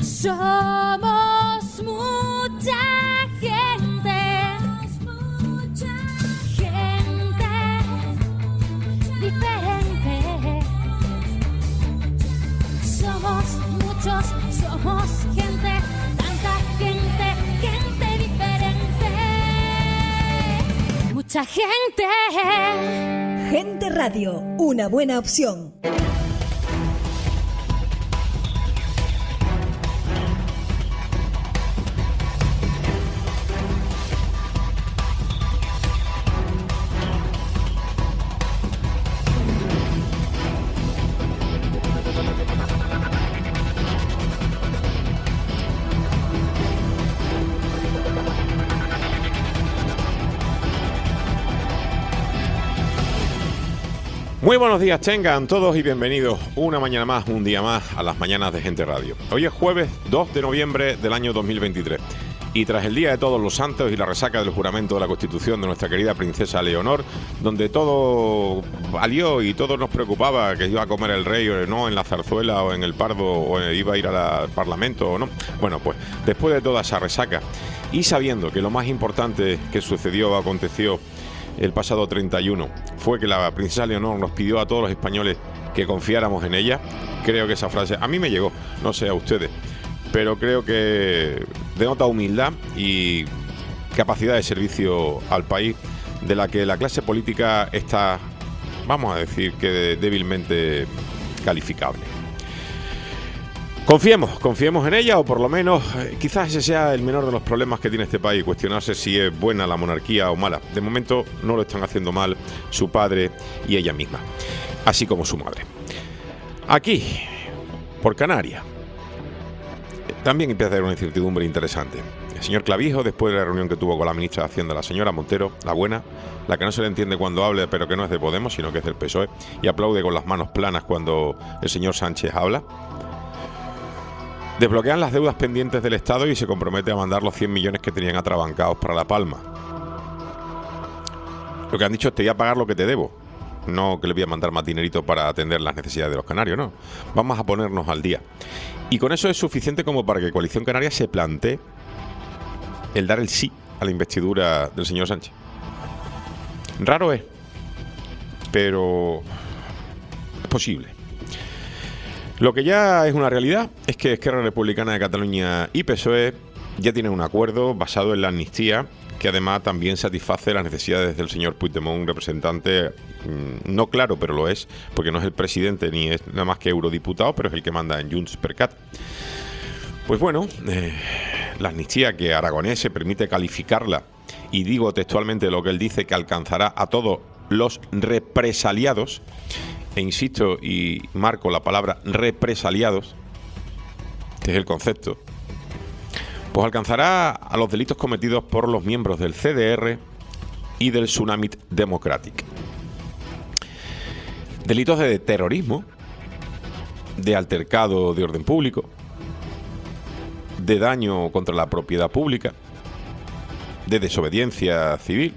Somos mucha gente, gente diferente. Somos muchos, somos gente, tanta gente, gente diferente. Mucha gente. Gente Radio, una buena opción. Muy buenos días tengan todos y bienvenidos una mañana más, un día más a las mañanas de Gente Radio. Hoy es jueves 2 de noviembre del año 2023 y tras el Día de Todos los Santos y la resaca del juramento de la Constitución de nuestra querida princesa Leonor, donde todo valió y todo nos preocupaba que iba a comer el rey o no en la zarzuela o en el Pardo o iba a ir al Parlamento o no. Bueno, pues después de toda esa resaca y sabiendo que lo más importante que sucedió o aconteció el pasado 31 fue que la princesa Leonor nos pidió a todos los españoles que confiáramos en ella. Creo que esa frase a mí me llegó, no sé a ustedes, pero creo que denota humildad y capacidad de servicio al país, de la que la clase política está, vamos a decir, que débilmente calificable. Confiemos en ella, o por lo menos quizás ese sea el menor de los problemas que tiene este país, cuestionarse si es buena la monarquía o mala. De momento no lo están haciendo mal su padre y ella misma, así como su madre. Aquí, por Canarias, también empieza a haber una incertidumbre interesante. El señor Clavijo, después de la reunión que tuvo con la ministra de Hacienda, la señora Montero, la buena, la que no se le entiende cuando hable, pero que no es de Podemos, sino que es del PSOE, y aplaude con las manos planas cuando el señor Sánchez habla, desbloquean las deudas pendientes del Estado y se compromete a mandar los 100 millones que tenían atrabancados para La Palma. Lo que han dicho es: te voy a pagar lo que te debo, no que le voy a mandar más dinerito para atender las necesidades de los canarios, no. Vamos a ponernos al día. Y con eso es suficiente como para que Coalición Canaria se plantee el dar el sí a la investidura del señor Sánchez. Raro es, pero es posible. Lo que ya es una realidad es que Esquerra Republicana de Cataluña y PSOE ya tienen un acuerdo basado en la amnistía, que además también satisface las necesidades del señor Puigdemont, un representante no claro, pero lo es, porque no es el presidente ni es nada más que eurodiputado, pero es el que manda en Junts per Cat. Pues bueno, la amnistía que Aragonés se permite calificarla, y digo textualmente lo que él dice, que alcanzará a todos los represaliados, e insisto y marco la palabra represaliados, que es el concepto, pues alcanzará a los delitos cometidos por los miembros del CDR y del Tsunami Democratic. Delitos de terrorismo, de altercado de orden público, de daño contra la propiedad pública, de desobediencia civil,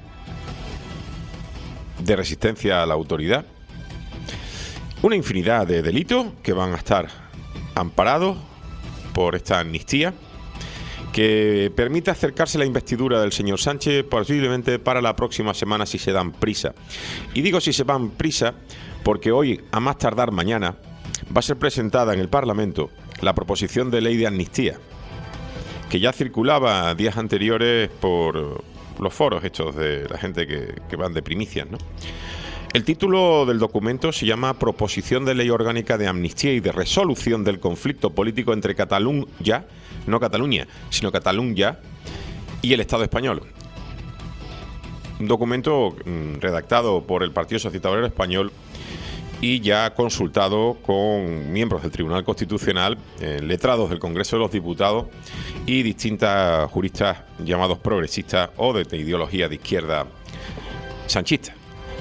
de resistencia a la autoridad. Una infinidad de delitos que van a estar amparados por esta amnistía, que permite acercarse a la investidura del señor Sánchez posiblemente para la próxima semana, si se dan prisa. Y digo si se dan prisa porque hoy, a más tardar mañana, va a ser presentada en el Parlamento la proposición de ley de amnistía, que ya circulaba días anteriores por los foros estos de la gente que van de primicias, ¿no? El título del documento se llama Proposición de Ley Orgánica de Amnistía y de Resolución del Conflicto Político entre Cataluña, no Cataluña, sino Cataluña y el Estado español. Un documento redactado por el Partido Socialista Obrero Español y ya consultado con miembros del Tribunal Constitucional, letrados del Congreso de los Diputados y distintas juristas llamados progresistas o de ideología de izquierda sanchista.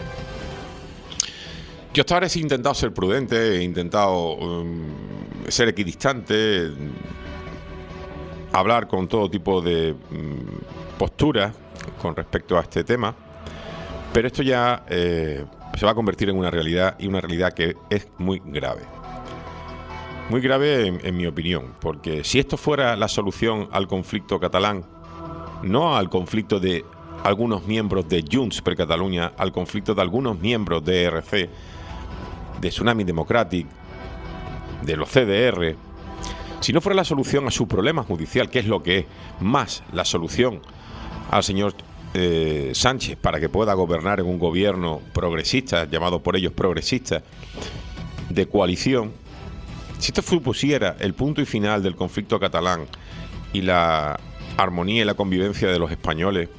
Yo hasta ahora he intentado ser prudente, he intentado ser equidistante, hablar con todo tipo de posturas con respecto a este tema, pero esto ya se va a convertir en una realidad, y una realidad que es muy grave. Muy grave en mi opinión, porque si esto fuera la solución al conflicto catalán, no al conflicto de algunos miembros de Junts per Catalunya, al conflicto de algunos miembros de ERC, de Tsunami Democratic, de los CDR, si no fuera la solución a su problema judicial, que es lo que es, más la solución al señor Sánchez para que pueda gobernar en un gobierno progresista, llamado por ellos progresista, de coalición, si esto supusiera el punto y final del conflicto catalán y la armonía y la convivencia de los españoles,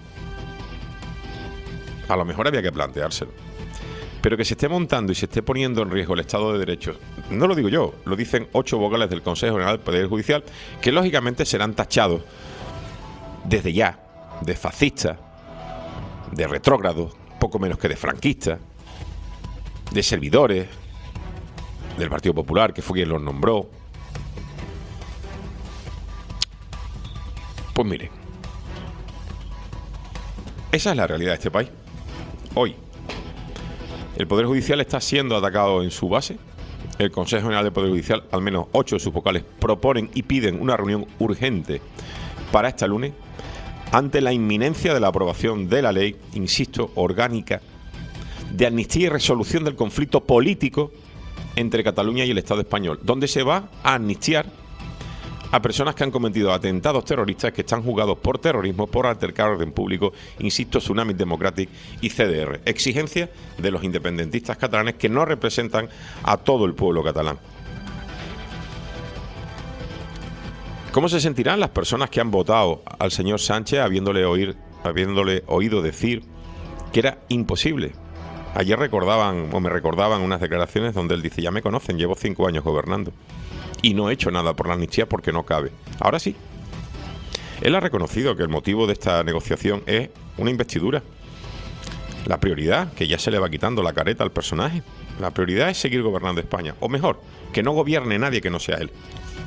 a lo mejor había que planteárselo. Pero que se esté montando y se esté poniendo en riesgo el Estado de Derecho, no lo digo yo, lo dicen 8 vocales del Consejo General del Poder Judicial, que lógicamente serán tachados desde ya de fascistas, de retrógrados, poco menos que de franquistas, de servidores del Partido Popular, que fue quien los nombró. Pues miren, esa es la realidad de este país. Hoy, el Poder Judicial está siendo atacado en su base. El Consejo General del Poder Judicial, al menos 8 de sus vocales, proponen y piden una reunión urgente para este lunes, ante la inminencia de la aprobación de la ley, insisto, orgánica, de amnistía y resolución del conflicto político entre Cataluña y el Estado español, donde se va a amnistiar a personas que han cometido atentados terroristas, que están juzgados por terrorismo, por altercar orden público, insisto, Tsunami Democratic y CDR. Exigencia de los independentistas catalanes que no representan a todo el pueblo catalán. ¿Cómo se sentirán las personas que han votado al señor Sánchez habiéndole oído decir que era imposible? Ayer me recordaban unas declaraciones donde él dice: ya me conocen, llevo 5 años gobernando y no he hecho nada por la amnistía porque no cabe. Ahora sí. Él ha reconocido que el motivo de esta negociación es una investidura. La prioridad, que ya se le va quitando la careta al personaje, la prioridad es seguir gobernando España. O mejor, que no gobierne nadie que no sea él.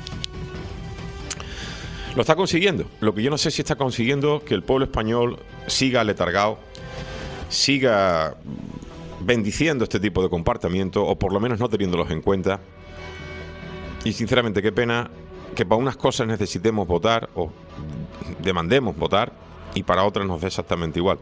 Lo está consiguiendo. Lo que yo no sé si está consiguiendo que el pueblo español siga letargado, siga bendiciendo este tipo de comportamiento, o por lo menos no teniéndolos en cuenta. Y sinceramente, qué pena que para unas cosas necesitemos votar o demandemos votar y para otras nos dé exactamente igual.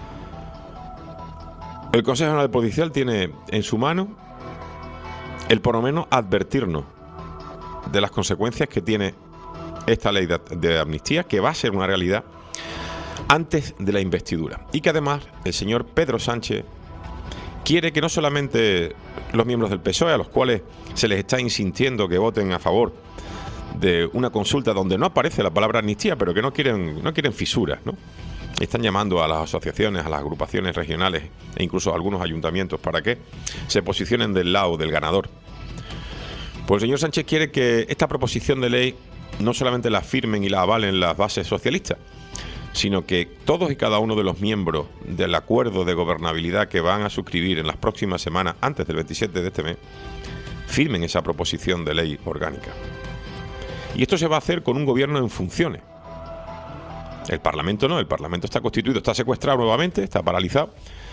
El Consejo General del Poder Judicial tiene en su mano el por lo menos advertirnos de las consecuencias que tiene esta ley de amnistía, que va a ser una realidad antes de la investidura, y que además el señor Pedro Sánchez quiere que no solamente los miembros del PSOE, a los cuales se les está insistiendo que voten a favor de una consulta donde no aparece la palabra amnistía, pero que no quieren fisuras, ¿no? Están llamando a las asociaciones, a las agrupaciones regionales e incluso a algunos ayuntamientos para que se posicionen del lado del ganador. Pues el señor Sánchez quiere que esta proposición de ley no solamente la firmen y la avalen las bases socialistas, sino que todos y cada uno de los miembros del acuerdo de gobernabilidad que van a suscribir en las próximas semanas, antes del 27 de este mes, firmen esa proposición de ley orgánica. Y esto se va a hacer con un gobierno en funciones. El Parlamento no, el Parlamento está constituido, está secuestrado nuevamente, está paralizado,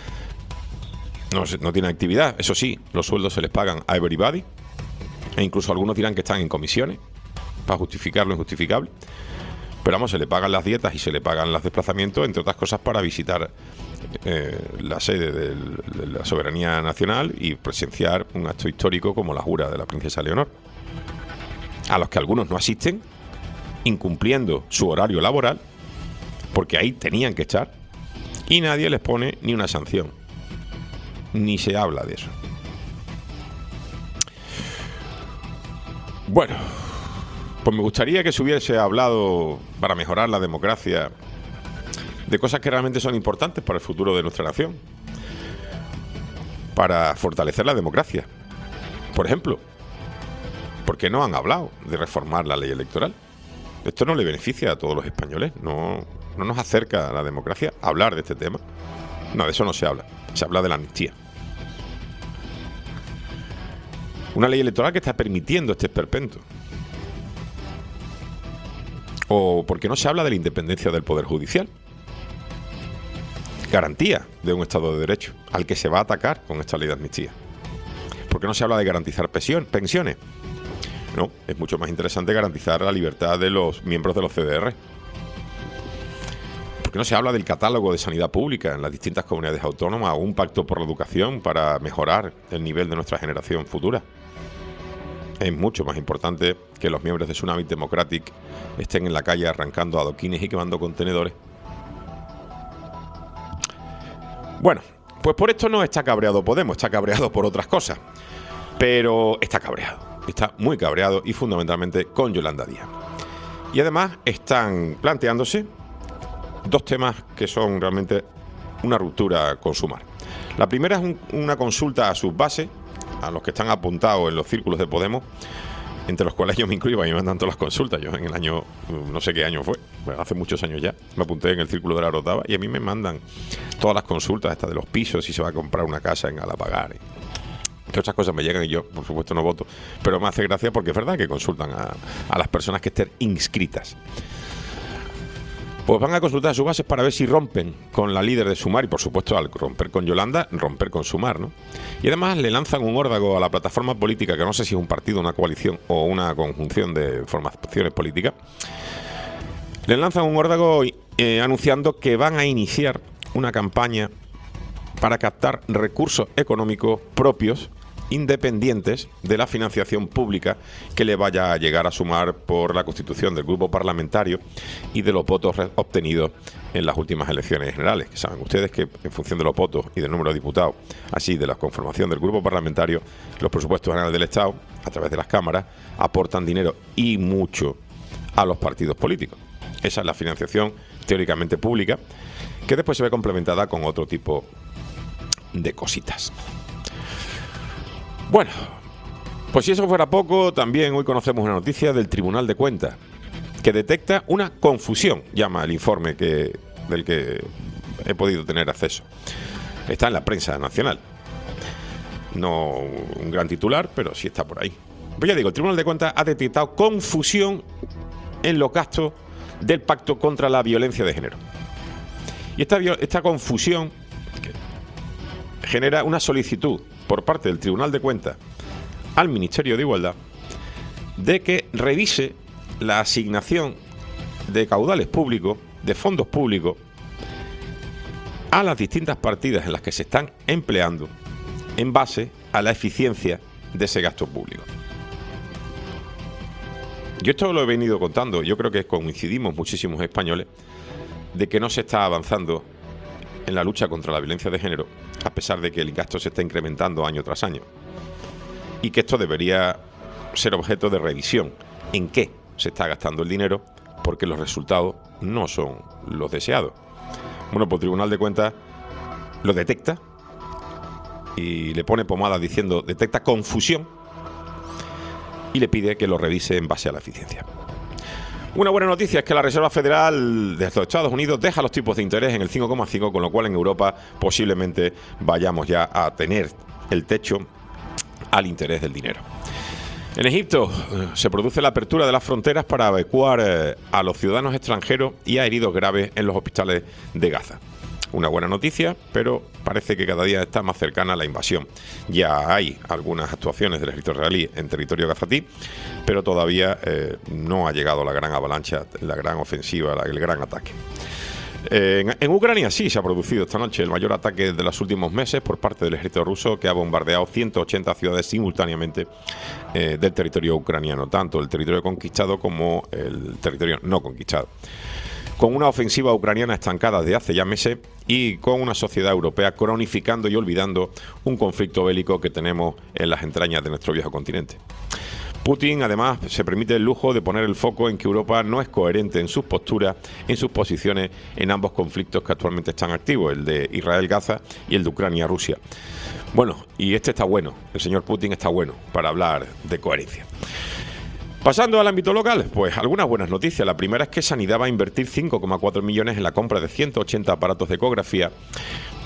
no tiene actividad. Eso sí, los sueldos se les pagan a everybody, e incluso algunos dirán que están en comisiones para justificar lo injustificable. Pero vamos, se le pagan las dietas y se le pagan los desplazamientos, entre otras cosas, para visitar la sede de la soberanía nacional y presenciar un acto histórico como la jura de la princesa Leonor, a los que algunos no asisten, incumpliendo su horario laboral, porque ahí tenían que estar, y nadie les pone ni una sanción, ni se habla de eso. Bueno, pues me gustaría que se hubiese hablado, para mejorar la democracia, de cosas que realmente son importantes para el futuro de nuestra nación, para fortalecer la democracia. Por ejemplo, ¿por qué no han hablado de reformar la ley electoral? Esto no le beneficia a todos los españoles, no nos acerca a la democracia hablar de este tema. No, de eso no se habla, se habla de la amnistía. Una ley electoral que está permitiendo este esperpento. ¿O por qué no se habla de la independencia del Poder Judicial? Garantía de un Estado de Derecho al que se va a atacar con esta ley de amnistía. ¿Por qué no se habla de garantizar pensiones? No, es mucho más interesante garantizar la libertad de los miembros de los CDR. ¿Por qué no se habla del catálogo de sanidad pública en las distintas comunidades autónomas o un pacto por la educación para mejorar el nivel de nuestra generación futura? Es mucho más importante que los miembros de Tsunami Democratic estén en la calle arrancando adoquines y quemando contenedores. Bueno, pues por esto no está cabreado Podemos, está cabreado por otras cosas. Pero está cabreado, está muy cabreado y fundamentalmente con Yolanda Díaz. Y además están planteándose dos temas que son realmente una ruptura con Sumar. La primera es una consulta a sus bases, a los que están apuntados en los círculos de Podemos, entre los cuales yo me incluyo, y me mandan todas las consultas. Yo en el año, no sé qué año fue, hace muchos años ya, me apunté en el círculo de la Rotava y a mí me mandan todas las consultas, hasta de los pisos, si se va a comprar una casa en Galapagar. Todas estas cosas me llegan y yo, por supuesto, no voto. Pero me hace gracia porque es verdad que consultan a las personas que estén inscritas. Pues van a consultar a sus bases para ver si rompen con la líder de Sumar y, por supuesto, al romper con Yolanda, romper con Sumar, ¿no? Y además le lanzan un órdago a la plataforma política, que no sé si es un partido, una coalición o una conjunción de formaciones políticas. Le lanzan un órdago anunciando que van a iniciar una campaña para captar recursos económicos propios independientes de la financiación pública que le vaya a llegar a Sumar por la constitución del grupo parlamentario y de los votos obtenidos en las últimas elecciones generales. Que saben ustedes que en función de los votos y del número de diputados, así de la conformación del grupo parlamentario, los presupuestos generales del Estado, a través de las cámaras, aportan dinero y mucho a los partidos políticos. Esa es la financiación teóricamente pública, que después se ve complementada con otro tipo de cositas. Bueno, pues si eso fuera poco, también hoy conocemos una noticia del Tribunal de Cuentas que detecta una confusión, llama el informe del que he podido tener acceso. Está en la prensa nacional. No un gran titular, pero sí está por ahí. Pues ya digo, el Tribunal de Cuentas ha detectado confusión en los gastos del Pacto contra la Violencia de Género. Y esta confusión genera una solicitud por parte del Tribunal de Cuentas al Ministerio de Igualdad de que revise la asignación de caudales públicos, de fondos públicos, a las distintas partidas en las que se están empleando en base a la eficiencia de ese gasto público. Yo esto lo he venido contando, yo creo que coincidimos muchísimos españoles de que no se está avanzando en la lucha contra la violencia de género, a pesar de que el gasto se está incrementando año tras año. Y que esto debería ser objeto de revisión. ¿En qué se está gastando el dinero? Porque los resultados no son los deseados. Bueno, pues el Tribunal de Cuentas lo detecta y le pone pomada diciendo detecta confusión y le pide que lo revise en base a la eficiencia. Una buena noticia es que la Reserva Federal de los Estados Unidos deja los tipos de interés en el 5,5, con lo cual en Europa posiblemente vayamos ya a tener el techo al interés del dinero. En Egipto se produce la apertura de las fronteras para evacuar a los ciudadanos extranjeros y a heridos graves en los hospitales de Gaza. Una buena noticia, pero parece que cada día está más cercana a la invasión. Ya hay algunas actuaciones del ejército israelí en territorio gazatí, pero todavía no ha llegado la gran avalancha, la gran ofensiva, el gran ataque. En Ucrania sí se ha producido esta noche el mayor ataque de los últimos meses por parte del ejército ruso, que ha bombardeado 180 ciudades simultáneamente del territorio ucraniano, tanto el territorio conquistado como el territorio no conquistado. Con una ofensiva ucraniana estancada desde hace ya meses y con una sociedad europea cronificando y olvidando un conflicto bélico que tenemos en las entrañas de nuestro viejo continente. Putin, además, se permite el lujo de poner el foco en que Europa no es coherente en sus posturas, en sus posiciones en ambos conflictos que actualmente están activos, el de Israel-Gaza y el de Ucrania-Rusia. Bueno, y este está bueno, el señor Putin está bueno para hablar de coherencia. Pasando al ámbito local, pues algunas buenas noticias. La primera es que Sanidad va a invertir 5,4 millones en la compra de 180 aparatos de ecografía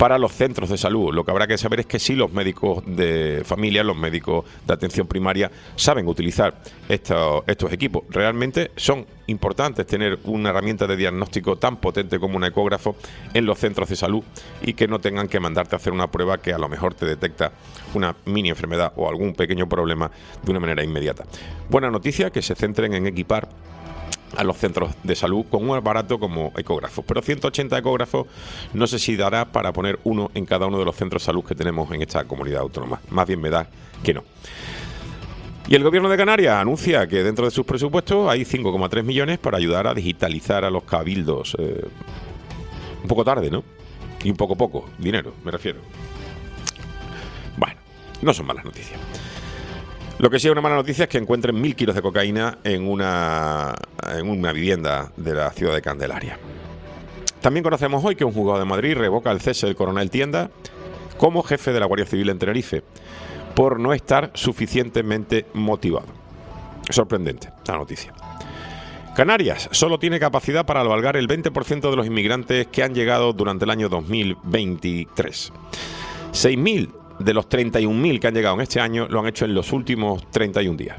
para los centros de salud. Lo que habrá que saber es que sí, los médicos de familia, los médicos de atención primaria saben utilizar estos equipos. Realmente son importantes tener una herramienta de diagnóstico tan potente como un ecógrafo en los centros de salud y que no tengan que mandarte a hacer una prueba que a lo mejor te detecta una mini enfermedad o algún pequeño problema de una manera inmediata. Buena noticia que se centren en equipar a los centros de salud con un aparato como ecógrafos, pero 180 ecógrafos no sé si dará para poner uno en cada uno de los centros de salud que tenemos en esta comunidad autónoma. Más bien me da que no. Y el Gobierno de Canarias anuncia que dentro de sus presupuestos hay 5,3 millones para ayudar a digitalizar a los cabildos. Un poco tarde, ¿no? Y un poco dinero, me refiero. Bueno, no son malas noticias. Lo que sí es una mala noticia es que encuentren 1.000 kilos de cocaína en una vivienda de la ciudad de Candelaria. También conocemos hoy que un juzgado de Madrid revoca el cese del coronel Tienda como jefe de la Guardia Civil en Tenerife por no estar suficientemente motivado. Sorprendente la noticia. Canarias solo tiene capacidad para albergar el 20% de los inmigrantes que han llegado durante el año 2023. 6.000 de los 31.000 que han llegado en este año lo han hecho en los últimos 31 días.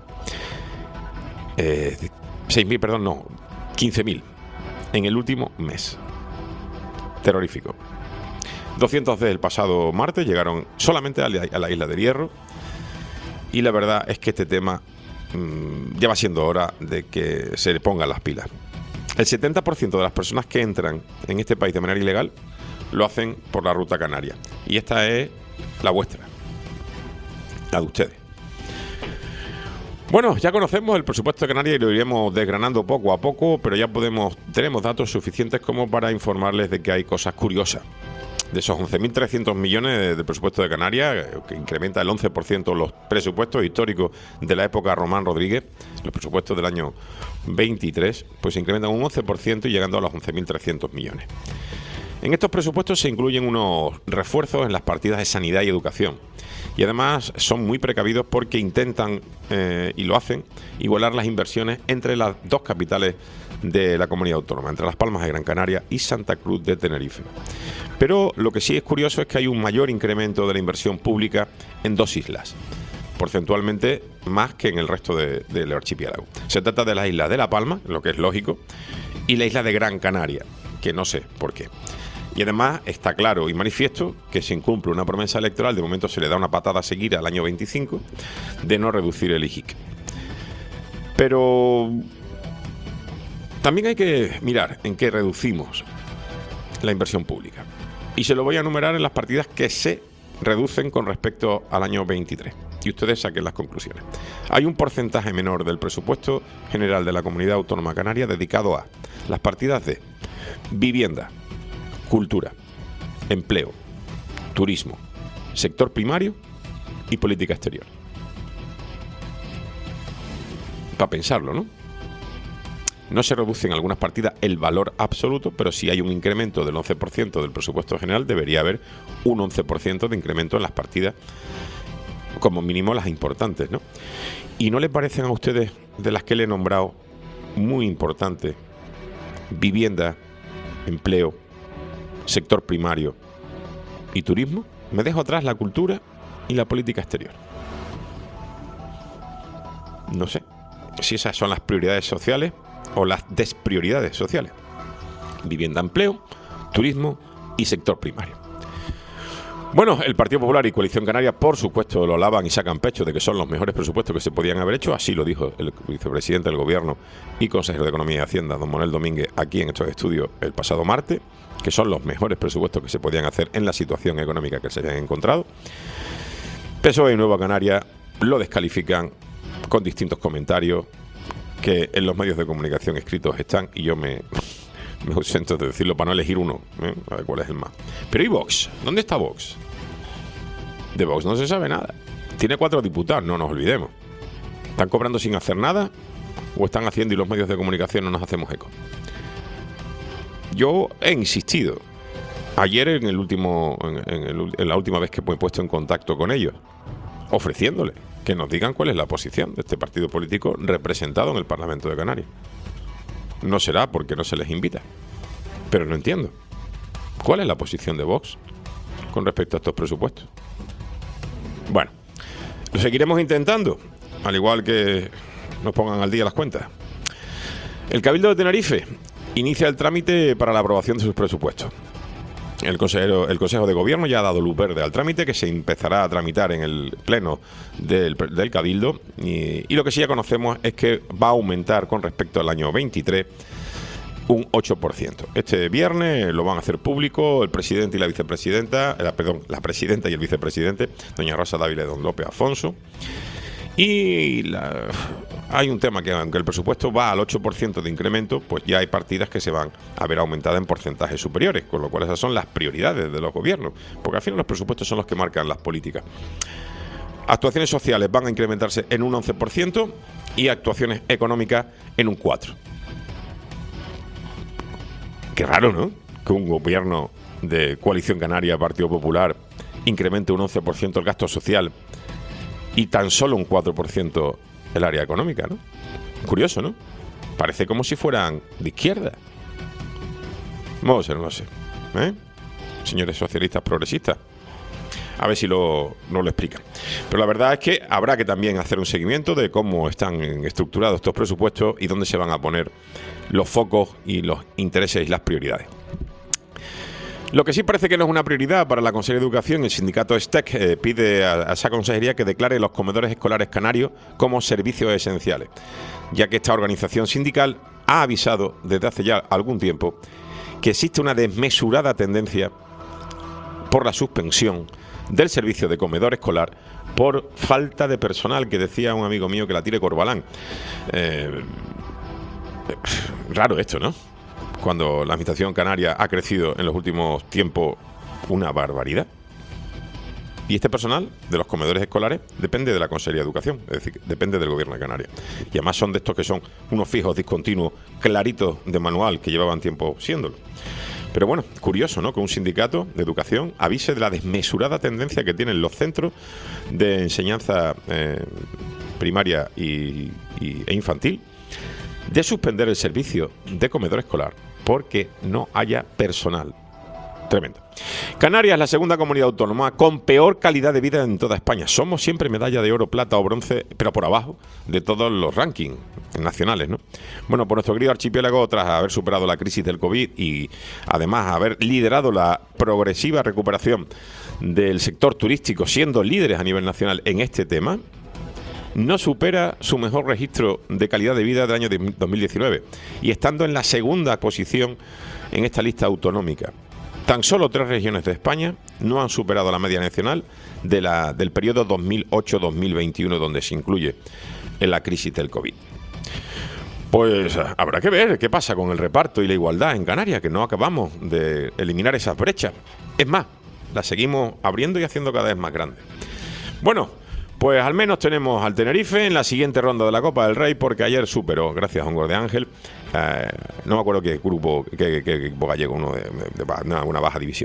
15.000 en el último mes. Terrorífico. 200 del pasado martes llegaron solamente a la isla del Hierro y la verdad es que este tema ya va siendo hora de que se le pongan las pilas. El 70% de las personas que entran en este país de manera ilegal lo hacen por la ruta canaria y esta es la vuestra, la de ustedes. Bueno, ya conocemos el presupuesto de Canarias y lo iremos desgranando poco a poco, pero ya tenemos datos suficientes como para informarles de que hay cosas curiosas. De esos 11.300 millones de presupuesto de Canarias, que incrementa el 11% los presupuestos históricos de la época Román Rodríguez, los presupuestos del año 23, pues se incrementan un 11% y llegando a los 11.300 millones. En estos presupuestos se incluyen unos refuerzos en las partidas de sanidad y educación. Y además son muy precavidos porque intentan, y lo hacen, igualar las inversiones entre las dos capitales de la comunidad autónoma, entre Las Palmas de Gran Canaria y Santa Cruz de Tenerife. Pero lo que sí es curioso es que hay un mayor incremento de la inversión pública en dos islas, porcentualmente más que en el resto del archipiélago. Se trata de las islas de La Palma, lo que es lógico, y la isla de Gran Canaria, que no sé por qué. Y además está claro y manifiesto que se incumple una promesa electoral, de momento se le da una patada a seguir al año 25, de no reducir el IJIC. Pero también hay que mirar en qué reducimos la inversión pública. Y se lo voy a enumerar en las partidas que se reducen con respecto al año 23. Y ustedes saquen las conclusiones. Hay un porcentaje menor del presupuesto general de la Comunidad Autónoma Canaria dedicado a las partidas de vivienda, cultura, empleo, turismo, sector primario y política exterior. Para pensarlo, ¿no? No se reduce en algunas partidas el valor absoluto, pero si hay un incremento del 11% del presupuesto general, debería haber un 11% de incremento en las partidas, como mínimo las importantes, ¿no? ¿Y no les parecen a ustedes, de las que le he nombrado, muy importantes, vivienda, empleo, sector primario y turismo? Me dejo atrás la cultura y la política exterior. No sé si esas son las prioridades sociales o las desprioridades sociales. Vivienda, empleo, turismo y sector primario. Bueno, el Partido Popular y Coalición Canaria, por supuesto, lo alaban y sacan pecho de que son los mejores presupuestos que se podían haber hecho. Así lo dijo el vicepresidente del Gobierno y consejero de Economía y Hacienda, don Manuel Domínguez, aquí en estos estudios el pasado martes, que son los mejores presupuestos que se podían hacer en la situación económica que se hayan encontrado. PSOE y Nueva Canaria lo descalifican con distintos comentarios que en los medios de comunicación escritos están, y yo me ausento de decirlo para no elegir uno, a ver cuál es el más. Pero ¿y Vox? ¿Dónde está Vox? De Vox no se sabe nada. Tiene 4 diputados, no nos olvidemos. ¿Están cobrando sin hacer nada o están haciendo y los medios de comunicación no nos hacemos eco? Yo he insistido ayer en la última vez que me he puesto en contacto con ellos, ofreciéndole que nos digan cuál es la posición de este partido político representado en el Parlamento de Canarias. No será porque no se les invita, pero no entiendo. ¿Cuál es la posición de Vox? con respecto a estos presupuestos. Bueno, lo seguiremos intentando, al igual que nos pongan al día las cuentas. El Cabildo de Tenerife inicia el trámite para la aprobación de sus presupuestos. El Consejo de Gobierno ya ha dado luz verde al trámite, que se empezará a tramitar en el pleno del Cabildo, y lo que sí ya conocemos es que va a aumentar con respecto al año 23 un 8%. Este viernes lo van a hacer público el presidente y la vicepresidenta, la presidenta y el vicepresidente, doña Rosa Dávila y don López Afonso. Y hay un tema que, aunque el presupuesto va al 8% de incremento, pues ya hay partidas que se van a ver aumentadas en porcentajes superiores, con lo cual esas son las prioridades de los gobiernos, porque al final los presupuestos son los que marcan las políticas. Actuaciones sociales van a incrementarse en un 11% y actuaciones económicas en un 4%. Qué raro, ¿no?, que un gobierno de Coalición Canaria, Partido Popular, incremente un 11% el gasto social y tan solo un 4% el área económica, ¿no? Curioso, ¿no? Parece como si fueran de izquierda. No sé. Señores socialistas progresistas. A ver si nos lo explican. Pero la verdad es que habrá que también hacer un seguimiento de cómo están estructurados estos presupuestos y dónde se van a poner los focos y los intereses y las prioridades. Lo que sí parece que no es una prioridad para la Consejería de Educación, el sindicato STEC pide a esa consejería que declare los comedores escolares canarios como servicios esenciales, ya que esta organización sindical ha avisado desde hace ya algún tiempo que existe una desmesurada tendencia por la suspensión del servicio de comedor escolar por falta de personal, que decía un amigo mío que la tire Corbalán. Raro esto, ¿no? Cuando la administración canaria ha crecido en los últimos tiempos una barbaridad. Y este personal de los comedores escolares depende de la Consejería de Educación, es decir, depende del Gobierno de Canarias. Y además son de estos que son unos fijos discontinuos, claritos de manual, que llevaban tiempo siéndolo. Pero bueno, curioso, ¿no?, que un sindicato de educación avise de la desmesurada tendencia que tienen los centros de enseñanza primaria e infantil de suspender el servicio de comedor escolar porque no haya personal. Tremendo. Canarias es la segunda comunidad autónoma con peor calidad de vida en toda España. Somos siempre medalla de oro, plata o bronce, pero por abajo de todos los rankings nacionales, ¿no? Bueno, por nuestro querido archipiélago, tras haber superado la crisis del COVID y además haber liderado la progresiva recuperación del sector turístico, siendo líderes a nivel nacional en este tema, no supera su mejor registro de calidad de vida del año 2019 y estando en la segunda posición en esta lista autonómica. Tan solo 3 regiones de España no han superado la media nacional del periodo 2008-2021, donde se incluye en la crisis del COVID. Pues habrá que ver qué pasa con el reparto y la igualdad en Canarias, que no acabamos de eliminar esas brechas. Es más, las seguimos abriendo y haciendo cada vez más grandes. Bueno, pues al menos tenemos al Tenerife en la siguiente ronda de la Copa del Rey, porque ayer superó, gracias a Hongos de Ángel, no me acuerdo qué equipo gallego, uno de una baja división.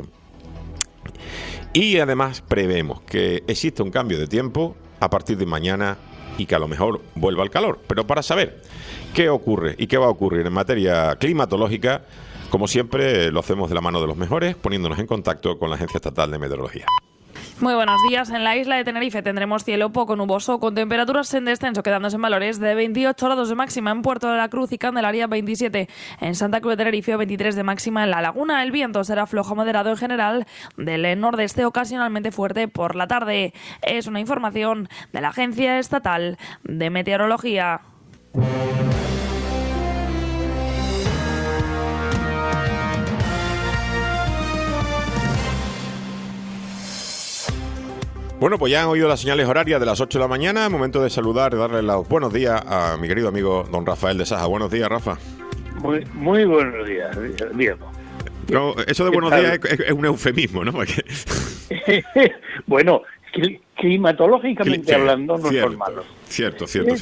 Y además prevemos que existe un cambio de tiempo a partir de mañana y que a lo mejor vuelva al calor. Pero para saber qué ocurre y qué va a ocurrir en materia climatológica, como siempre lo hacemos de la mano de los mejores, poniéndonos en contacto con la Agencia Estatal de Meteorología. Muy buenos días. En la isla de Tenerife tendremos cielo poco nuboso con temperaturas en descenso, quedándose en valores de 28 grados de máxima en Puerto de la Cruz y Candelaria, 27 en Santa Cruz de Tenerife, 23 de máxima en La Laguna. El viento será flojo moderado en general, del nordeste ocasionalmente fuerte por la tarde. Es una información de la Agencia Estatal de Meteorología. Bueno, pues ya han oído las señales horarias de las 8 de la mañana. Momento de saludar y darle los buenos días a mi querido amigo don Rafael de Saja. Buenos días, Rafa. Muy buenos días, Diego. No, eso de buenos días es un eufemismo, ¿no? Porque... Bueno, climatológicamente hablando no son malos. Cierto.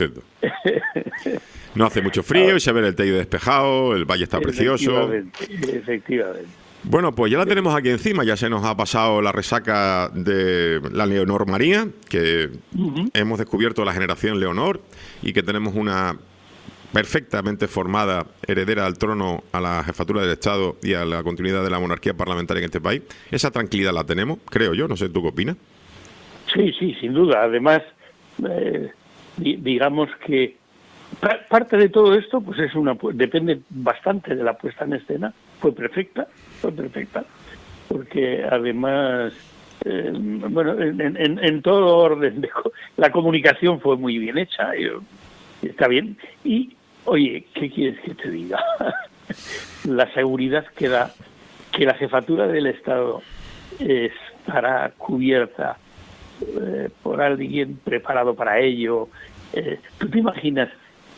No hace mucho frío y se ve el techo despejado, el valle está precioso. Efectivamente. Bueno, pues ya la tenemos aquí encima, ya se nos ha pasado la resaca de la Leonor María, que hemos descubierto la generación Leonor y que tenemos una perfectamente formada, heredera al trono, a la jefatura del Estado y a la continuidad de la monarquía parlamentaria en este país. Esa tranquilidad la tenemos, creo yo, no sé, ¿tú qué opinas? Sí, sin duda. Además, digamos que parte de todo esto pues depende bastante de la puesta en escena. Fue perfecta, porque además, en todo orden, la comunicación fue muy bien hecha, está bien. Y, oye, ¿qué quieres que te diga? La seguridad que da que la jefatura del Estado estará cubierta por alguien preparado para ello. ¿Tú te imaginas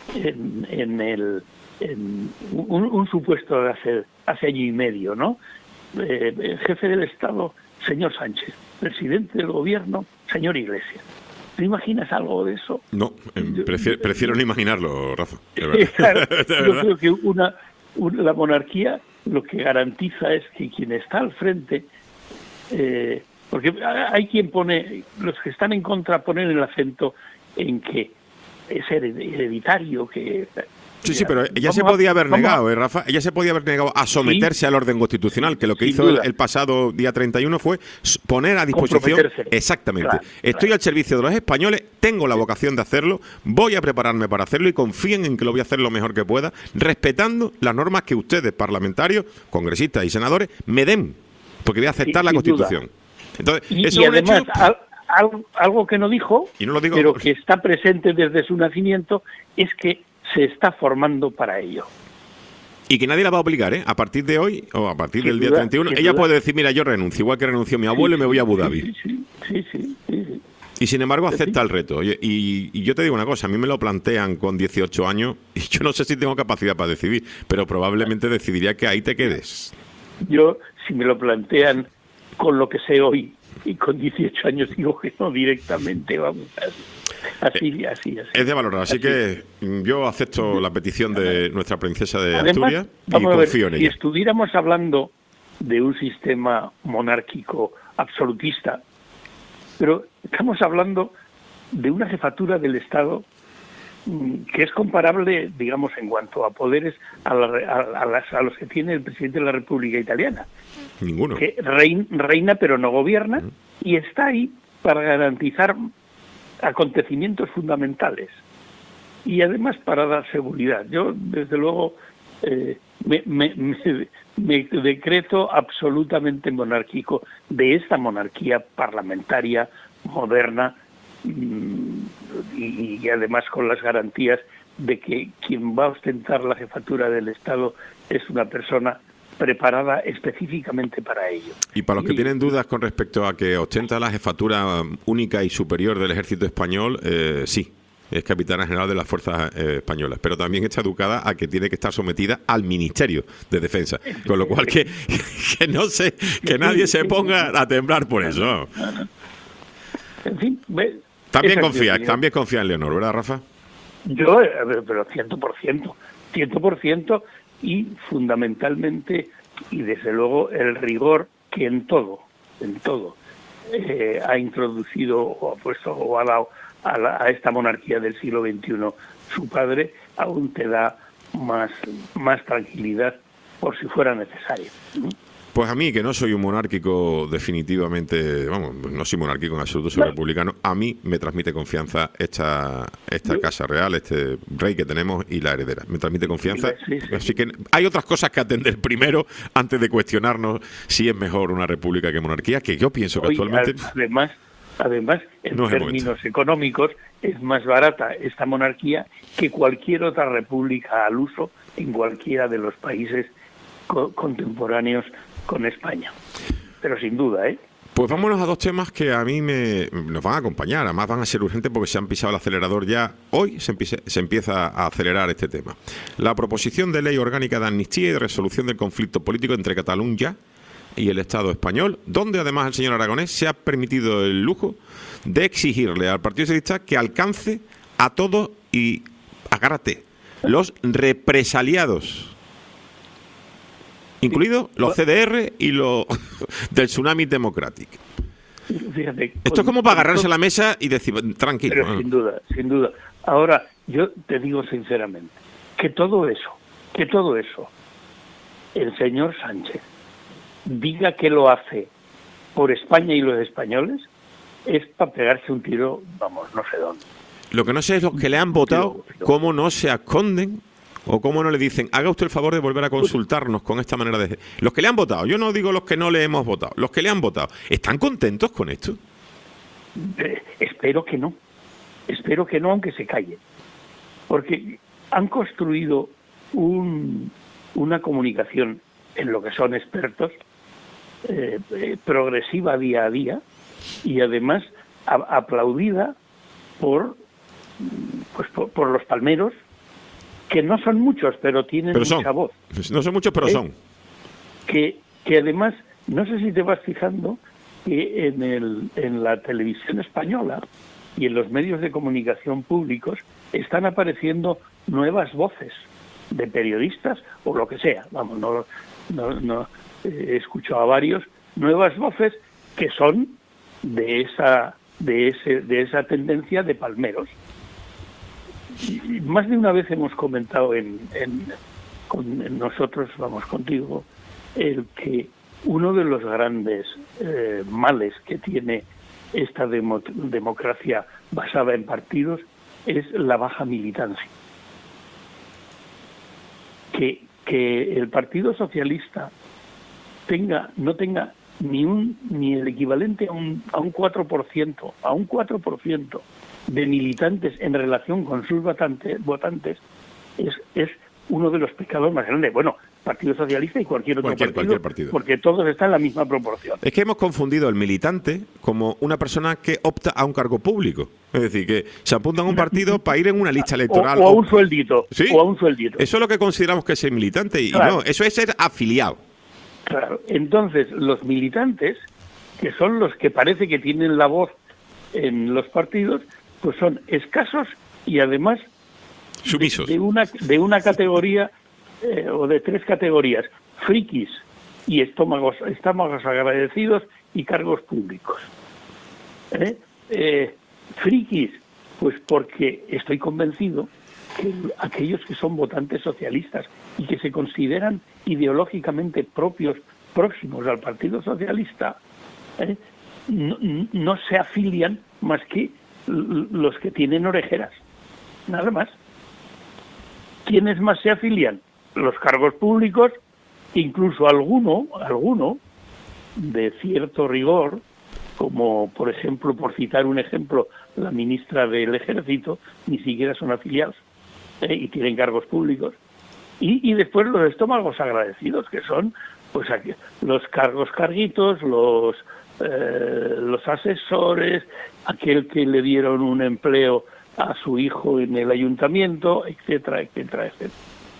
un supuesto de hace año y medio, ¿no? El jefe del Estado, señor Sánchez, presidente del Gobierno, señor Iglesias. ¿Te imaginas algo de eso? No, prefiero no imaginarlo, Rafa. Claro, yo creo que la monarquía lo que garantiza es que quien está al frente, porque hay quien pone, los que están en contra ponen el acento en que es hereditario, que... Sí, pero ella se podía haber negado, Rafa. Ella se podía haber negado a someterse al orden constitucional, que lo que hizo el pasado día 31 fue poner a disposición... Exactamente. Claro. Estoy al servicio de los españoles, tengo la vocación de hacerlo, voy a prepararme para hacerlo y confíen en que lo voy a hacer lo mejor que pueda, respetando las normas que ustedes, parlamentarios, congresistas y senadores, me den, porque voy a aceptar la Constitución. Entonces, eso es un además, hecho... algo que no dijo, y no lo digo, pero que está presente desde su nacimiento, es que se está formando para ello. Y que nadie la va a obligar, ¿eh? A partir de hoy, o a partir del día 31, ella puede decir, mira, yo renuncio, igual que renunció mi abuelo y me voy a Abu Dhabi. Sí. Y sin embargo acepta el reto. Y yo te digo una cosa, a mí me lo plantean con 18 años y yo no sé si tengo capacidad para decidir, pero probablemente decidiría que ahí te quedes. Yo, si me lo plantean con lo que sé hoy y con 18 años, digo que no directamente, vamos a... Así. Es de valorar, así que yo acepto la petición de nuestra princesa de Asturias y confío en ella. Si estuviéramos hablando de un sistema monárquico absolutista, pero estamos hablando de una jefatura del Estado que es comparable, digamos, en cuanto a poderes a los que tiene el presidente de la República Italiana. Ninguno. Que reina pero no gobierna, y está ahí para garantizar acontecimientos fundamentales y además para dar seguridad. Yo, desde luego, me decreto absolutamente monárquico de esta monarquía parlamentaria moderna y además con las garantías de que quien va a ostentar la jefatura del Estado es una persona preparada específicamente para ello. Y para los que tienen dudas con respecto a que ostenta la jefatura única y superior del ejército español, sí, es capitana general de las fuerzas españolas, pero también está educada a que tiene que estar sometida al Ministerio de Defensa, con lo cual que no sé, que nadie se ponga a temblar por eso. En fin, también confía en Leonor, ¿verdad, Rafa? Yo, pero 100%, y fundamentalmente, y desde luego, el rigor que en todo, ha introducido o ha puesto o ha dado a esta monarquía del siglo XXI su padre, aún te da más tranquilidad por si fuera necesario. Pues a mí, que no soy un monárquico definitivamente, vamos, no soy monárquico en absoluto, soy republicano, a mí me transmite confianza esta casa real, este rey que tenemos y la heredera. Me transmite confianza. Sí. Así que hay otras cosas que atender primero antes de cuestionarnos si es mejor una república que monarquía, que yo pienso que actualmente... Además, en términos económicos, es más barata esta monarquía que cualquier otra república al uso en cualquiera de los países contemporáneos con España. Pero sin duda, ¿eh? Pues vámonos a dos temas que a mí nos van a acompañar, además van a ser urgentes porque se han pisado el acelerador ya. Hoy se empieza a acelerar este tema. La proposición de ley orgánica de amnistía y de resolución del conflicto político entre Cataluña y el Estado español, donde además el señor Aragonés se ha permitido el lujo de exigirle al Partido Socialista que alcance a todos y, agárrate, los represaliados, incluidos los CDR y los del Tsunami Democratic. Fíjate, esto es como para agarrarse a la mesa y decir, tranquilo. Pero sin duda. Ahora, yo te digo sinceramente, que todo eso, el señor Sánchez diga que lo hace por España y los españoles, es para pegarse un tiro, vamos, no sé dónde. Lo que no sé es los que le han votado, cómo no se esconden o cómo no le dicen, haga usted el favor de volver a consultarnos con esta manera de... Los que le han votado, yo no digo los que no le hemos votado, los que le han votado, ¿están contentos con esto? Espero que no, aunque se callen, porque han construido una comunicación en lo que son expertos, progresiva día a día, y además aplaudida por los palmeros, que no son muchos, pero tienen mucha voz. No son muchos, pero son. Que además, no sé si te vas fijando, que en la televisión española y en los medios de comunicación públicos están apareciendo nuevas voces de periodistas o lo que sea. Vamos, no he escuchado a varios, nuevas voces que son de esa tendencia de palmeros. Y más de una vez hemos comentado con nosotros, vamos, contigo, el que uno de los grandes males que tiene esta democracia basada en partidos es la baja militancia. Que el Partido Socialista no tenga ni el equivalente a un 4% de militantes en relación con sus votantes es uno de los pecados más grandes. Bueno, Partido Socialista y cualquier partido, porque todos están en la misma proporción. Es que hemos confundido el militante como una persona que opta a un cargo público. Es decir, que se apunta a un partido para ir en una lista electoral. O a un sueldito. ¿Sí? O a un sueldito. Eso es lo que consideramos que es ser militante. Y claro. No, eso es ser afiliado. Claro. Entonces, los militantes, que son los que parece que tienen la voz en los partidos, pues son escasos y además sumisos. De una categoría o de tres categorías: frikis y estómagos agradecidos y cargos públicos. Frikis, pues porque estoy convencido que aquellos que son votantes socialistas y que se consideran ideológicamente próximos al Partido Socialista, no se afilian más que los que tienen orejeras, nada más. ¿Quiénes más se afilian? Los cargos públicos, incluso alguno de cierto rigor, como por ejemplo, por citar un ejemplo, la ministra del Ejército, ni siquiera son afiliados y tienen cargos públicos. Y después los estómagos agradecidos, que son pues los carguitos, los asesores, aquel que le dieron un empleo a su hijo en el ayuntamiento, etcétera, etcétera, etcétera.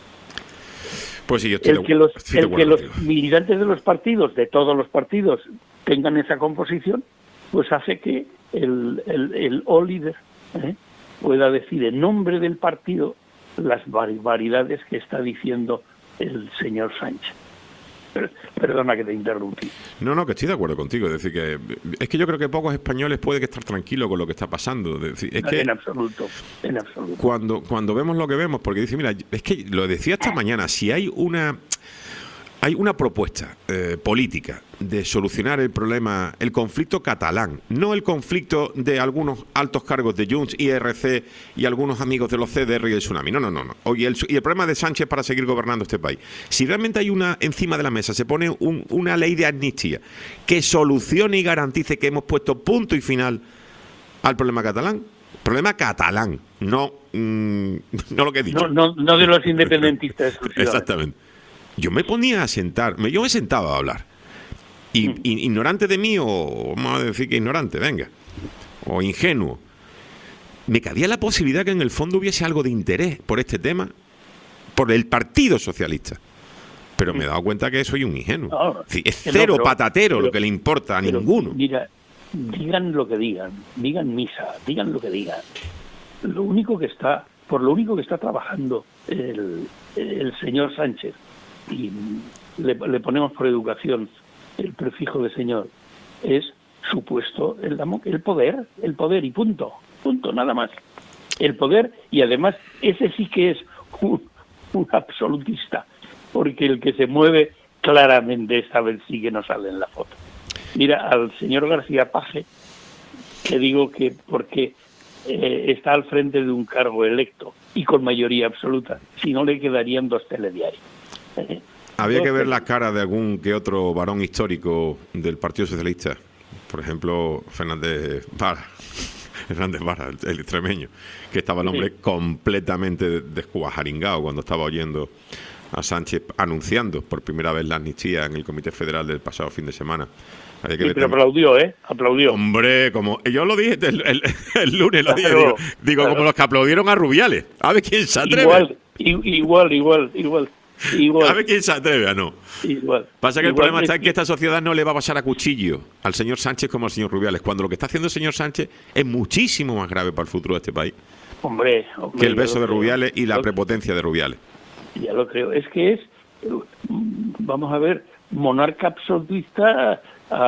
Pues sí, el que los militantes de los partidos, de todos los partidos, tengan esa composición, pues hace que el líder pueda decir en nombre del partido las barbaridades que está diciendo el señor Sánchez. Perdona que te interrumpí. No, que estoy de acuerdo contigo. Es decir, que es que yo creo que pocos españoles pueden estar tranquilos con lo que está pasando. Es decir, es que en absoluto. Cuando vemos lo que vemos, porque dice, mira, es que lo decía esta mañana, si hay una propuesta política de solucionar el conflicto catalán, no el conflicto de algunos altos cargos de Junts, IRC y algunos amigos de los CDR y el Tsunami. No. Y el problema de Sánchez para seguir gobernando este país. Si realmente hay encima de la mesa, se pone una ley de amnistía que solucione y garantice que hemos puesto punto y final al problema catalán, no lo que he dicho. No de los independentistas exclusivamente. Exactamente. Yo me ponía a yo me sentaba a hablar. Ignorante de mí, o vamos a decir que ignorante, venga, o ingenuo. Me cabía la posibilidad que en el fondo hubiese algo de interés por este tema, por el Partido Socialista. Pero me he dado cuenta que soy un ingenuo. No, es cero patatero lo que le importa a ninguno. Mira, digan lo que digan, digan misa, digan lo que digan. Por lo único que está trabajando el señor Sánchez, y le ponemos por educación el prefijo de señor, es su puesto, el poder y punto, nada más. El poder, y además ese sí que es un absolutista, porque el que se mueve claramente esta vez sí que no sale en la foto. Mira, al señor García Paje, que digo que porque está al frente de un cargo electo y con mayoría absoluta, si no le quedarían 2 telediarios. Había que ver la cara de algún que otro varón histórico del Partido Socialista. Por ejemplo, Fernández Vara, el extremeño, que estaba el hombre completamente descuajaringado cuando estaba oyendo a Sánchez anunciando por primera vez la amnistía en el Comité Federal del pasado fin de semana. Sí, pero aplaudió, aplaudió. Hombre, como yo lo dije el lunes, lo dije, digo claro. Como los que aplaudieron a Rubiales. A ver quién se atreve. Igual. A ver quién se atreve, no. Igual. Pasa que el problema está en que esta sociedad no le va a pasar a cuchillo al señor Sánchez como al señor Rubiales, cuando lo que está haciendo el señor Sánchez es muchísimo más grave para el futuro de este país. Hombre, que el beso de Rubiales y la prepotencia de Rubiales. Ya lo creo. Es que vamos a ver, monarca absolutista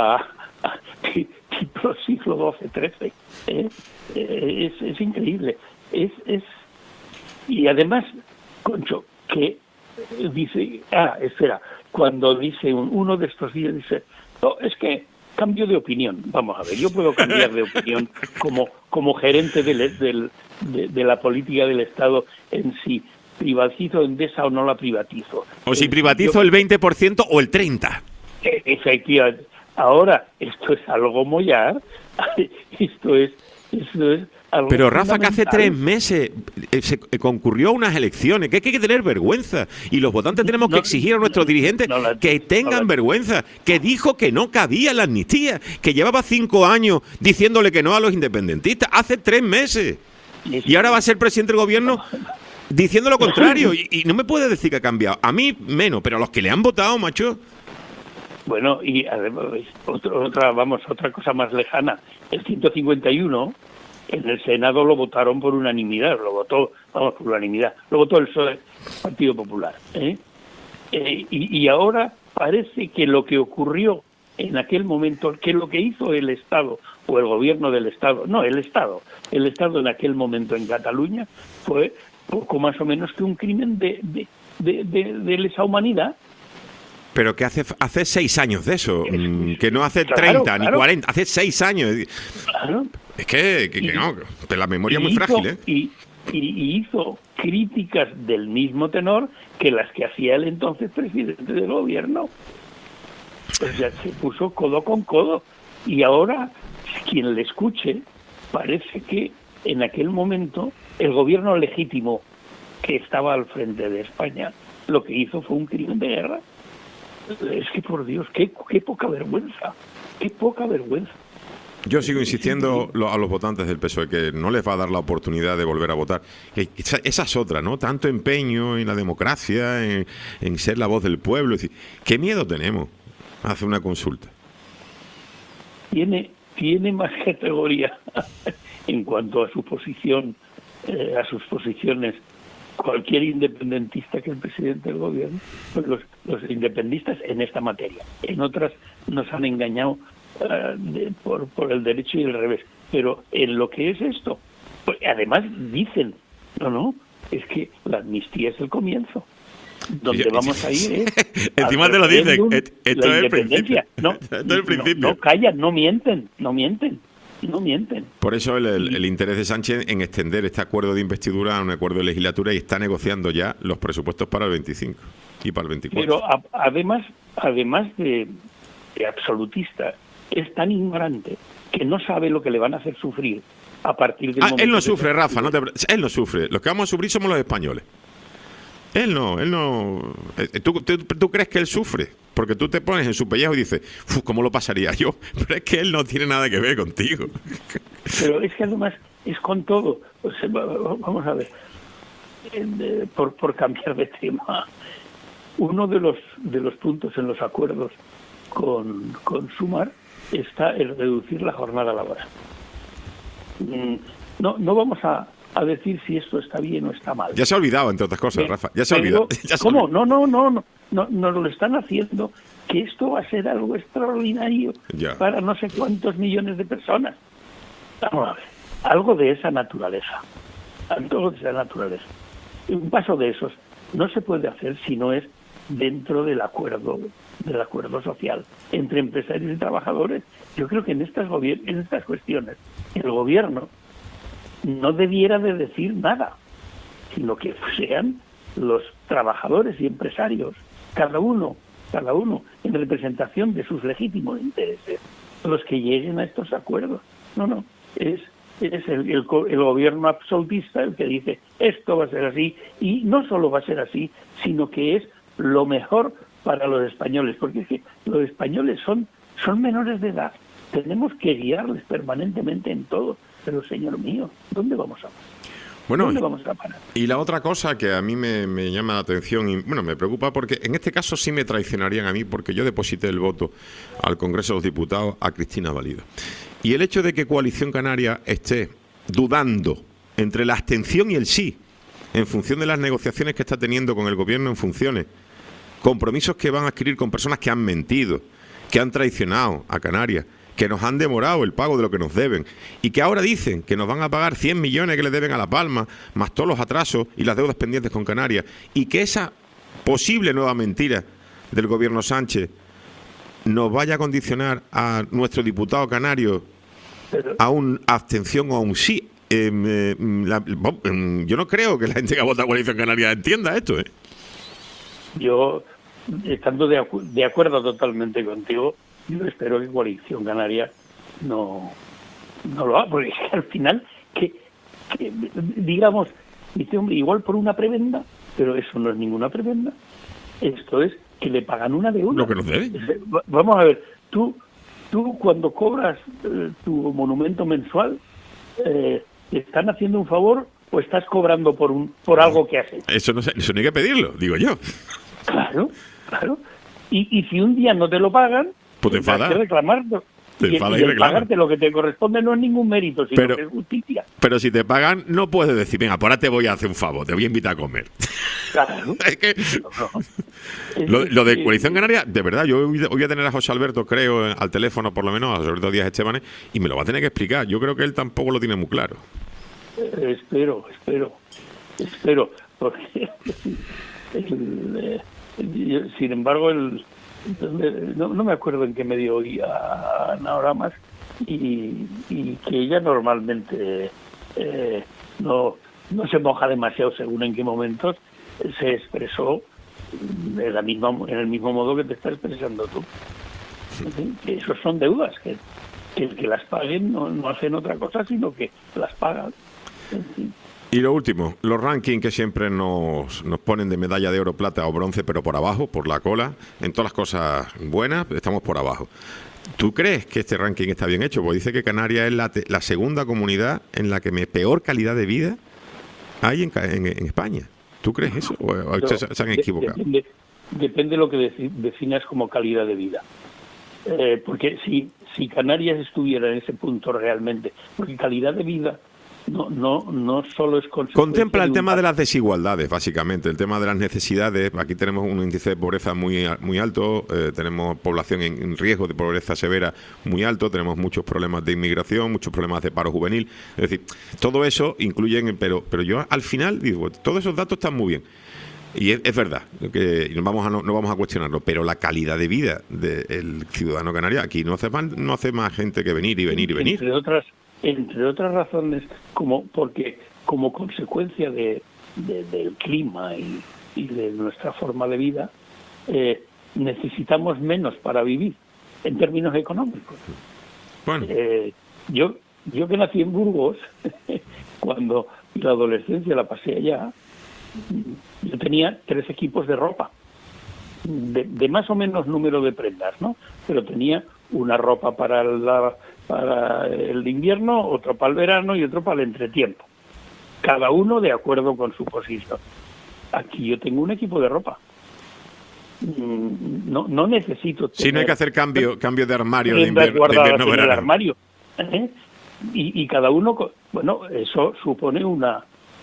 tipo siglo XII, XIII. Es increíble. Y además, Concho, que dice, cuando dice uno de estos días, dice, no, es que cambio de opinión. Vamos a ver, yo puedo cambiar de opinión como gerente de la política del Estado en sí. ¿Privatizo Endesa o no la privatizo? O si privatizo el 20% o el 30%. Efectivamente. Ahora, esto es algo mollar, esto es algo. Pero Rafa, que hace 3 meses se concurrió a unas elecciones, que hay que tener vergüenza, y los votantes tenemos que exigir a nuestros dirigentes que tengan vergüenza, que dijo que no cabía la amnistía, que llevaba 5 años diciéndole que no a los independentistas, hace 3 meses, y ahora va a ser presidente del gobierno diciendo lo contrario, y no me puede decir que ha cambiado, a mí menos, pero a los que le han votado, macho. Bueno, y además, otra cosa más lejana, el 151 en el Senado lo votaron por unanimidad, lo votó el PSOE, Partido Popular. Y ahora parece que lo que ocurrió en aquel momento, que lo que hizo el Estado, o el gobierno del Estado, no, el Estado en aquel momento en Cataluña, fue poco más o menos que un crimen de lesa humanidad. Pero que hace 6 años de eso, que no hace 30 ni 40, hace 6 años. Claro. Es que no, que la memoria es muy frágil, ¿eh? Y hizo críticas del mismo tenor que las que hacía el entonces presidente del gobierno. O sea, se puso codo con codo. Y ahora, quien le escuche, parece que en aquel momento el gobierno legítimo que estaba al frente de España lo que hizo fue un crimen de guerra. Es que, por Dios, qué poca vergüenza, qué poca vergüenza. Yo sigo insistiendo a los votantes del PSOE que no les va a dar la oportunidad de volver a votar. Esa es otra, ¿no? Tanto empeño en la democracia, en ser la voz del pueblo. Es decir, ¿qué miedo tenemos a hacer una consulta? Tiene más categoría en cuanto a su posición, a sus posiciones, cualquier independentista que el presidente del gobierno. Pues los independistas en esta materia. En otras nos han engañado por el derecho y el revés. Pero en lo que es esto, pues además dicen, no, es que la amnistía es el comienzo. Donde vamos a ir es... Encima te lo dicen, esto es el principio. No callan, no mienten. Por eso el interés de Sánchez en extender este acuerdo de investidura a un acuerdo de legislatura, y está negociando ya los presupuestos para el 25 y para el 24. Pero además de absolutista, es tan ignorante que no sabe lo que le van a hacer sufrir a partir del momento. Él no sufre, Rafa, él no sufre. Los que vamos a sufrir somos los españoles. Él no. ¿Tú crees que él sufre? Porque tú te pones en su pellejo y dices, ¿cómo lo pasaría yo? Pero es que él no tiene nada que ver contigo. Pero es que además es con todo. O sea, vamos a ver, por cambiar de tema, uno de los puntos en los acuerdos con Sumar está el reducir la jornada laboral. No vamos a decir si esto está bien o está mal. Ya se ha olvidado, entre otras cosas, Rafa. Ya se ha olvidado. ¿Cómo? No, nos lo están haciendo, que esto va a ser algo extraordinario para no sé cuántos millones de personas. Vamos a ver, algo de esa naturaleza. Un paso de esos no se puede hacer si no es dentro del acuerdo social entre empresarios y trabajadores. Yo creo que en estas cuestiones el gobierno no debiera de decir nada, sino que sean los trabajadores y empresarios, cada uno en representación de sus legítimos intereses, los que lleguen a estos acuerdos. No, es el gobierno absolutista el que dice esto va a ser así, y no solo va a ser así, sino que es lo mejor para los españoles, porque es que los españoles son menores de edad, tenemos que guiarles permanentemente en todo, pero señor mío, ¿dónde vamos a parar? Bueno, ¿Dónde vamos a parar? y la otra cosa que a mí me llama la atención y bueno, me preocupa, porque en este caso sí me traicionarían a mí, porque yo deposité el voto al Congreso de los Diputados a Cristina Valido. Y el hecho de que Coalición Canaria esté dudando entre la abstención y el sí, en función de las negociaciones que está teniendo con el gobierno en funciones, compromisos que van a adquirir con personas que han mentido, que han traicionado a Canarias, que nos han demorado el pago de lo que nos deben y que ahora dicen que nos van a pagar 100 millones que le deben a La Palma, más todos los atrasos y las deudas pendientes con Canarias, y que esa posible nueva mentira del gobierno Sánchez nos vaya a condicionar a nuestro diputado canario a una abstención o a un sí. Yo no creo que la gente que vota a Coalición Canaria entienda esto, ¿eh? Yo, estando de acuerdo totalmente contigo, yo espero que Coalición Canaria no lo haga, porque es que al final, que digamos, dice, hombre, igual por una prebenda, pero eso no es ninguna prebenda, esto es que le pagan una deuda. Lo que nos debe. Vamos a ver, tú cuando cobras tu monumento mensual, ¿te están haciendo un favor o estás cobrando por algo que has hecho? Eso no hay que pedirlo, digo yo. Claro. Y si un día no te lo pagan, pues te enfadas. Hay que reclamarlo. Te enfadas y el reclamas. pagarte lo que te corresponde no es ningún mérito, sino que es justicia. Pero si te pagan, no puedes decir, venga, ahora te voy a hacer un favor, te voy a invitar a comer. Claro. Es que lo de Coalición Canaria, de verdad, yo voy a tener a José Alberto, creo, al teléfono por lo menos, a José Alberto Díaz Estebanes, y me lo va a tener que explicar. Yo creo que él tampoco lo tiene muy claro. Espero, porque sin embargo no me acuerdo en qué medio oí a Ana Oramas y que ella normalmente no se moja demasiado según en qué momentos, se expresó en el mismo modo que te estás expresando tú. En fin, que esos son deudas, que el que las paguen no hacen otra cosa sino que las pagan. En fin. Y lo último, los rankings que siempre nos ponen de medalla de oro, plata o bronce, pero por abajo, por la cola, en todas las cosas buenas, estamos por abajo. ¿Tú crees que este ranking está bien hecho? Pues dice que Canarias es la segunda comunidad en la que peor calidad de vida hay en España. ¿Tú crees eso? ¿O se han equivocado? Depende de lo que definas como calidad de vida. Porque si Canarias estuviera en ese punto realmente, porque calidad de vida no solo es consecuencia. Contempla el tema de las desigualdades, básicamente, el tema de las necesidades. Aquí tenemos un índice de pobreza muy alto, tenemos población en riesgo de pobreza severa muy alto, tenemos muchos problemas de inmigración, muchos problemas de paro juvenil. Es decir, todo eso incluyen, pero yo al final digo, todos esos datos están muy bien. Y es verdad que no vamos a cuestionarlo, pero la calidad de vida del ciudadano canario aquí no hace más gente que venir. Entre otras razones, porque como consecuencia del clima y de nuestra forma de vida, necesitamos menos para vivir en términos económicos. Bueno. Yo que nací en Burgos, cuando la adolescencia la pasé allá, yo tenía 3 equipos de ropa, de más o menos número de prendas, ¿no? Pero tenía una ropa para el invierno, otro para el verano y otro para el entretiempo. Cada uno de acuerdo con su posición. Aquí yo tengo un equipo de ropa. No necesito tener... Sí, no hay que hacer cambio de armario de invierno en el armario. Y cada uno... Bueno, eso supone una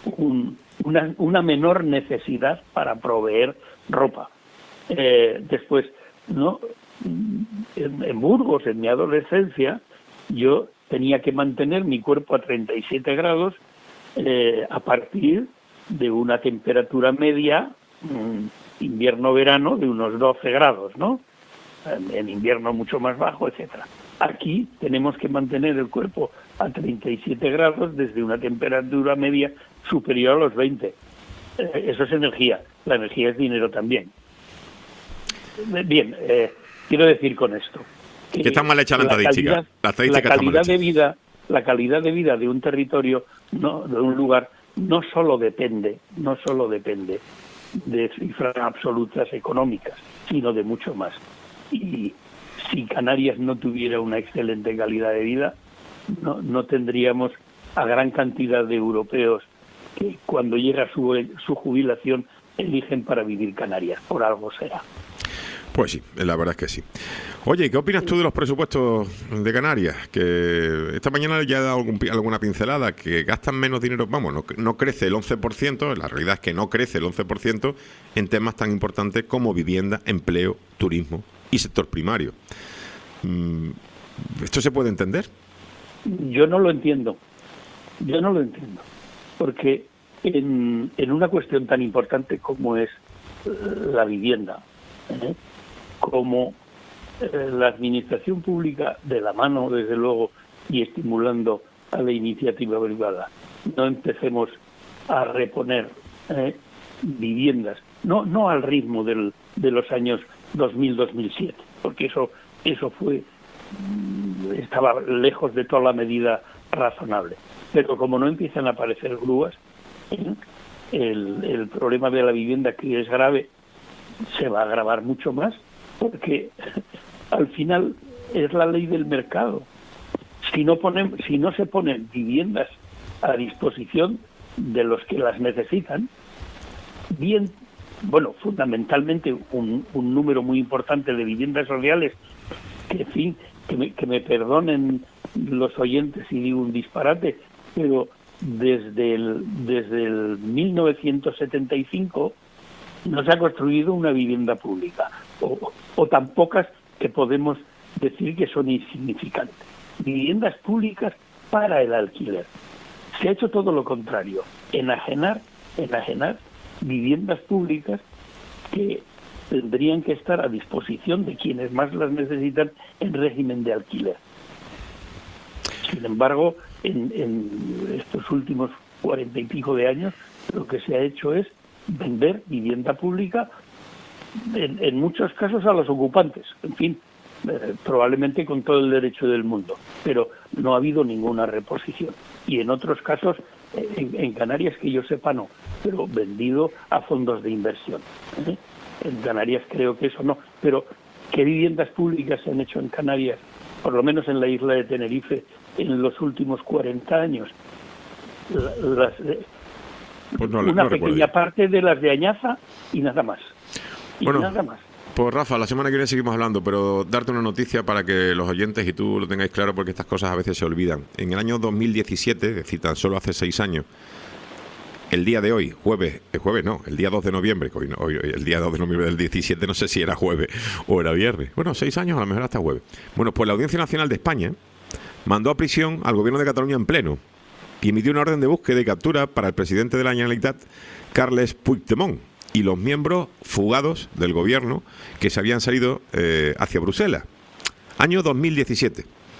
menor necesidad para proveer ropa. Después, ¿no? En Burgos, en mi adolescencia, yo tenía que mantener mi cuerpo a 37 grados a partir de una temperatura media invierno-verano de unos 12 grados, ¿no? En invierno mucho más bajo, etcétera. Aquí tenemos que mantener el cuerpo a 37 grados desde una temperatura media superior a los 20. Eso es energía. La energía es dinero también. Bien, quiero decir con esto que está mal hecha la estadística. La calidad de vida de un territorio, no, de un lugar, no solo depende de cifras absolutas económicas, sino de mucho más. Y si Canarias no tuviera una excelente calidad de vida, no tendríamos a gran cantidad de europeos que cuando llega su jubilación eligen para vivir Canarias. Por algo será. Pues sí, la verdad es que sí. Oye, ¿qué opinas tú de los presupuestos de Canarias? Que esta mañana ya he dado alguna pincelada, que gastan menos dinero, vamos, no crece el 11%, la realidad es que no crece el 11% en temas tan importantes como vivienda, empleo, turismo y sector primario. ¿Esto se puede entender? Yo no lo entiendo, porque en una cuestión tan importante como es la vivienda, como la administración pública, de la mano, desde luego, y estimulando a la iniciativa privada, no empecemos a reponer viviendas, no al ritmo de los años 2000-2007, porque eso estaba lejos de toda la medida razonable. Pero como no empiezan a aparecer grúas, el problema de la vivienda, que es grave, se va a agravar mucho más, porque al final es la ley del mercado. Si no se ponen viviendas a disposición de los que las necesitan, bien, bueno, fundamentalmente un número muy importante de viviendas sociales, que en fin, que me perdonen los oyentes si digo un disparate, pero desde el 1975 no se ha construido una vivienda pública, o tan pocas que podemos decir que son insignificantes. Viviendas públicas para el alquiler. Se ha hecho todo lo contrario, enajenar viviendas públicas que tendrían que estar a disposición de quienes más las necesitan en régimen de alquiler. Sin embargo, en estos últimos 40 y pico de años, lo que se ha hecho es vender vivienda pública, en muchos casos a los ocupantes, en fin, probablemente con todo el derecho del mundo, pero no ha habido ninguna reposición. Y en otros casos, en Canarias, que yo sepa, no, pero vendido a fondos de inversión. En Canarias creo que eso no, pero ¿qué viviendas públicas se han hecho en Canarias, por lo menos en la isla de Tenerife, en los últimos 40 años? Pues una pequeña parte de las de Añaza y nada más. Nada más. Pues Rafa, la semana que viene seguimos hablando, pero darte una noticia para que los oyentes y tú lo tengáis claro, porque estas cosas a veces se olvidan. En el año 2017, es decir, tan solo hace 6 años, el día de hoy, el día 2 de noviembre, el día 2 de noviembre del 17, no sé si era jueves o era viernes. Bueno, 6 años, a lo mejor hasta jueves. Bueno, pues la Audiencia Nacional de España mandó a prisión al gobierno de Cataluña en pleno y emitió una orden de búsqueda y captura para el presidente de la Generalitat, Carles Puigdemont, y los miembros fugados del gobierno que se habían salido hacia Bruselas. Año 2017.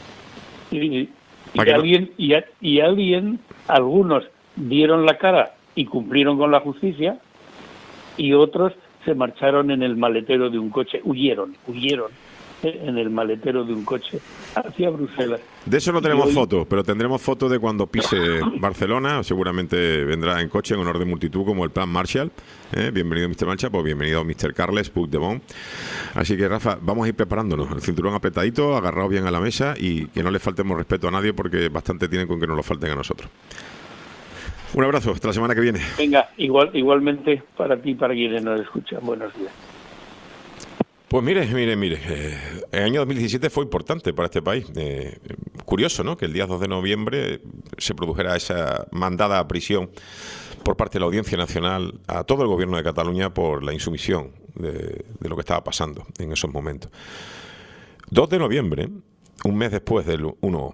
Y algunos dieron la cara y cumplieron con la justicia, y otros se marcharon en el maletero de un coche, huyeron en el maletero de un coche hacia Bruselas. De eso no tenemos fotos, pero tendremos fotos de cuando pise Barcelona. Seguramente vendrá en coche en honor de multitud, como el plan Marshall. Bienvenido Mr. Marshall, pues bienvenido Mr. Carles Puigdemont. Así que Rafa, vamos a ir preparándonos, el cinturón apretadito, agarrado bien a la mesa, y que no le faltemos respeto a nadie, porque bastante tienen con que nos lo falten a nosotros. Un abrazo, hasta la semana que viene. Venga, igualmente para ti y para quienes nos escuchan. Buenos días. Pues mire, el año 2017 fue importante para este país. Curioso, ¿no?, que el día 2 de noviembre se produjera esa mandada a prisión por parte de la Audiencia Nacional a todo el gobierno de Cataluña por la insumisión de lo que estaba pasando en esos momentos. 2 de noviembre, un mes después del 1.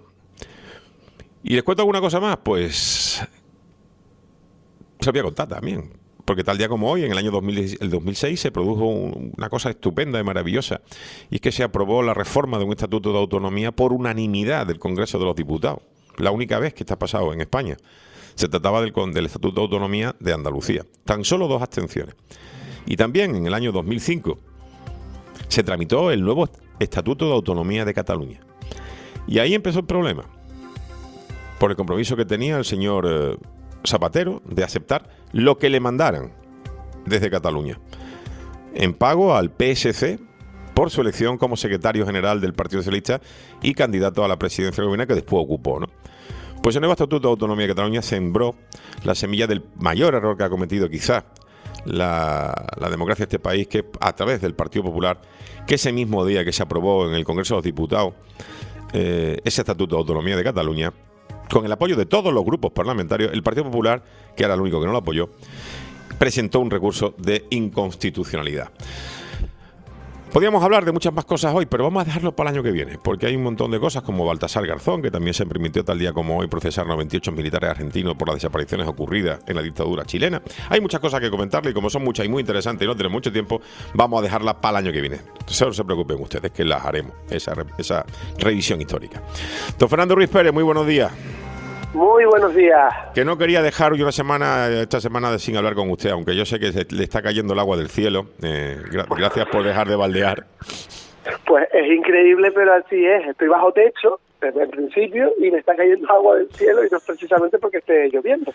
¿Y les cuento alguna cosa más? Pues se lo voy a contar también, porque tal día como hoy, en el año 2006, se produjo una cosa estupenda y maravillosa, y es que se aprobó la reforma de un Estatuto de Autonomía por unanimidad del Congreso de los Diputados. La única vez que está pasado en España. Se trataba del Estatuto de Autonomía de Andalucía. Tan solo 2 abstenciones. Y también en el año 2005 se tramitó el nuevo Estatuto de Autonomía de Cataluña. Y ahí empezó el problema, por el compromiso que tenía el señor Zapatero de aceptar lo que le mandaran desde Cataluña, en pago al PSC por su elección como secretario general del Partido Socialista y candidato a la presidencia del gobierno, que después ocupó, ¿no? Pues el nuevo Estatuto de Autonomía de Cataluña sembró la semilla del mayor error que ha cometido quizás la democracia de este país, que a través del Partido Popular, que ese mismo día que se aprobó en el Congreso de los Diputados ese Estatuto de Autonomía de Cataluña, con el apoyo de todos los grupos parlamentarios, el Partido Popular, que era el único que no lo apoyó, presentó un recurso de inconstitucionalidad. Podríamos hablar de muchas más cosas hoy, pero vamos a dejarlo para el año que viene, porque hay un montón de cosas como Baltasar Garzón, que también se permitió tal día como hoy procesar 98 militares argentinos por las desapariciones ocurridas en la dictadura chilena. Hay muchas cosas que comentarle, y como son muchas y muy interesantes y no tenemos mucho tiempo, vamos a dejarlas para el año que viene. Entonces no se preocupen ustedes, que las haremos, esa revisión histórica. Don Fernando Ruiz Pérez, muy buenos días. Muy buenos días. Que no quería dejar yo esta semana sin hablar con usted, aunque yo sé que le está cayendo el agua del cielo. Gracias por dejar de baldear. Pues es increíble, pero así es. Estoy bajo techo desde el principio y me está cayendo agua del cielo, y no es precisamente porque esté lloviendo.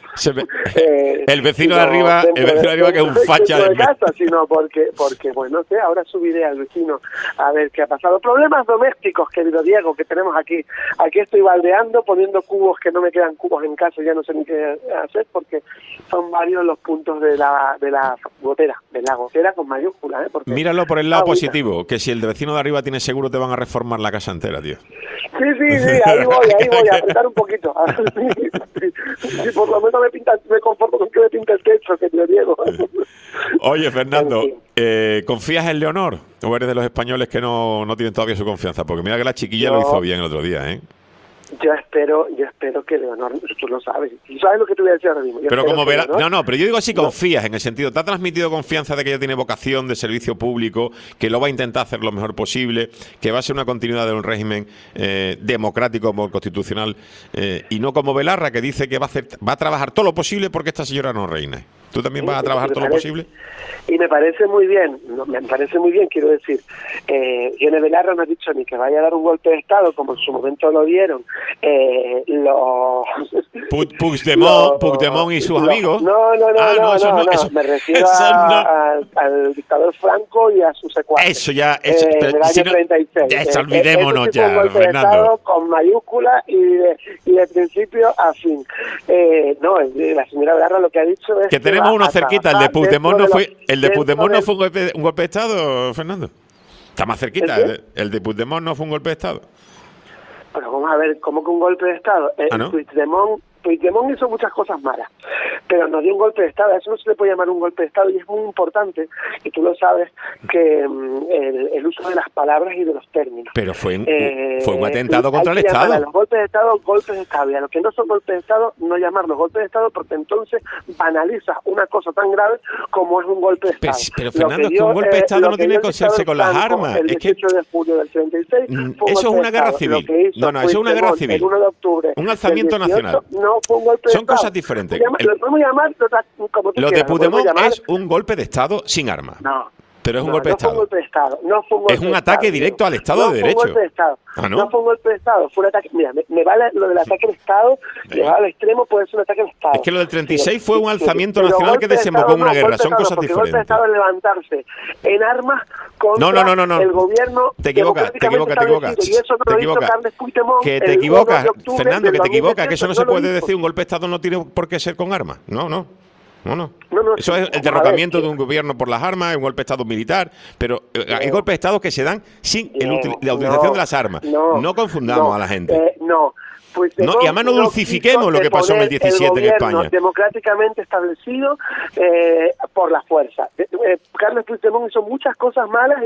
El vecino de arriba, que es un facha de casa, sino porque bueno, sé, ahora subiré al vecino a ver qué ha pasado. Problemas domésticos, querido Diego, que tenemos aquí. Aquí estoy baldeando, poniendo cubos, que no me quedan cubos en casa, ya no sé ni qué hacer, porque son varios los puntos de la gotera con mayúsculas, porque míralo por el lado positivo, que si el vecino de arriba tiene seguro, te van a reformar la casa entera, tío. Sí, ahí voy, a apretar un poquito. Si por lo menos me conformo con que me pinta el techo, que te Diego. Oye, Fernando, ¿confías en Leonor? ¿O eres de los españoles que no tienen todavía su confianza? Porque mira que la chiquilla lo hizo bien el otro día, ¿eh? Yo espero que Leonor, tú lo sabes, tú sabes lo que te voy a decir ahora mismo. Pero como verás, pero yo digo si confías, en el sentido, ¿te ha transmitido confianza de que ella tiene vocación de servicio público, que lo va a intentar hacer lo mejor posible, que va a ser una continuidad de un régimen democrático, constitucional, y no como Belarra, que dice que va a trabajar todo lo posible porque esta señora no reine? ¿Tú también vas a trabajar todo lo posible? Y me parece muy bien, quiero decir. Yone Belarra no ha dicho ni que vaya a dar un golpe de Estado, como en su momento lo dieron Puigdemont y sus amigos. No, me refiero al dictador Franco y a sus secuaces. Eso ya, del año 36. Olvidémonos ya, un golpe Fernando. de Estado con mayúsculas y de principio a fin. La señora Belarra lo que ha dicho es que tenemos uno cerquita, el de Puigdemont no fue un golpe de Estado, Fernando. Está más cerquita, el de Puigdemont no fue un golpe de Estado. Pero vamos a ver, ¿cómo que un golpe de Estado? ¿No? Puigdemont hizo muchas cosas malas, pero nos dio un golpe de Estado. Eso no se le puede llamar un golpe de Estado, y es muy importante, y tú lo sabes, que el uso de las palabras y de los términos. Pero fue un atentado contra el Estado. A los golpes de Estado, golpes de Estado, y a los que no son golpes de Estado, no llamarlos golpes de Estado, porque entonces banalizas una cosa tan grave como es un golpe de Estado. Pero Fernando, que un golpe de Estado no tiene que hacerse con las armas. El 18 de julio del 36 eso es una guerra civil. No, eso es una guerra civil. El 1 de octubre. Un alzamiento nacional. No fue un golpe de Son Estado. cosas diferentes. Lo podemos llamar como tú Lo quieras, de Puigdemont es un golpe de Estado sin armas. No. Pero es un golpe de Estado. No fue un golpe de Estado. No fue un golpe es un ataque directo al Estado de Derecho. No fue un golpe de Estado. ¿Ah, no? No fue un golpe de Estado. Fue un ataque. Mira, me vale lo del ataque al Estado. Llevado al extremo puede ser un ataque al Estado. Es que lo del 36 fue un alzamiento nacional que desembocó en una guerra. Son cosas diferentes. El golpe de Estado es levantarse en armas contra el gobierno. Te equivocas. Y eso no lo hizo Carles Puigdemont. Que te equivocas, Fernando, que te equivocas. Que eso no se puede decir. Un golpe de Estado no tiene por qué ser con armas. No. Eso es el derrocamiento de un gobierno por las armas, un golpe de Estado militar, pero hay golpes de Estado que se dan sin la utilización de las armas. No confundamos a la gente. Y además no dulcifiquemos lo que pasó en el 17 en España. Democráticamente establecido por la fuerza. Carles Puigdemont hizo muchas cosas malas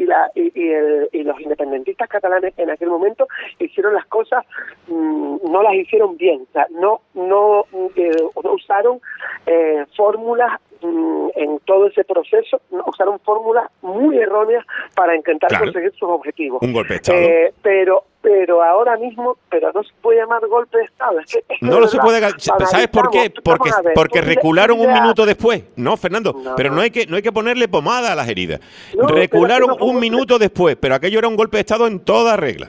y los independentistas catalanes en aquel momento hicieron las cosas, no las hicieron bien. O sea, no usaron fórmulas en todo ese proceso usaron fórmulas muy erróneas para intentar Claro. conseguir sus objetivos. Un golpe de Estado. Pero ahora mismo, no se puede llamar golpe de Estado. Es que No de lo se verdad, puede. ¿Sabes por qué? vamos a ver, Porque tú tienes recularon un idea- minuto después. No, Fernando. No. Pero no hay que ponerle pomada a las heridas. No, Recularon pero es que no un minuto después, pero aquello era un golpe de Estado en toda regla.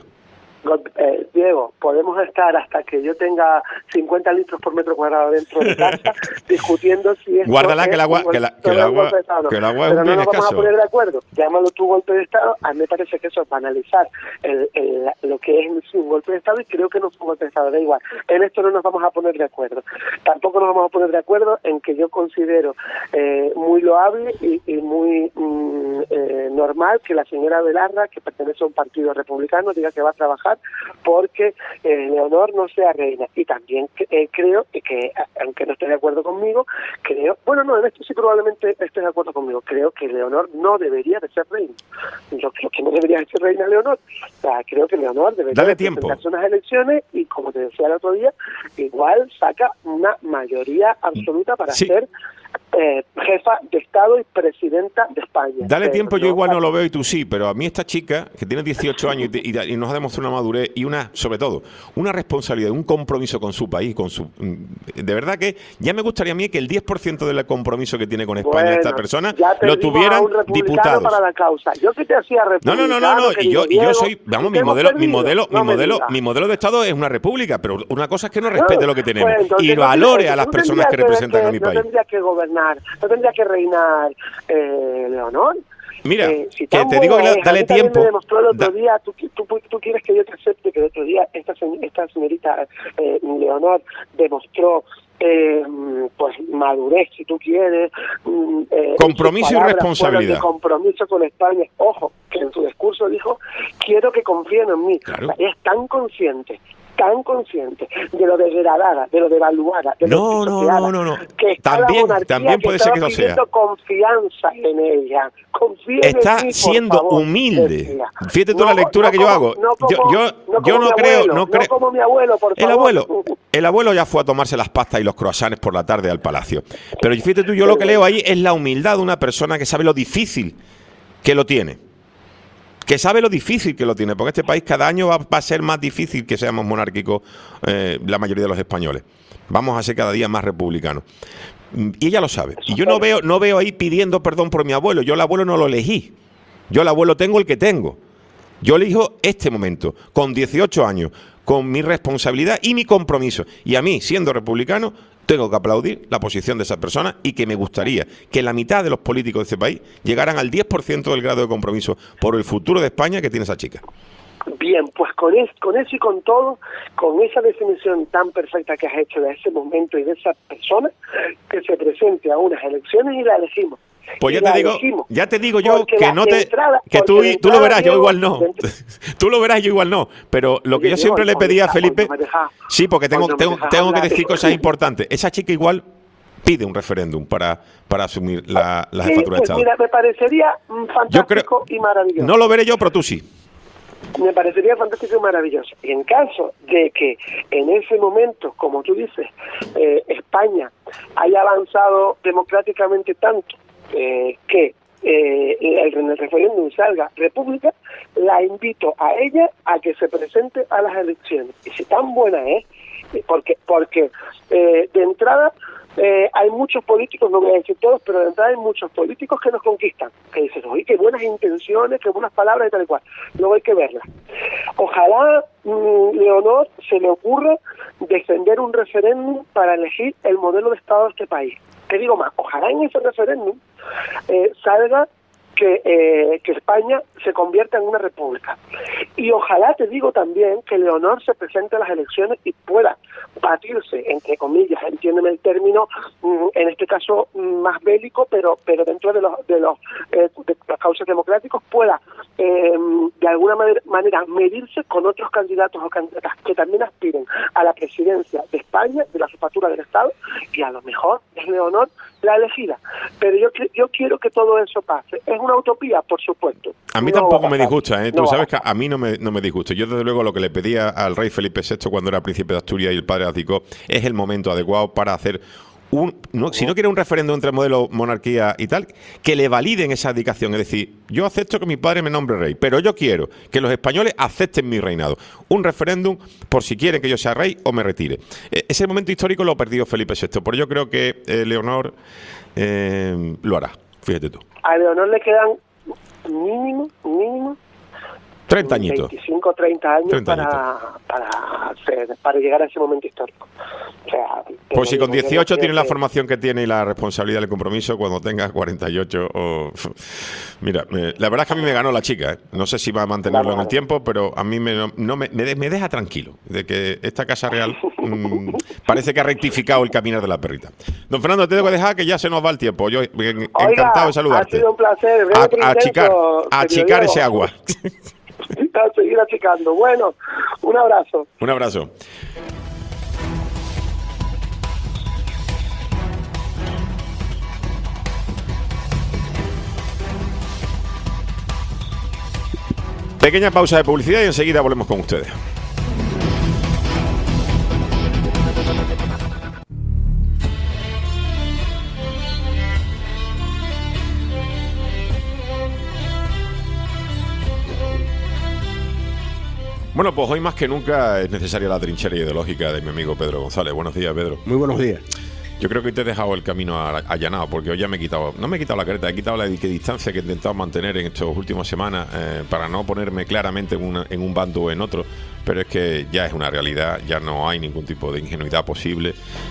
Diego, podemos estar hasta que yo tenga 50 litros por metro cuadrado dentro de casa discutiendo si esto Guárdala, es que el agua- un golpe- que la- que el agua- golpe de Estado. que el agua es Pero un no bien nos vamos a escaso. poner de acuerdo. Llámalo tú golpe de Estado. A mí me parece que eso es banalizar lo que es en sí un golpe de Estado, y creo que no es un golpe de Estado. Da igual. En esto no nos vamos a poner de acuerdo. Tampoco nos vamos a poner de acuerdo en que yo considero muy loable y muy normal que la señora Belarra, que pertenece a un partido republicano, diga que va a trabajar porque Leonor no sea reina. Y también creo que, aunque no esté de acuerdo conmigo, en esto sí probablemente esté de acuerdo conmigo, creo que Leonor no debería de ser reina. Yo creo que no debería de ser reina Leonor. O sea, creo que Leonor debería Dale de tiempo. presentarse unas elecciones y, como te decía el otro día, igual saca una mayoría absoluta para Sí. ser jefa de Estado y presidenta de España. Dale Pero tiempo, yo igual no pasa- lo veo y tú sí, pero a mí esta chica, que tiene 18 años y nos ha demostrado una madurez y sobre todo, una responsabilidad, un compromiso con su país, de verdad que ya me gustaría a mí que el 10% del compromiso que tiene con España Bueno, esta persona ya lo perdimos a tuvieran un republicano diputados. para la causa. Yo que te hacía No, republicano, y yo querido soy, Diego, vamos, te hemos perdido. No me digas. mi modelo de Estado es una república, pero una cosa es que no respete lo que tenemos Pues entonces y no valore tendría- a las no personas que tendría representan a mi no país. tendría que gobernar, no tendría que reinar Leonor. Mira, Si que tan te digo que buena es, a dale mí también tiempo. me demostró el otro Da- día, tú quieres que yo te acepte que el otro día esta señorita Leonor demostró pues madurez, si tú quieres, Compromiso y sus palabras responsabilidad. fueron de compromiso con España. Ojo, que en su discurso dijo: quiero que confíen en mí. Claro. O sea, es tan consciente de lo degradada, de lo devaluada, de lo pisoteada, No. que está la monarquía, También puede ser que estaba eso sea. pidiendo confianza en ella. Confíen en Está mí, por siendo favor, humilde. decía. Fíjate tú la lectura que yo hago. Yo no creo, no como mi abuelo, por favor. El abuelo ya fue a tomarse las pastas y los croissants por la tarde al palacio. Pero fíjate tú, yo lo que leo ahí es la humildad de una persona que sabe lo difícil que lo tiene. Que sabe lo difícil que lo tiene, porque este país cada año va a ser más difícil que seamos monárquicos la mayoría de los españoles. Vamos a ser cada día más republicanos. Y ella lo sabe. Y yo no veo ahí pidiendo perdón por mi abuelo. Yo el abuelo no lo elegí. Yo el abuelo tengo el que tengo. Yo elijo este momento, con 18 años, con mi responsabilidad y mi compromiso. Y a mí, siendo republicano, tengo que aplaudir la posición de esa persona y que me gustaría que la mitad de los políticos de este país llegaran al 10% del grado de compromiso por el futuro de España que tiene esa chica. Bien, pues con eso y con todo, con esa definición tan perfecta que has hecho de ese momento y de esa persona, que se presente a unas elecciones y la elegimos. Pues Y ya te digo yo Porque que la no te entrada- que porque tú de lo entrada, verás, yo Diego, igual no. de- Tú lo verás, yo igual no. Pero lo que yo Diego, siempre le no pedí a me Felipe, deja, no me deja. sí, porque tengo No me deja que hablar. decir cosas importantes. Esa chica igual pide un referéndum para asumir la jefatura de Estado. Mira, me parecería fantástico y maravilloso. No lo veré yo, pero tú sí. Me parecería fantástico y maravilloso. Y en caso de que en ese momento, como tú dices, España haya avanzado democráticamente tanto que en el referéndum salga república, la invito a ella a que se presente a las elecciones. Y si tan buena es, porque de entrada hay muchos políticos, no voy a decir todos, pero de entrada hay muchos políticos que nos conquistan, que dicen, oye, qué buenas intenciones, qué buenas palabras y tal y cual. Luego hay que verlas. Ojalá Leonor se le ocurra defender un referéndum para elegir el modelo de Estado de este país. Te digo más, ojalá en ese referéndum salga que España se convierta en una república. Y ojalá, te digo también, que Leonor se presente a las elecciones y pueda batirse, entre comillas, entiéndeme el término, en este caso más bélico, pero dentro de los cauces democráticos, pueda de alguna manera medirse con otros candidatos o candidatas que también aspiren a la presidencia de España, de la jefatura del Estado, y a lo mejor es Leonor la elegida. Pero yo quiero que todo eso pase. ¿Es una utopía? Por supuesto. A mí No tampoco va a me pasar. disgusta, ¿eh? Tú No va sabes a que a mí no me disgusta. Yo, desde luego, lo que le pedía al rey Felipe VI cuando era príncipe de Asturias y el padre abdicó es el momento adecuado para hacer si no quiere un referéndum entre modelo monarquía y tal, que le validen esa abdicación. Es decir, yo acepto que mi padre me nombre rey, pero yo quiero que los españoles acepten mi reinado. Un referéndum por si quieren que yo sea rey o me retire. Ese momento histórico lo ha perdido Felipe VI, pero yo creo que Leonor lo hará. Fíjate tú. A Leonor le quedan mínimo 30 añitos. 25, 30 años 30 para llegar a ese momento histórico. O sea, pues si con 18 tiene la que... formación que tiene y la responsabilidad del compromiso, cuando tenga 48 Mira, la verdad es que a mí me ganó la chica, ¿eh? No sé si va a mantenerlo en el tiempo, pero a mí me deja tranquilo de que esta Casa Real parece que ha rectificado el caminar de la perrita. Don Fernando, te tengo que dejar que ya se nos va el tiempo. Yo encantado de saludarte. Ha sido un placer. A achicar ese agua. A seguir achicando. Bueno, un abrazo. Un abrazo. Pequeña pausa de publicidad y enseguida volvemos con ustedes. Bueno, pues hoy más que nunca es necesaria la trinchera ideológica de mi amigo Pedro González. Buenos días, Pedro. Muy buenos días. Yo creo que hoy te he dejado el camino allanado, porque hoy ya no me he quitado la careta, he quitado la distancia que he intentado mantener en estas últimas semanas para no ponerme claramente en un bando o en otro, pero es que ya es una realidad, ya no hay ningún tipo de ingenuidad posible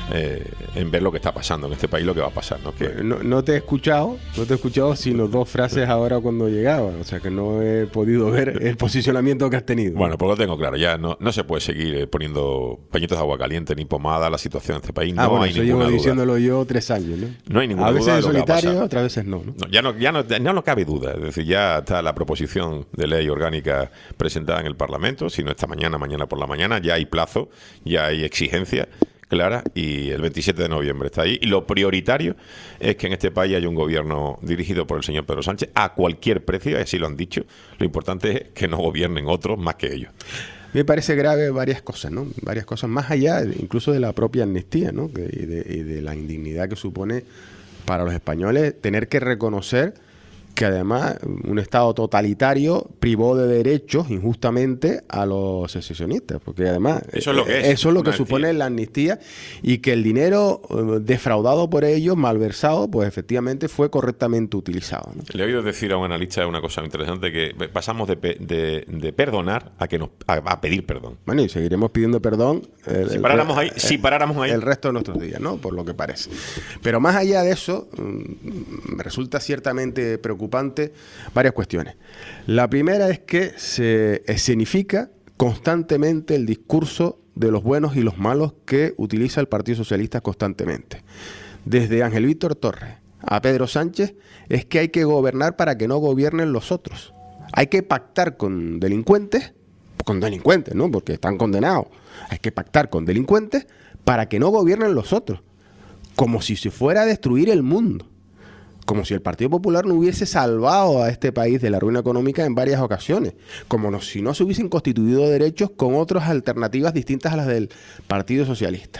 en ver lo que está pasando en este país, lo que va a pasar, ¿no? Que... No te he escuchado sino 2 frases ahora cuando llegaba, o sea que no he podido ver el posicionamiento que has tenido. Bueno, pues lo tengo claro, ya no se puede seguir poniendo pañitos de agua caliente ni pomada a la situación de este país, no hay ninguna duda. Diciéndolo yo 3 años, ¿no? No hay ninguna duda. A veces en solitario, otras veces no. Ya no cabe duda. Es decir, ya está la proposición de ley orgánica presentada en el Parlamento. Si no esta mañana por la mañana, ya hay plazo, ya hay exigencia clara y el 27 de noviembre está ahí. Y lo prioritario es que en este país haya un gobierno dirigido por el señor Pedro Sánchez a cualquier precio, y así lo han dicho. Lo importante es que no gobiernen otros más que ellos. Me parece grave varias cosas, ¿no? Varias cosas más allá, incluso de la propia amnistía, ¿no? Y de la indignidad que supone para los españoles tener que reconocer que además un Estado totalitario privó de derechos injustamente a los secesionistas, porque además eso es lo que supone la amnistía, y que el dinero defraudado por ellos, malversado, pues efectivamente fue correctamente utilizado, ¿no? Le he oído decir a un analista una cosa interesante, que pasamos de perdonar a pedir perdón. Bueno, y seguiremos pidiendo perdón si paráramos ahí el resto de nuestros días, ¿no? Por lo que parece. Pero más allá de eso, me resulta ciertamente preocupante varias cuestiones. La primera es que se escenifica constantemente el discurso de los buenos y los malos que utiliza el Partido Socialista constantemente. Desde Ángel Víctor Torres a Pedro Sánchez es que hay que gobernar para que no gobiernen los otros. Hay que pactar con delincuentes, ¿no? Porque están condenados. Hay que pactar con delincuentes para que no gobiernen los otros. Como si se fuera a destruir el mundo. Como si el Partido Popular no hubiese salvado a este país de la ruina económica en varias ocasiones. Como si no se hubiesen constituido derechos con otras alternativas distintas a las del Partido Socialista.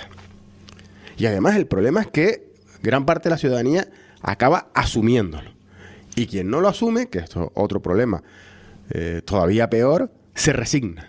Y además el problema es que gran parte de la ciudadanía acaba asumiéndolo. Y quien no lo asume, que esto es otro problema todavía peor, se resigna.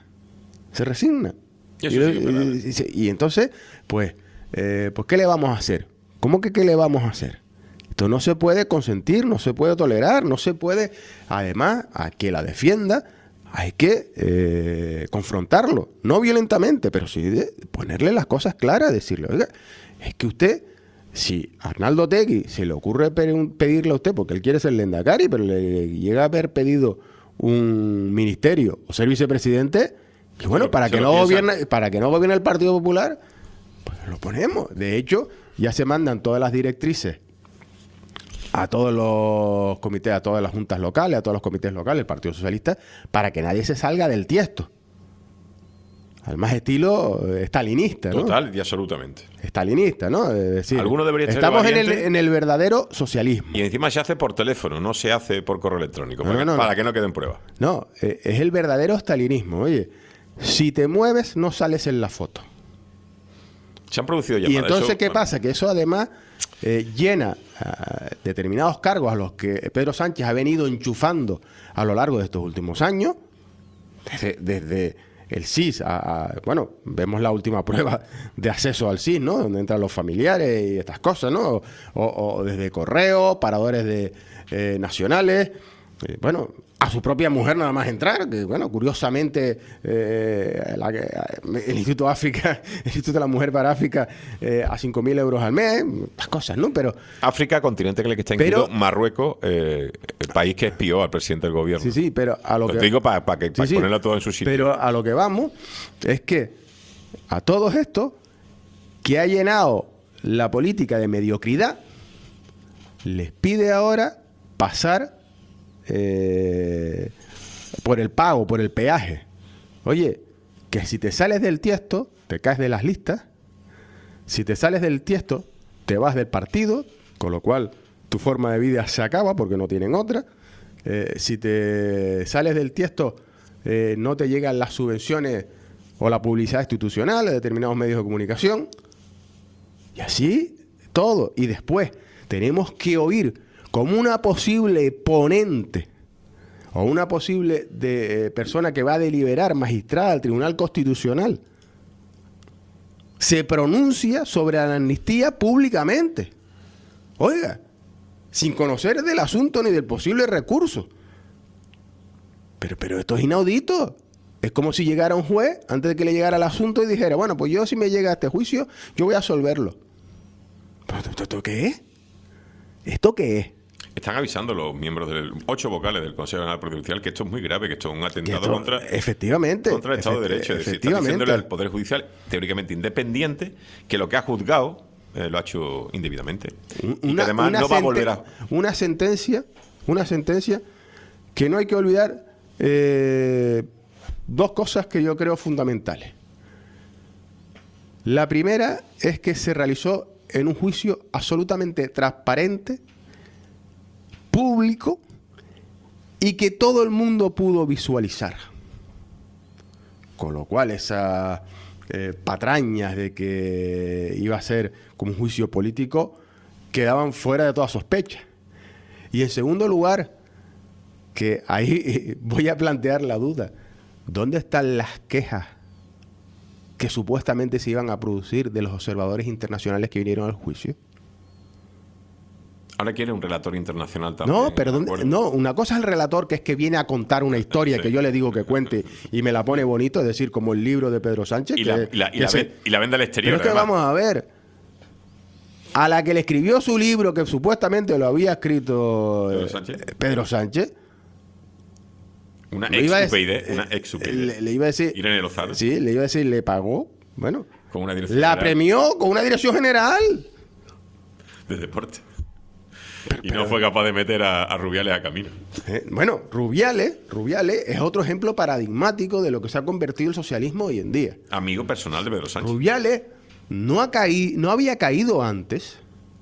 Y entonces, pues, ¿qué le vamos a hacer? ¿Cómo que qué le vamos a hacer? Esto no se puede consentir, no se puede tolerar, no se puede. Además, a que la defienda hay que confrontarlo, no violentamente, pero sí de ponerle las cosas claras, decirle, oiga, es que usted, si a Arnaldo Otegi se le ocurre pedirle a usted, porque él quiere ser Lehendakari, pero le llega a haber pedido un ministerio o ser vicepresidente, y bueno, para que no gobierne el Partido Popular, pues lo ponemos. De hecho, ya se mandan todas las directrices a todos los comités, a todas las juntas locales, a todos los comités locales del Partido Socialista, para que nadie se salga del tiesto. Al más estilo estalinista, ¿no? Total y absolutamente. Estalinista, ¿no? Es decir, estamos en el verdadero socialismo. Y encima se hace por teléfono, no se hace por correo electrónico, para que no queden pruebas. No, es el verdadero estalinismo. Oye, si te mueves, no sales en la foto. Se han producido Y llamadas. entonces, Eso, ¿qué bueno, pasa? Que eso además llena determinados cargos a los que Pedro Sánchez ha venido enchufando a lo largo de estos últimos años, desde el SIS bueno, vemos la última prueba de acceso al SIS, ¿no? Donde entran los familiares y estas cosas, ¿no? O desde correo, paradores de nacionales, bueno, a su propia mujer nada más entrar, que bueno, curiosamente el Instituto África, el Instituto de la Mujer para África, a 5.000 euros al mes, estas cosas, ¿no? Pero África, continente que está incluido, Marruecos, el país que espió al presidente del gobierno. sí, pero a lo Lo que digo para Sí, sí. ponerlo todo en su sitio. Pero a lo que vamos es que a todos estos que ha llenado la política de mediocridad, les pide ahora pasar por el pago, por el peaje. Oye, que si te sales del tiesto, te caes de las listas. Si te sales del tiesto, te vas del partido, con lo cual tu forma de vida se acaba porque no tienen otra. Si te sales del tiesto, no te llegan las subvenciones o la publicidad institucional de determinados medios de comunicación. Y así todo. Y después tenemos que oír como una posible ponente o una posible persona que va a deliberar, magistrada del Tribunal Constitucional, se pronuncia sobre la amnistía públicamente. Oiga, sin conocer del asunto ni del posible recurso. Pero esto es inaudito. Es como si llegara un juez antes de que le llegara el asunto y dijera, bueno, pues yo si me llega a este juicio, yo voy a absolverlo. ¿Esto qué es? ¿Esto qué es? Están avisando los miembros 8 vocales del Consejo General del Poder Judicial que esto es muy grave, que esto es un atentado contra el Estado de Derecho. Es decir, están diciéndole al Poder Judicial, teóricamente independiente, que lo que ha juzgado lo ha hecho indebidamente. Y que además no va a volver a... Una sentencia que no hay que olvidar dos cosas que yo creo fundamentales. La primera es que se realizó en un juicio absolutamente transparente, público y que todo el mundo pudo visualizar. Con lo cual esas patrañas de que iba a ser como un juicio político quedaban fuera de toda sospecha. Y en segundo lugar, que ahí voy a plantear la duda, ¿dónde están las quejas que supuestamente se iban a producir de los observadores internacionales que vinieron al juicio? Ahora quiere un relator internacional también. No, perdón, no, una cosa es el relator, que es que viene a contar una historia que yo le digo que cuente y me la pone bonito, es decir, como el libro de Pedro Sánchez. Y la venda al exterior. Pero es que vamos a ver, a la que le escribió su libro, que supuestamente lo había escrito Pedro Sánchez. Una le iba a ex UPyD. Le iba a decir... Irene Lozano. Sí, le iba a decir, le pagó. Bueno, con una dirección la general premió con una dirección general de deporte. Y no fue capaz de meter a Rubiales a camino. Bueno, Rubiales es otro ejemplo paradigmático de lo que se ha convertido el socialismo hoy en día. Amigo personal de Pedro Sánchez. Rubiales no había caído antes,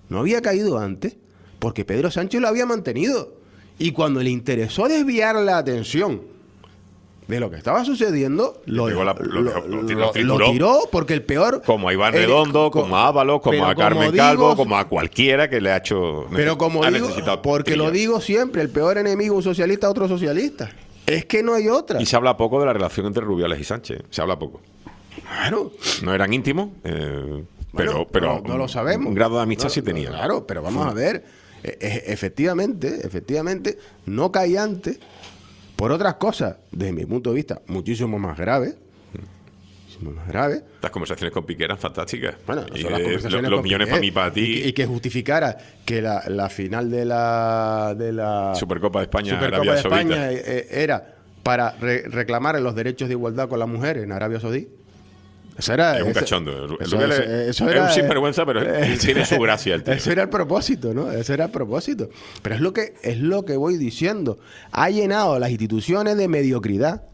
porque Pedro Sánchez lo había mantenido. Y cuando le interesó desviar la atención de lo que estaba sucediendo, lo tiró, porque el peor... Como a Iván Redondo, como a Ábalos, como a Carmen Calvo, como a cualquiera que le ha hecho... Pero como digo, porque lo digo siempre, el peor enemigo, un socialista, otro socialista. Es que no hay otra. Y se habla poco de la relación entre Rubiales y Sánchez. Se habla poco. Claro. No eran íntimos, bueno, pero no lo sabemos. Un grado de amistad sí tenía. Claro, pero vamos a ver. Efectivamente, no caía antes por otras cosas, desde mi punto de vista, muchísimo más graves. Las conversaciones con Piqué eran fantásticas. Bueno, y son las conversaciones los con millones Piqué, para mí, para ti. Y que justificara que la final de la Supercopa de España, Supercopa de España era para reclamar los derechos de igualdad con la mujer en Arabia Saudí. Eso era, es un cachondo. Eso era, es un sinvergüenza, pero tiene su gracia el tío. Eso era el propósito, ¿no? Eso era el propósito. Pero es lo que voy diciendo. Ha llenado las instituciones de mediocridad.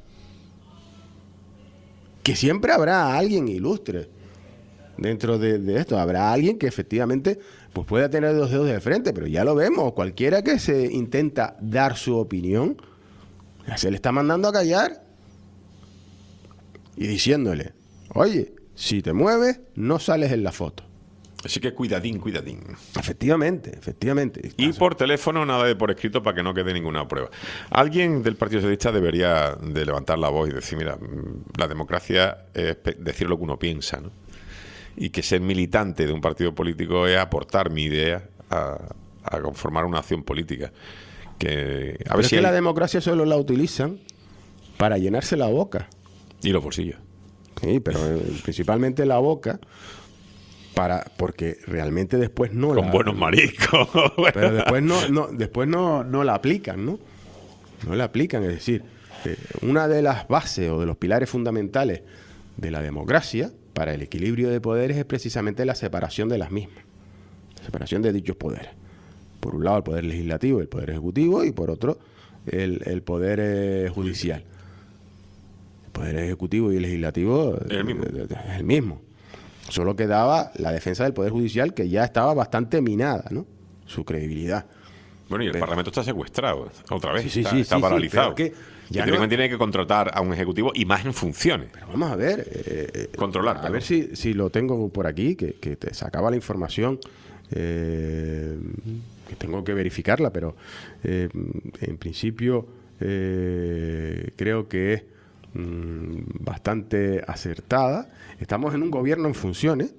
Que siempre habrá alguien ilustre dentro de esto. Habrá alguien que efectivamente pues pueda tener dos dedos de frente, pero ya lo vemos. Cualquiera que se intenta dar su opinión, se le está mandando a callar y diciéndole: oye, si te mueves, no sales en la foto. Así que cuidadín. Efectivamente. Y por teléfono, nada de por escrito para que no quede ninguna prueba. Alguien del Partido Socialista debería de levantar la voz y decir, mira, la democracia es decir lo que uno piensa, ¿no? Y que ser militante de un partido político es aportar mi idea a conformar una acción política. Pero es que la democracia solo la utilizan para llenarse la boca. Y los bolsillos. Sí, pero principalmente la boca, porque realmente después no Con buenos mariscos. Pero después no la aplican, ¿no? No la aplican, es decir, una de las bases o de los pilares fundamentales de la democracia para el equilibrio de poderes es precisamente la separación de las mismas. La separación de dichos poderes. Por un lado el poder legislativo y el poder ejecutivo, y por otro el poder judicial. El poder ejecutivo y el legislativo es el mismo. Solo quedaba la defensa del poder judicial, que ya estaba bastante minada, ¿no? Su credibilidad. Bueno, y el Parlamento está secuestrado otra vez. Sí, está paralizado. pero ya tiene que contratar a un ejecutivo y más en funciones. Pero vamos a ver. Controlar. A ver si lo tengo por aquí, que te sacaba la información. Que tengo que verificarla, pero en principio creo que es bastante acertada. Estamos en un gobierno en funciones,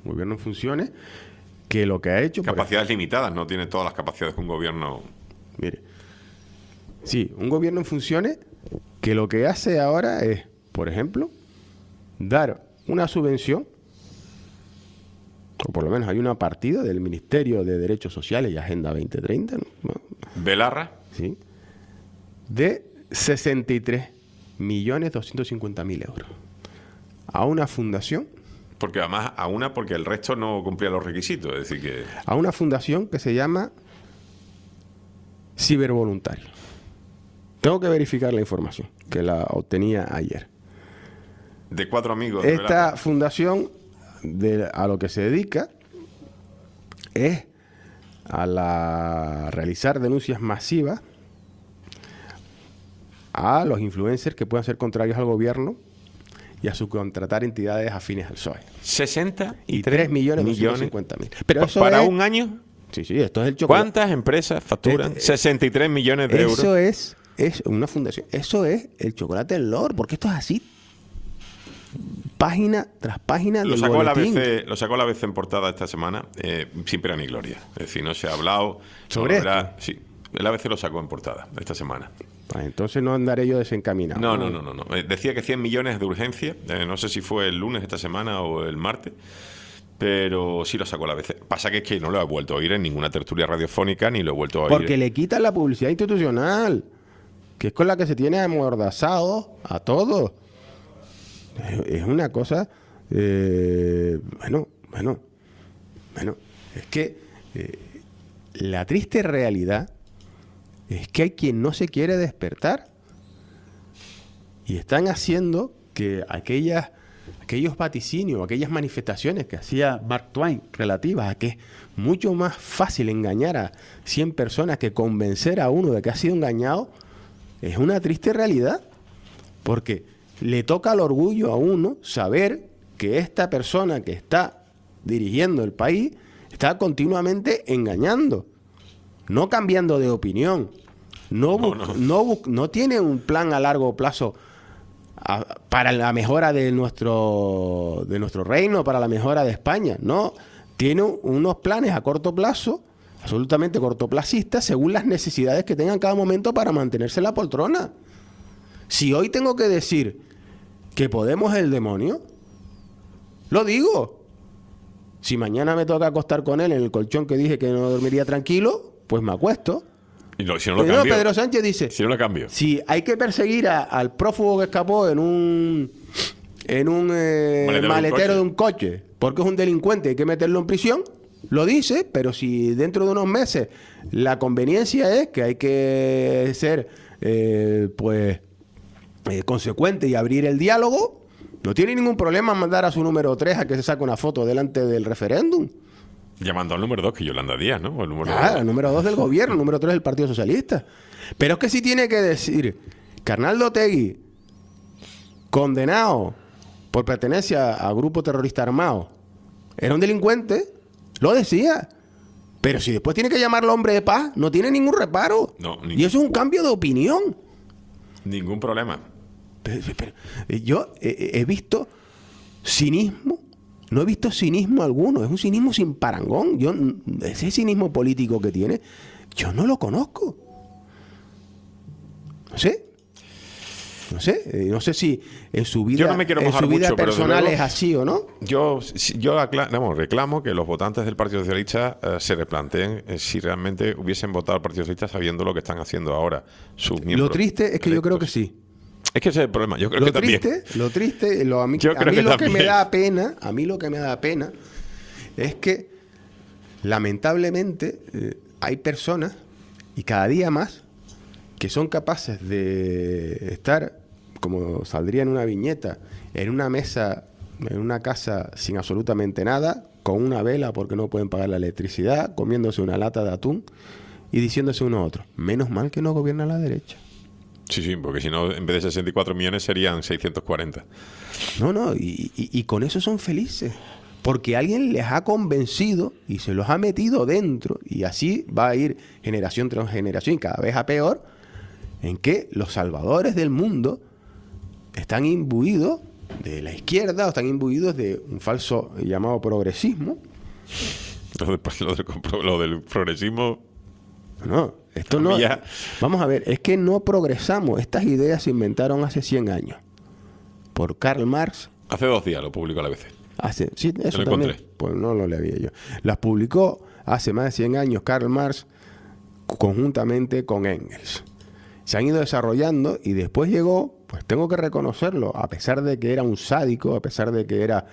que lo que ha hecho... Capacidades limitadas, no tiene todas las capacidades que un gobierno... Mire, sí, un gobierno en funciones que lo que hace ahora es, por ejemplo, dar una subvención, o por lo menos hay una partida del Ministerio de Derechos Sociales y Agenda 2030, ¿no? Belarra. Sí, de 63.250.000 euros a una fundación. Porque además, porque el resto no cumplía los requisitos, es decir que... A una fundación que se llama Cibervoluntarios. Tengo que verificar la información, que la obtenía ayer. De 4 amigos. Esta fundación, a lo que se dedica, es a realizar denuncias masivas a los influencers que puedan ser contrarios al gobierno y a subcontratar entidades afines al PSOE. 63.250.000. Pero eso ¿Para es, un año? Sí, esto es el chocolate. ¿Cuántas empresas facturan 63 millones de euros? Eso es una fundación. Eso es el chocolate del Lord, porque esto es así. Página tras página del boletín. Lo sacó la ABC en portada esta semana, sin pena ni gloria. Es decir, no se ha hablado... ¿Sobre esto? Sí, el ABC lo sacó en portada esta semana. Entonces no andaré yo desencaminado. No. Decía que 100 millones de urgencia. No sé si fue el lunes esta semana o el martes. Pero sí lo sacó la ABC. Pasa que es que no lo he vuelto a oír en ninguna tertulia radiofónica, ni lo he vuelto a oír. Porque le quitan la publicidad institucional, que es con la que se tiene amordazado a todos. Es una cosa... Bueno. Es que la triste realidad es que hay quien no se quiere despertar y están haciendo que aquellos vaticinios, aquellas manifestaciones que hacía Mark Twain relativas a que es mucho más fácil engañar a 100 personas que convencer a uno de que ha sido engañado, es una triste realidad, porque le toca al orgullo a uno saber que esta persona que está dirigiendo el país está continuamente engañando, no cambiando de opinión, no tiene un plan a largo plazo para la mejora de nuestro reino, para la mejora de España. No, tiene unos planes a corto plazo, absolutamente cortoplacistas, según las necesidades que tenga en cada momento para mantenerse en la poltrona. Si hoy tengo que decir que Podemos es el demonio, lo digo. Si mañana me toca acostar con él en el colchón que dije que no dormiría tranquilo, pues me acuesto. Y si no lo cambio, Pedro Sánchez dice, si no lo cambio, si hay que perseguir al prófugo que escapó en un maletero de un coche porque es un delincuente, hay que meterlo en prisión, lo dice, pero si dentro de unos meses la conveniencia es que hay que ser consecuente y abrir el diálogo, no tiene ningún problema en mandar a su número 3 a que se saque una foto delante del referéndum. Llamando al número 2, que Yolanda Díaz, ¿no? El número 2 del gobierno, el número 3 del Partido Socialista. Pero es que sí tiene que decir que Arnaldo Otegi, condenado por pertenencia a grupo terrorista armado, era un delincuente, lo decía. Pero si después tiene que llamarlo hombre de paz, no tiene ningún reparo. No, y eso es un cambio de opinión. Ningún problema. Pero, yo he visto cinismo, no he visto cinismo alguno, es un cinismo sin parangón. Ese cinismo político que tiene, yo no lo conozco. No sé si en su vida, Yo no me quiero mojar en su vida mucho, pero desde personal luego, es así o no. Yo reclamo que los votantes del Partido Socialista se replanteen si realmente hubiesen votado al Partido Socialista sabiendo lo que están haciendo ahora sus miembros. Lo triste es que yo creo que sí. Es que ese es el problema. Yo creo que también. Lo triste, a mí Yo creo que lo que me también. da pena, a mí lo que me da pena es que lamentablemente hay personas, y cada día más, que son capaces de estar, como saldría en una viñeta, en una mesa, en una casa sin absolutamente nada, con una vela porque no pueden pagar la electricidad, comiéndose una lata de atún y diciéndose uno a otro, menos mal que no gobierna la derecha. Sí, porque si no, en vez de 64 millones serían 640. No, y con eso son felices. Porque alguien les ha convencido y se los ha metido dentro, y así va a ir generación tras generación, y cada vez a peor, en que los salvadores del mundo están imbuidos de la izquierda o están imbuidos de un falso llamado progresismo. Lo del progresismo. No, esto no. Ya. Vamos a ver, es que no progresamos. Estas ideas se inventaron hace 100 años por Karl Marx. Hace 2 días lo publicó la ABC. Sí, eso lo también. encontré. Pues no lo leía yo. Las publicó hace más de 100 años Karl Marx conjuntamente con Engels. Se han ido desarrollando y después llegó, pues tengo que reconocerlo, a pesar de que era un sádico, a pesar de que era...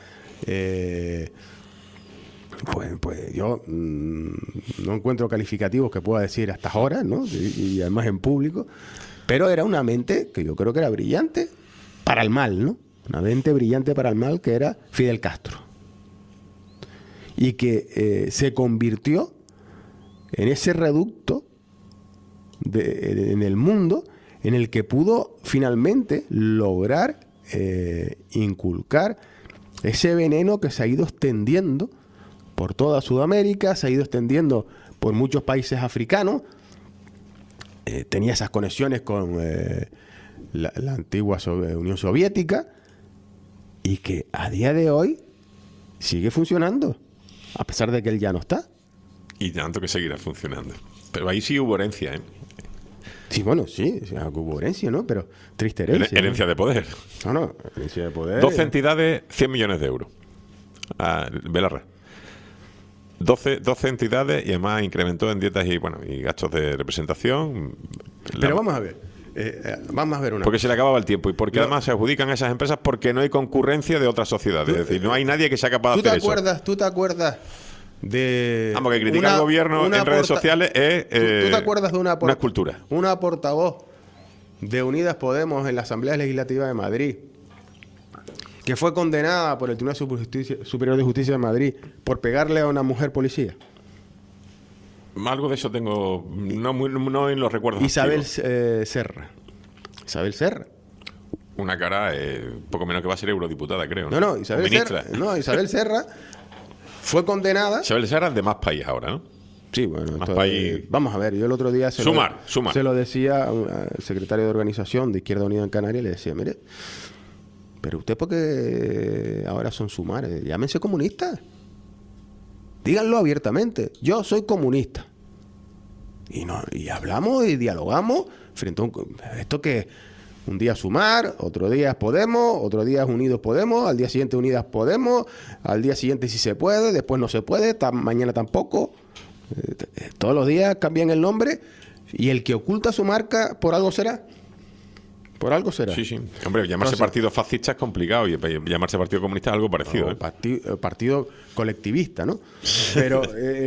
Pues yo no encuentro calificativos que pueda decir a estas horas, ¿no? Y además en público. Pero era una mente que yo creo que era brillante para el mal, ¿no? Una mente brillante para el mal, que era Fidel Castro. Y que se convirtió en ese reducto en el mundo en el que pudo finalmente lograr inculcar ese veneno que se ha ido extendiendo por toda Sudamérica, se ha ido extendiendo por muchos países africanos. Tenía esas conexiones con la antigua Unión Soviética, y que a día de hoy sigue funcionando, a pesar de que él ya no está. Y tanto que seguirá funcionando. Pero ahí sí hubo herencia, ¿eh? Sí, bueno, sí, o sea, hubo herencia, ¿no? Pero triste herencia. Herencia de poder. No, herencia de poder. 12 entidades, 100 millones de euros. Belarra. 12 entidades, y además incrementó en dietas y gastos de representación. Pero vamos a ver. Vamos a ver una Porque cosa. se le acababa el tiempo y porque además se adjudican a esas empresas porque no hay concurrencia de otras sociedades. Es decir, no hay nadie que sea capaz de hacer eso. ¿Tú te acuerdas de... Vamos, que criticar al gobierno en redes sociales es ¿Tú te acuerdas de una escultura? Una portavoz de Unidas Podemos en la Asamblea Legislativa de Madrid, que fue condenada por el Tribunal Superior de Justicia de Madrid por pegarle a una mujer policía? Algo de eso tengo, no en los recuerdos. Isabel activos. Serra. Isabel Serra. Una cara poco menos que va a ser eurodiputada, creo. No, Isabel Serra. No, Isabel Serra fue condenada. Isabel Serra es de Más País ahora, ¿no? Sí, bueno, Más país. Vamos a ver, yo el otro día se lo decía al secretario de organización de Izquierda Unida en Canarias, le decía, mire, pero usted porque ahora son sumares, llámense comunistas. Díganlo abiertamente, yo soy comunista. Y hablamos y dialogamos frente a esto que un día Sumar, otro día es Podemos, otro día es Unidos Podemos, al día siguiente Unidas Podemos, al día siguiente sí se puede, después no se puede, mañana tampoco. Todos los días cambian el nombre, y el que oculta su marca por algo será. Por algo será. Sí. Hombre, llamarse partido fascista es complicado, y llamarse partido comunista es algo parecido. Partido colectivista, ¿no? Pero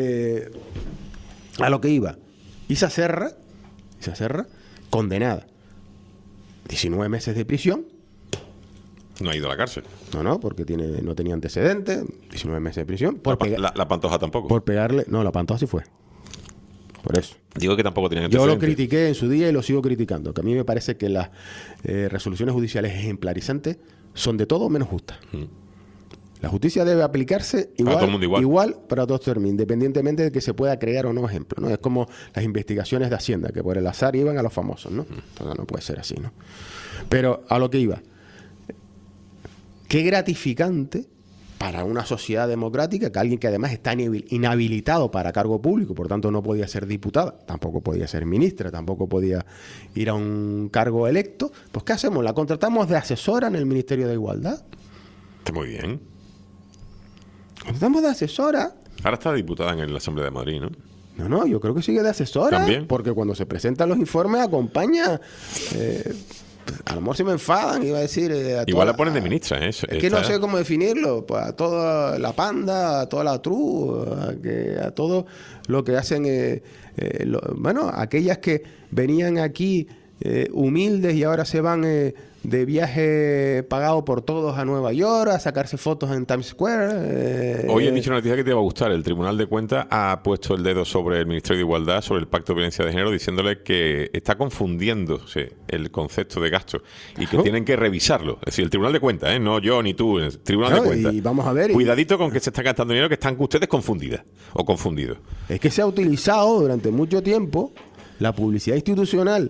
a lo que iba. Isa Serra, condenada. 19 meses de prisión. No ha ido a la cárcel. No, porque no tenía antecedentes. 19 meses de prisión. La Pantoja tampoco. Por pegarle... No, la Pantoja sí fue. Por eso. Digo que tampoco tienen Yo lo antecedentes. critiqué en su día y lo sigo criticando, que a mí me parece que las resoluciones judiciales ejemplarizantes son de todo menos justas. La justicia debe aplicarse igual, todo el mundo igual. para todos términos, independientemente de que se pueda crear o no ejemplo, ¿no? Es como las investigaciones de Hacienda, que por el azar iban a los famosos, ¿no? Entonces no puede ser así, ¿no? Pero a lo que iba. Qué gratificante para una sociedad democrática que alguien que además está inhabilitado para cargo público, por tanto no podía ser diputada, tampoco podía ser ministra, tampoco podía ir a un cargo electo, pues ¿qué hacemos? ¿La contratamos de asesora en el Ministerio de Igualdad? Está muy bien. Contratamos de asesora. Ahora está diputada en la Asamblea de Madrid, ¿no? No, yo creo que sigue de asesora. ¿También? Porque cuando se presentan los informes acompaña. A lo mejor se me enfadan, iba a decir. Igual la ponen de ministra, ¿eh? Es que no sé cómo definirlo. Pues a toda la panda, a toda la tru, a todo lo que hacen. Bueno, aquellas que venían aquí humildes y ahora se van de viaje pagado por todos a Nueva York a sacarse fotos en Times Square. Hoy he dicho una noticia que te va a gustar. El Tribunal de Cuentas ha puesto el dedo sobre el Ministerio de Igualdad, sobre el Pacto de Violencia de Género, diciéndole que está confundiéndose el concepto de gasto y que tienen que revisarlo. Es decir, el Tribunal de Cuentas, no yo ni tú, el Tribunal de Cuentas. Y vamos a ver. Cuidadito con que se está gastando dinero, que están ustedes confundidas o confundidos. Es que se ha utilizado durante mucho tiempo la publicidad institucional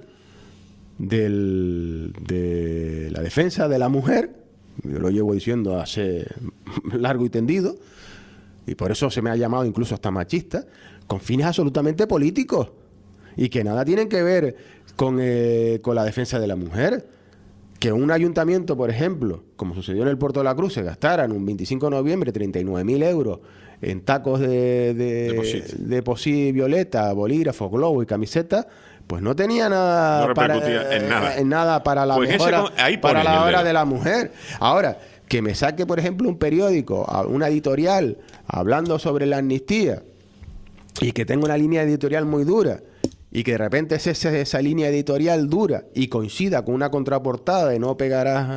de la defensa de la mujer, yo lo llevo diciendo hace largo y tendido, y por eso se me ha llamado incluso hasta machista, con fines absolutamente políticos y que nada tienen que ver con la defensa de la mujer. Que un ayuntamiento, por ejemplo, como sucedió en el Puerto de la Cruz, se gastaran un 25 de noviembre 39.000 euros en tacos de posí violeta, bolígrafos, globo y camiseta, pues no tenía nada, No repercutía en nada. Para la Pues mejora, ahí para ponen la el hora dedo. de la mujer. Ahora, que me saque, por ejemplo, un periódico, una editorial, hablando sobre la amnistía, y que tenga una línea editorial muy dura, y que de repente esa línea editorial dura y coincida con una contraportada de no pegarás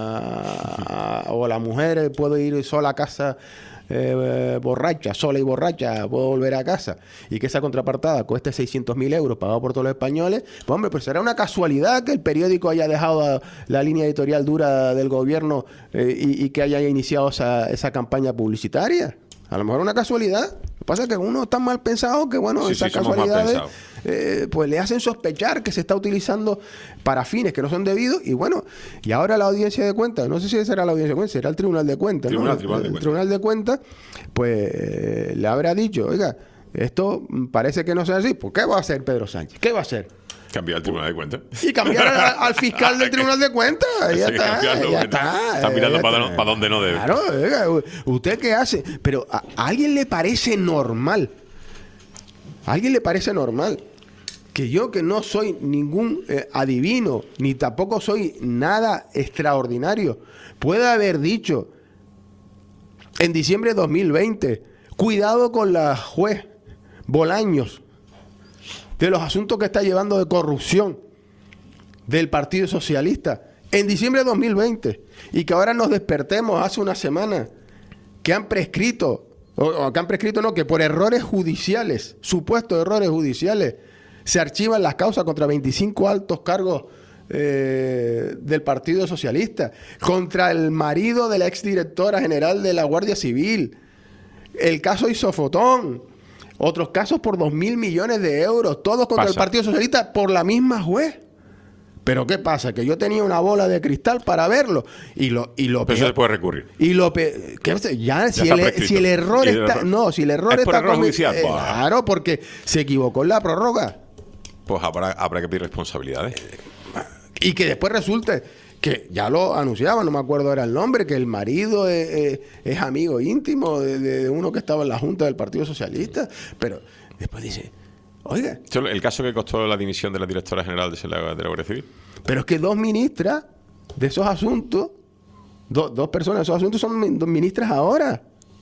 o la mujer puede ir sola a casa borracha, sola y borracha, puedo volver a casa, y que esa contraportada cueste 600.000 euros pagado por todos los españoles, pues hombre, pues será una casualidad que el periódico haya dejado la línea editorial dura del gobierno y que haya iniciado esa campaña publicitaria. A lo mejor una casualidad. Lo que pasa es que uno está mal pensado que, bueno, Sí, esas somos mal casualidades pensados. pues le hacen sospechar que se está utilizando para fines que no son debidos. Y bueno, y ahora la audiencia de cuentas, no sé si será la audiencia de cuentas, será el Tribunal de Cuentas, ¿no? El Tribunal de Cuentas, pues le habrá dicho, oiga, esto parece que no sea así. ¿Pues qué va a hacer Pedro Sánchez? ¿Qué va a hacer? Cambiar el Tribunal de Cuentas. Y cambiar al fiscal del Tribunal de Cuentas. Ya Sí, está, cambiarlo, ya porque está. está mirando ya para está. donde no debe. Claro, oiga, ¿usted qué hace? Pero ¿a alguien le parece normal? ¿A alguien le parece normal que yo, que no soy ningún adivino, ni tampoco soy nada extraordinario, pueda haber dicho en diciembre de 2020, cuidado con la juez Bolaños, de los asuntos que está llevando de corrupción del Partido Socialista, en diciembre de 2020, y que ahora nos despertemos hace una semana que han prescrito, o que han prescrito no, que por errores judiciales, supuestos errores judiciales, se archivan las causas contra 25 altos cargos del Partido Socialista, contra el marido de la exdirectora general de la Guardia Civil, el caso Isofotón, otros casos por 2.000 millones de euros, todos contra el Partido Socialista por la misma juez. Pero ¿qué pasa? Que yo tenía una bola de cristal para verlo. Y lo Pero eso se puede recurrir. Y lo si el error está... No, si el error ¿Es por está... error judicial? Claro, porque se equivocó en la prórroga. Pues habrá que pedir responsabilidades. Y que después resulte que ya lo anunciaba, no me acuerdo era el nombre, que el marido es amigo íntimo de uno que estaba en la Junta del Partido Socialista. Pero después dice... Oiga. El caso que costó la dimisión de la directora general de la Guardia Civil. Pero es que dos ministras de esos asuntos, dos personas de esos asuntos son dos ministras ahora.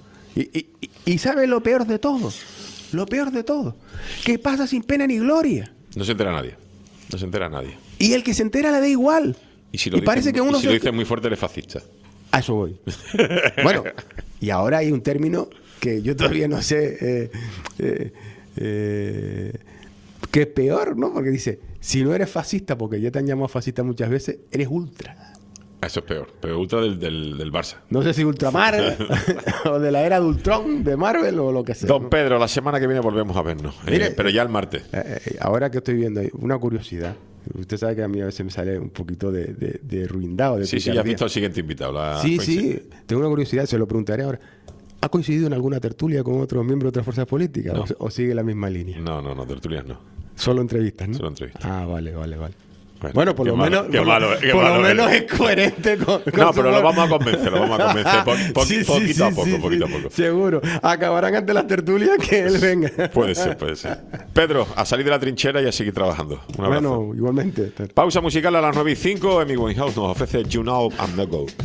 Y ¿sabe lo peor de todo? Lo peor de todo. Que pasa sin pena ni gloria. No se entera nadie. No se entera nadie. Y el que se entera le da igual. Y si lo dice muy fuerte, eres fascista. A eso voy. Bueno, y ahora hay un término que yo todavía no sé Que peor, ¿no? Porque dice, si no eres fascista, porque ya te han llamado fascista muchas veces, eres ultra. Eso es peor. Pero ultra del Barça. No sé si Ultramar o de la era de Ultron, de Marvel o lo que sea. Don ¿no? Pedro, la semana que viene volvemos a vernos. Mire, pero ya el martes. Ahora que estoy viendo, una curiosidad. Usted sabe que a mí a veces me sale un poquito de ruindado. De Sí, ya has visto al siguiente invitado. Sí. Tengo una curiosidad, se lo preguntaré ahora. ¿Ha coincidido en alguna tertulia con otros miembros de otras fuerzas políticas? No. ¿O sigue la misma línea? No, tertulias no. Solo entrevistas, ¿no? Solo entrevistas. Ah, vale. Bueno, por qué lo malo, menos, qué malo, qué por malo lo menos eres. es coherente con No, su pero lo por- vamos a convencer, Sí, poquito a poco, sí, poquito a poco. Seguro. Acabarán antes las tertulias que él venga. Puede ser. Pedro, a salir de la trinchera y a seguir trabajando. Un abrazo. Bueno, igualmente. Pausa musical a las 9:05. Amy Winehouse nos ofrece You Know I'm No Go.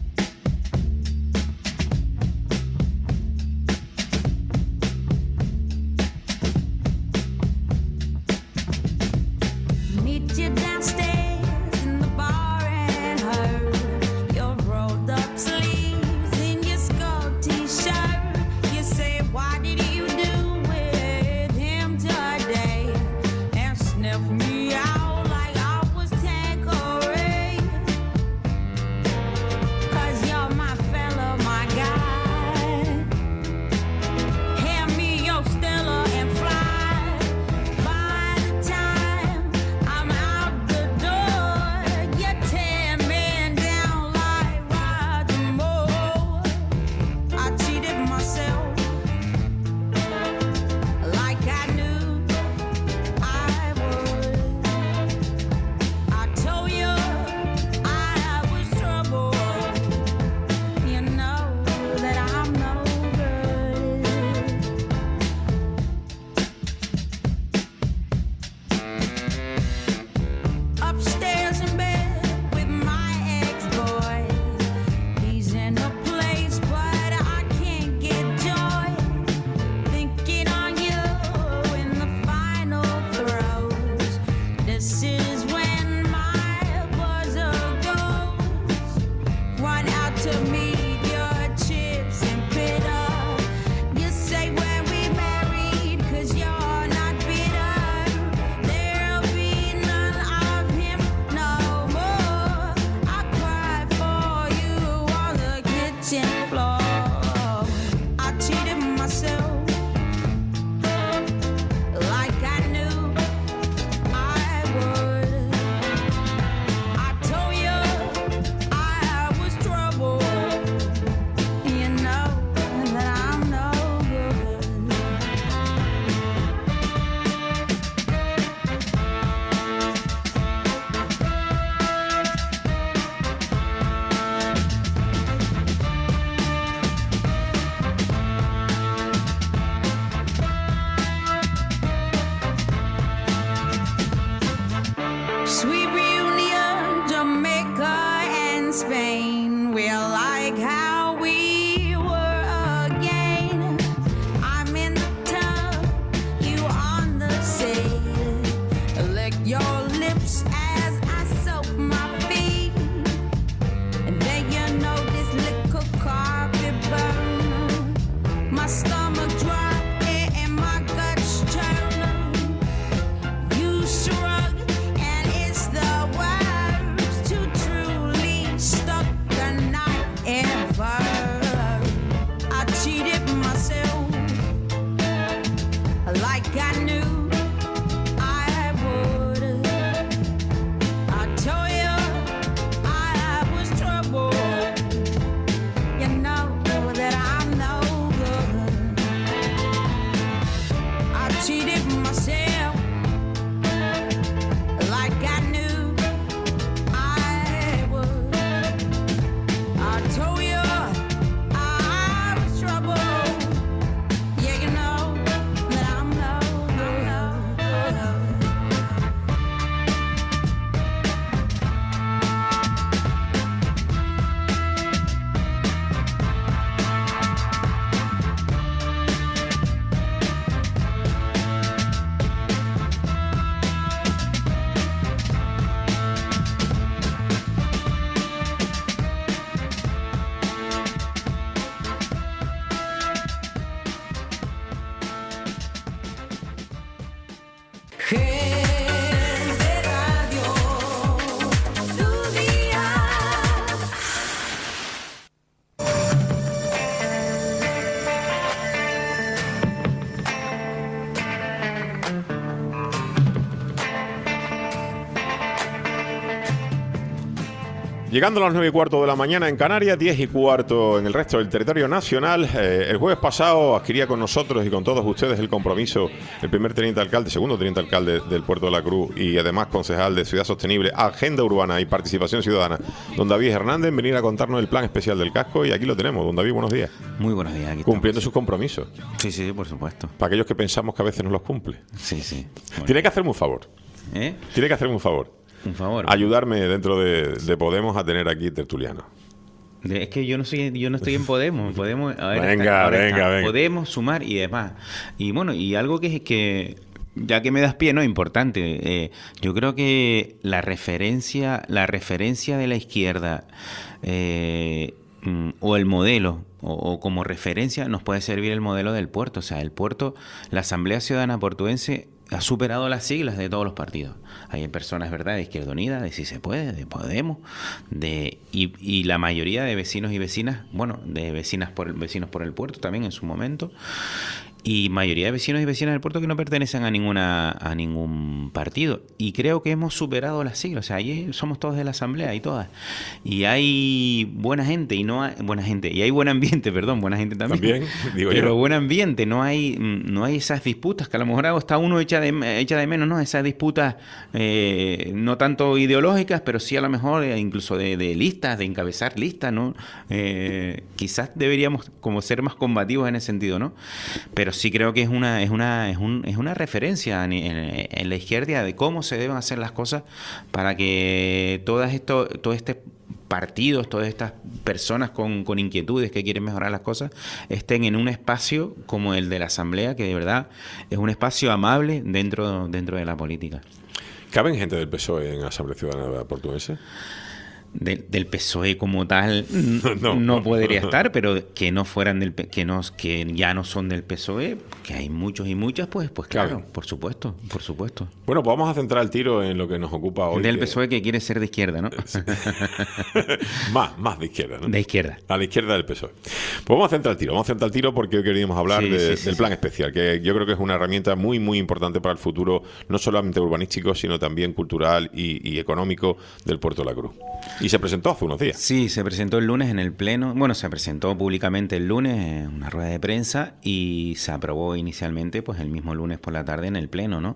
Meet you downstairs in the bar and her. Your rolled up sleeves in your skull t-shirt. You say, what did you do with him today? And sniff me out like I was Tanqueray. 'Cause you're my fella, my guy. Hand me your Stella and fly. By the time I'm out the door, you're 10 men down like Roger Moore. I cheated myself like I knew I would. I told you I was trouble. You know that I'm no good. Upstairs in bed with my ex-boy. He's in a place, but I can't get joy. Thinking on you in the final throes. This is when my buzzer goes. Run out to meet your chips and bitter. You say when we married, 'cause you're not bitter. There'll be none of him no more. I cried for you on the kitchen floor. I cheated myself like I knew I would. I told you I was trouble. You know that I'm no good. Sweet reunion, Jamaica and Spain. We're like how we were again. I'm in the tub, you on the sea. Lick your lips as I soak my feet. And then you know this little carpet burn. My stomach drop and my guts churn. You shrug, and it's the words to truly stuck Gente Radio, tu día. Llegando a las 9:15 de la mañana en Canarias, 10:15 en el resto del territorio nacional. El jueves pasado adquiría con nosotros y con todos ustedes el compromiso el primer teniente alcalde, segundo teniente alcalde del Puerto de la Cruz y además concejal de Ciudad Sostenible, Agenda Urbana y Participación Ciudadana, don David Hernández, en venir a contarnos el plan especial del casco. Y aquí lo tenemos. Don David, buenos días. Muy buenos días. Aquí Cumpliendo estamos. sus compromisos. Sí, sí, por supuesto. Para aquellos que pensamos que a veces no los cumple. Sí, sí. Bueno. Tiene que hacerme un favor. ¿Eh? Tiene que hacerme un favor. Un favor. Ayudarme dentro de Podemos a tener aquí tertuliano. Es que yo no estoy en Podemos. Podemos Venga, ahora venga, venga. Podemos sumar y demás. Y bueno, y algo que ya que me das pie, ¿no? Importante. Yo creo que la referencia de la izquierda o el modelo o como referencia nos puede servir el modelo del puerto. O sea, el puerto, la Asamblea Ciudadana Portuense ha superado las siglas de todos los partidos. Hay personas, ¿verdad?, de Izquierda Unida, de Si Se Puede, de Podemos, y la mayoría de vecinos y vecinas, bueno, de vecinos por el puerto también en su momento, y mayoría de vecinos y vecinas del puerto que no pertenecen a ningún partido. Y creo que hemos superado las siglas. O sea, allí somos todos de la asamblea y todas. Y hay buena gente y hay buen ambiente, perdón, buena gente también. También, digo yo. Pero buen ambiente, no hay esas disputas que a lo mejor está uno echa de menos, ¿no? Esas disputas no tanto ideológicas, pero sí a lo mejor incluso de listas, de encabezar listas, ¿no? Quizás deberíamos como ser más combativos en ese sentido, ¿no? Pero sí creo que es una referencia en la izquierda de cómo se deben hacer las cosas para que todos estos partidos, todas estas personas con inquietudes que quieren mejorar las cosas, estén en un espacio como el de la Asamblea, que de verdad es un espacio amable dentro de la política. ¿Caben gente del PSOE en la Asamblea Ciudadana Portuense? Del PSOE como tal No. no podría estar, pero que no fueran que ya no son del PSOE, que hay muchos y muchas, pues claro, Caben. por supuesto. Bueno, pues vamos a centrar el tiro en lo que nos ocupa hoy. Del que- PSOE que quiere ser de izquierda, ¿no? más de izquierda, ¿no? De izquierda. A la izquierda del PSOE. Pues vamos a centrar el tiro porque hoy queríamos hablar Sí, del plan especial, que yo creo que es una herramienta muy, muy importante para el futuro, no solamente urbanístico, sino también cultural y económico del Puerto de la Cruz. Y se presentó hace unos días. Sí, se presentó el lunes en el Pleno. Bueno, se presentó públicamente el lunes en una rueda de prensa y se aprobó inicialmente pues el mismo lunes por la tarde en el Pleno, ¿no?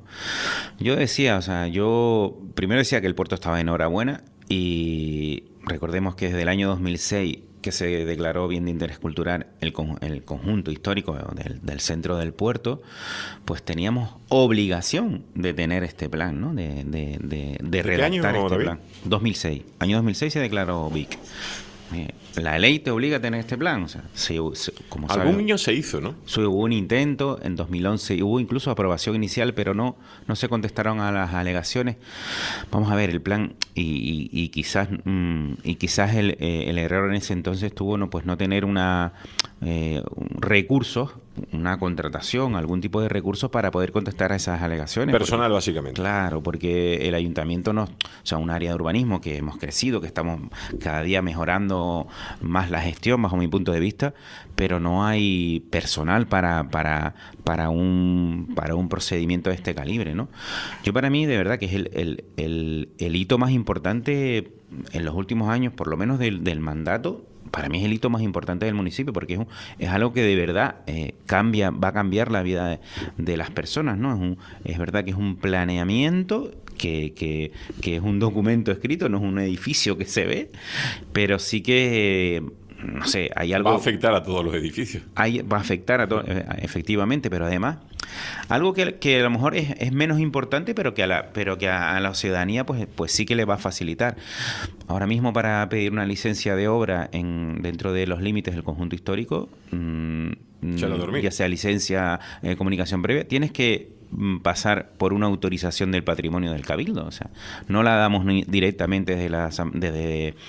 Yo primero decía que el puerto estaba en hora buena y recordemos que desde el año 2006 que se declaró bien de interés cultural el conjunto histórico del centro del puerto, pues teníamos obligación de tener este plan, ¿no? De qué año, redactar este David? plan. 2006. Año 2006 se declaró BIC. La ley te obliga a tener este plan. O sea, como Algún sabes, niño se hizo, ¿no? hubo un intento en 2011, hubo incluso aprobación inicial, pero no se contestaron a las alegaciones. Vamos a ver el plan y quizás el error en ese entonces tuvo no tener recursos, una contratación, algún tipo de recursos para poder contestar a esas alegaciones. Personal, básicamente. Claro, porque el ayuntamiento un área de urbanismo que hemos crecido, que estamos cada día mejorando más la gestión, bajo mi punto de vista, pero no hay personal para un procedimiento de este calibre, ¿no? Yo para mí, de verdad, que es el hito más importante en los últimos años, por lo menos del mandato. Para mí es el hito más importante del municipio porque es algo que de verdad va a cambiar la vida de las personas, ¿no? Es verdad que es un planeamiento que es un documento escrito, no es un edificio que se ve, pero sí que no sé, hay algo... Va a afectar a todos los edificios. Va a afectar a todo, efectivamente, pero además algo que a lo mejor es menos importante, pero que a la ciudadanía pues sí que le va a facilitar. Ahora mismo, para pedir una licencia de obra dentro de los límites del conjunto histórico, ya sea licencia de comunicación previa, tienes que pasar por una autorización del patrimonio del Cabildo. O sea, no la damos directamente desde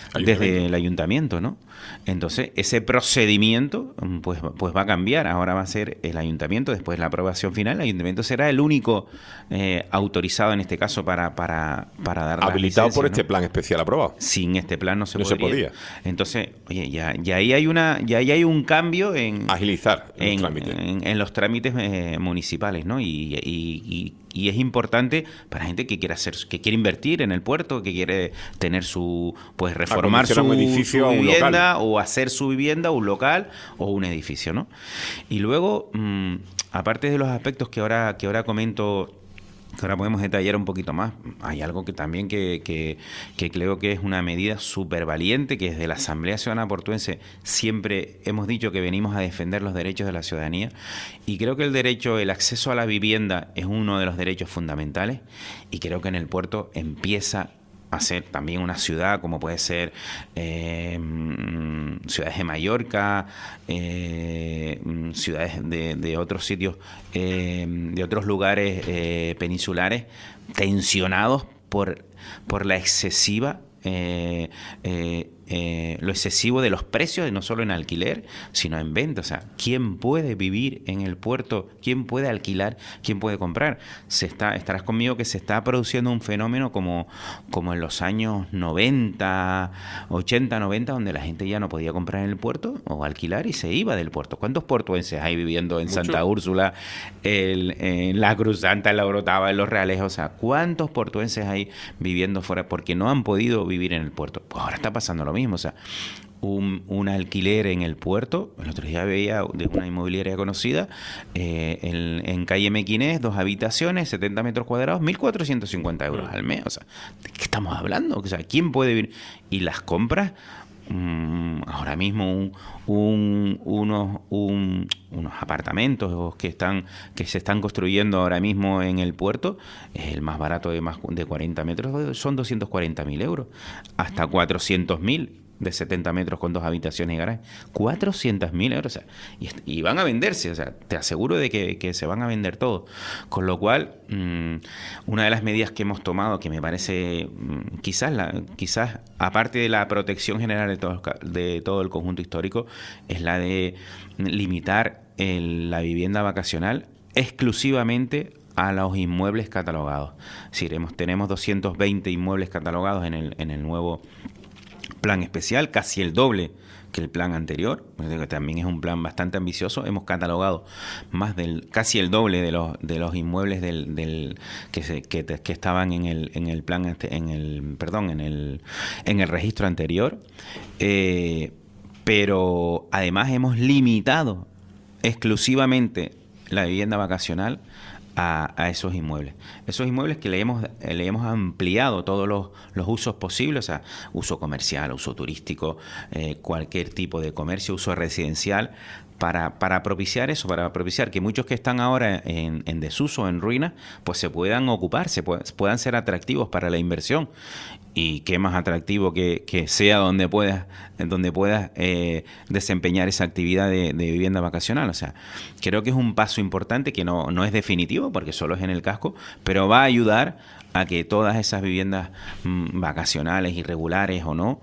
desde el ayuntamiento, ¿no? Entonces, ese procedimiento pues va a cambiar. Ahora va a ser el ayuntamiento, después de la aprobación final, el ayuntamiento será el único autorizado en este caso para dar las Habilitado por licencias, este ¿no? plan especial aprobado. Sin este plan no se No se podría. podía. Entonces, oye, ya ahí hay un cambio en Agilizar los trámites. en los trámites municipales, ¿no? Y es importante para gente que quiere invertir en el puerto, que quiere tener reformar Acondicionar un edificio su a un vivienda, local. o hacer su vivienda, un local o un edificio, ¿no? Y luego, aparte de los aspectos que ahora comento, que ahora podemos detallar un poquito más, hay algo que también que creo que es una medida súper valiente, que desde la Asamblea Ciudadana Portuense siempre hemos dicho que venimos a defender los derechos de la ciudadanía, y creo que el acceso a la vivienda es uno de los derechos fundamentales, y creo que en el puerto empieza a ser también una ciudad, como puede ser ciudades de Mallorca, ciudades de otros sitios, de otros lugares peninsulares, tensionados por la excesiva lo excesivo de los precios, no solo en alquiler, sino en venta. O sea, ¿quién puede vivir en el puerto? ¿Quién puede alquilar? ¿Quién puede comprar? Estarás conmigo que se está produciendo un fenómeno como en los años 90, 80, 90, donde la gente ya no podía comprar en el puerto o alquilar y se iba del puerto. ¿Cuántos portuenses hay viviendo en Mucho. Santa Úrsula, en la Cruz Santa, en la Orotava, en Los Reales? O sea, ¿cuántos portuenses hay viviendo fuera porque no han podido vivir en el puerto? Pues ahora está pasando lo mismo. O sea, un alquiler en el puerto. El otro día veía de una inmobiliaria conocida en calle Mequinés, 2 habitaciones, 70 metros cuadrados, 1.450 euros al mes. O sea, ¿de qué estamos hablando? O sea, ¿quién puede vivir? Y las compras, ahora mismo unos apartamentos que se están construyendo ahora mismo en el puerto, el más barato de 40 metros son 240.000 euros, hasta 400.000 de 70 metros con 2 habitaciones y garaje, 400.000 euros. O sea, y van a venderse, o sea, te aseguro de que se van a vender todos. Con lo cual, una de las medidas que hemos tomado, que me parece quizás aparte de la protección general de todo el conjunto histórico, es la de limitar la vivienda vacacional exclusivamente a los inmuebles catalogados. Es decir, tenemos 220 inmuebles catalogados en el nuevo plan especial, casi el doble que el plan anterior, que también es un plan bastante ambicioso. Hemos catalogado casi el doble de los inmuebles que estaban en el plan en el registro anterior, pero además hemos limitado exclusivamente la vivienda vacacional a esos inmuebles. Esos inmuebles que le hemos ampliado todos los usos posibles, o sea, uso comercial, uso turístico, cualquier tipo de comercio, uso residencial, para propiciar eso, para propiciar que muchos que están ahora en desuso, en ruinas, pues se puedan ocupar, puedan ser atractivos para la inversión. Y qué más atractivo que sea donde puedas desempeñar esa actividad de vivienda vacacional. O sea, creo que es un paso importante que no es definitivo porque solo es en el casco, pero va a ayudar a que todas esas viviendas vacacionales, irregulares o no,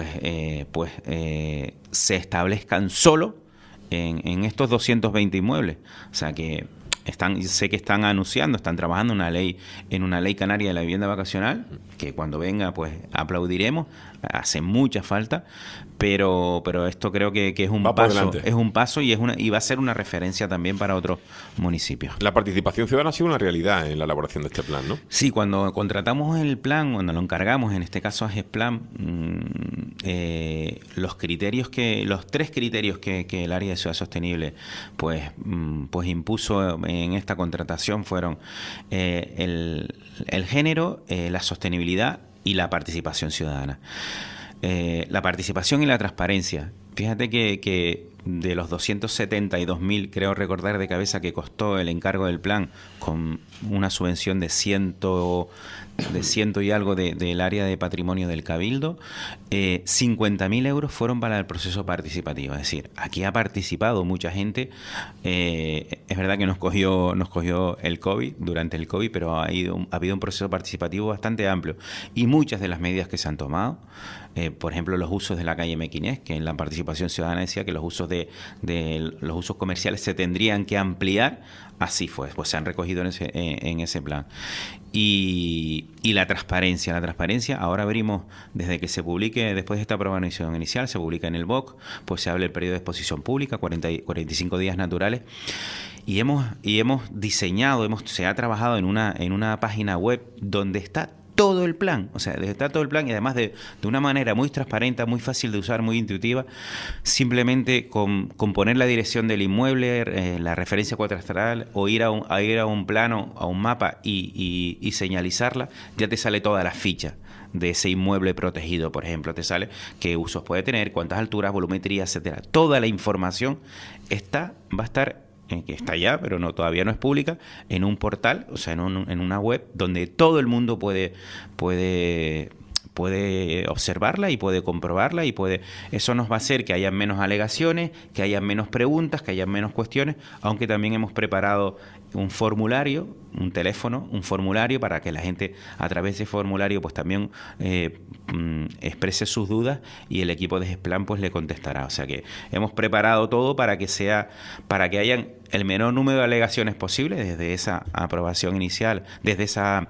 se establezcan solo en estos 220 inmuebles. O sea que sé que están trabajando en una ley canaria de la vivienda vacacional, que cuando venga pues aplaudiremos, hace mucha falta, pero esto creo que es un paso y va a ser una referencia también para otros municipios. La participación ciudadana ha sido una realidad en la elaboración de este plan, ¿no? Sí, cuando contratamos el plan, cuando lo encargamos, en este caso a GESPLAN, los 3 criterios que el área de ciudad sostenible pues impuso en esta contratación fueron el género, la sostenibilidad y la participación ciudadana. La participación y la transparencia. Fíjate que de los 272.000, creo recordar de cabeza, que costó el encargo del plan, con una subvención de ciento y algo del área de patrimonio del Cabildo, 50.000 euros fueron para el proceso participativo. Es decir, aquí ha participado mucha gente. Es verdad que nos cogió el COVID, durante el COVID, pero ha habido un proceso participativo bastante amplio. Y muchas de las medidas que se han tomado, por ejemplo, los usos de la calle Mequinés, que en la participación ciudadana decía que los usos de los usos comerciales se tendrían que ampliar. Así fue, pues se han recogido en ese plan. Y la transparencia, ahora abrimos, desde que se publique, después de esta aprobación inicial, se publica en el BOC, pues se abre el periodo de exposición pública, 45 días naturales, y hemos diseñado, se ha trabajado en una página web donde está todo el plan, o sea, está todo el plan, y además de una manera muy transparente, muy fácil de usar, muy intuitiva, simplemente con poner la dirección del inmueble, la referencia cuadastral, o ir a un plano, a un mapa y señalizarla, ya te sale toda la ficha de ese inmueble protegido. Por ejemplo, te sale qué usos puede tener, cuántas alturas, volumetría, etcétera. Toda la información va a estar, que está ya, pero todavía no es pública, en un portal, o sea, en una web donde todo el mundo puede observarla y puede comprobarla, eso nos va a hacer que haya menos alegaciones, que haya menos preguntas, que haya menos cuestiones, aunque también hemos preparado un formulario, un teléfono, un formulario para que la gente a través de ese formulario pues también exprese sus dudas, y el equipo de GESPLAN pues le contestará. O sea que hemos preparado todo para que hayan el menor número de alegaciones posible desde esa aprobación inicial, desde esa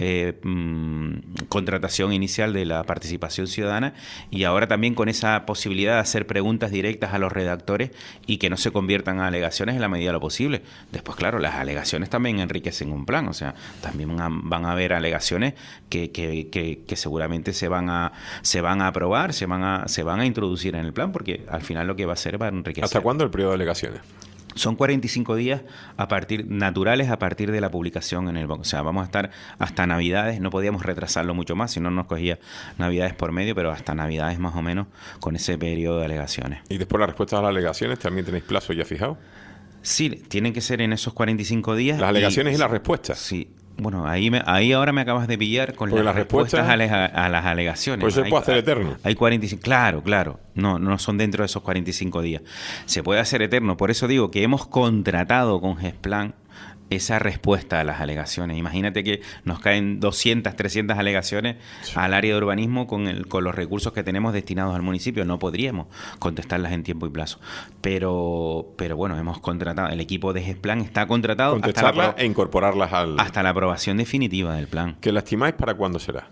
contratación inicial de la participación ciudadana, y ahora también con esa posibilidad de hacer preguntas directas a los redactores y que no se conviertan a alegaciones en la medida de lo posible. Después, claro, las alegaciones también enriquecen un plan, o sea, también van a haber alegaciones que seguramente se van a aprobar, se van a introducir en el plan, porque al final lo que va a hacer va a enriquecer. ¿Hasta cuándo el periodo de alegaciones? Son 45 días naturales a partir de la publicación en el BOC. O sea, vamos a estar hasta Navidades. No podíamos retrasarlo mucho más, si no nos cogía Navidades por medio, pero hasta Navidades más o menos con ese periodo de alegaciones. ¿Y después las respuestas a las alegaciones también tenéis plazo ya fijado? Sí, tienen que ser en esos 45 días. ¿Las alegaciones y las respuestas? Sí. Bueno, ahí ahora me acabas de pillar con las respuestas a las alegaciones. Pues se puede hacer eterno. Hay 45, claro. No son dentro de esos 45 días. Se puede hacer eterno. Por eso digo que hemos contratado con GESPLAN esa respuesta a las alegaciones. Imagínate que nos caen 200, 300 alegaciones al área de urbanismo con los recursos que tenemos destinados al municipio. No podríamos contestarlas en tiempo y plazo. Pero bueno, hemos contratado, el equipo de GESPLAN está contratado contestarlas e incorporarlas hasta la aprobación definitiva del plan. ¿Qué la estimáis para cuándo será?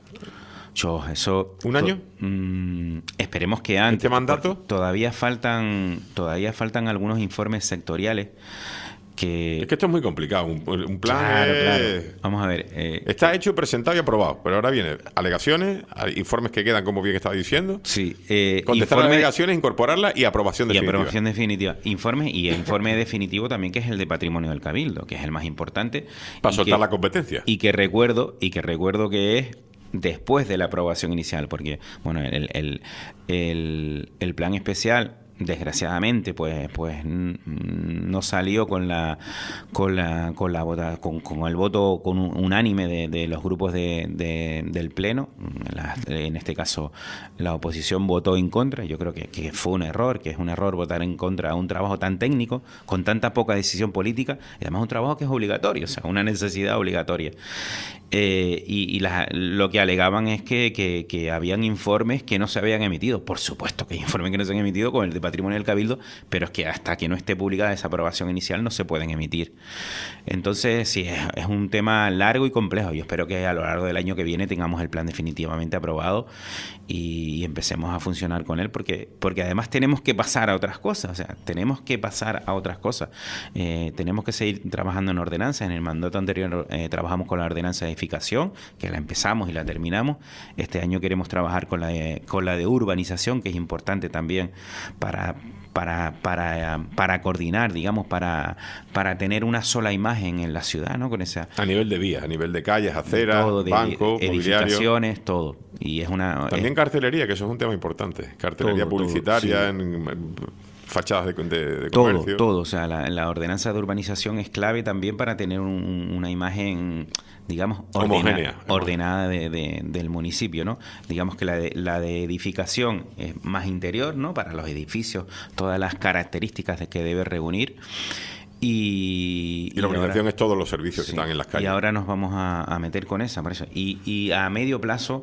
¿Un año? Esperemos que antes. ¿Este mandato? Todavía faltan algunos informes sectoriales. Es que esto es muy complicado. Un plan. Claro. Vamos a ver. Está hecho, presentado y aprobado. Pero ahora viene alegaciones, informes que quedan, como bien estaba diciendo. Sí. Contestar las alegaciones, incorporarlas y aprobación definitiva. Informe definitivo también, que es el de patrimonio del Cabildo, que es el más importante. Para soltar la competencia. Y que recuerdo que es después de la aprobación inicial, porque bueno, el plan especial, desgraciadamente, pues no salió con el voto unánime de los grupos del pleno. En este caso la oposición votó en contra. Yo creo que fue un error, que es un error votar en contra de un trabajo tan técnico, con tanta poca decisión política, y además un trabajo que es obligatorio, o sea, una necesidad obligatoria. Lo que alegaban es que habían informes que no se habían emitido. Por supuesto que hay informes que no se han emitido, con el de patrimonio del Cabildo, pero es que hasta que no esté publicada esa aprobación inicial no se pueden emitir. Entonces, sí, es un tema largo y complejo. Yo espero que a lo largo del año que viene tengamos el plan definitivamente aprobado y empecemos a funcionar con él, porque además tenemos que pasar a otras cosas. O sea, tenemos que pasar a otras cosas. Tenemos que seguir trabajando en ordenanzas. En el mandato anterior trabajamos con la ordenanza de edificación, que la empezamos y la terminamos. Este año queremos trabajar con la de urbanización, que es importante también para coordinar, digamos, para tener una sola imagen en la ciudad, ¿no? Con esa, a nivel de vías, a nivel de calles, aceras, bancos, edificaciones, todo. Y es también cartelería, que eso es un tema importante. Cartelería publicitaria, todo, sí. fachadas de Todo, comercio. todo. O sea, la ordenanza de urbanización es clave también para tener una imagen, digamos, Homogénea. ordenada del municipio, ¿no? Digamos que la de edificación es más interior, ¿no? Para los edificios, todas las características que debe reunir. Y la organización ahora, es todos los servicios que sí, están en las calles. y ahora nos vamos a meter con esa, por eso. Y a medio plazo,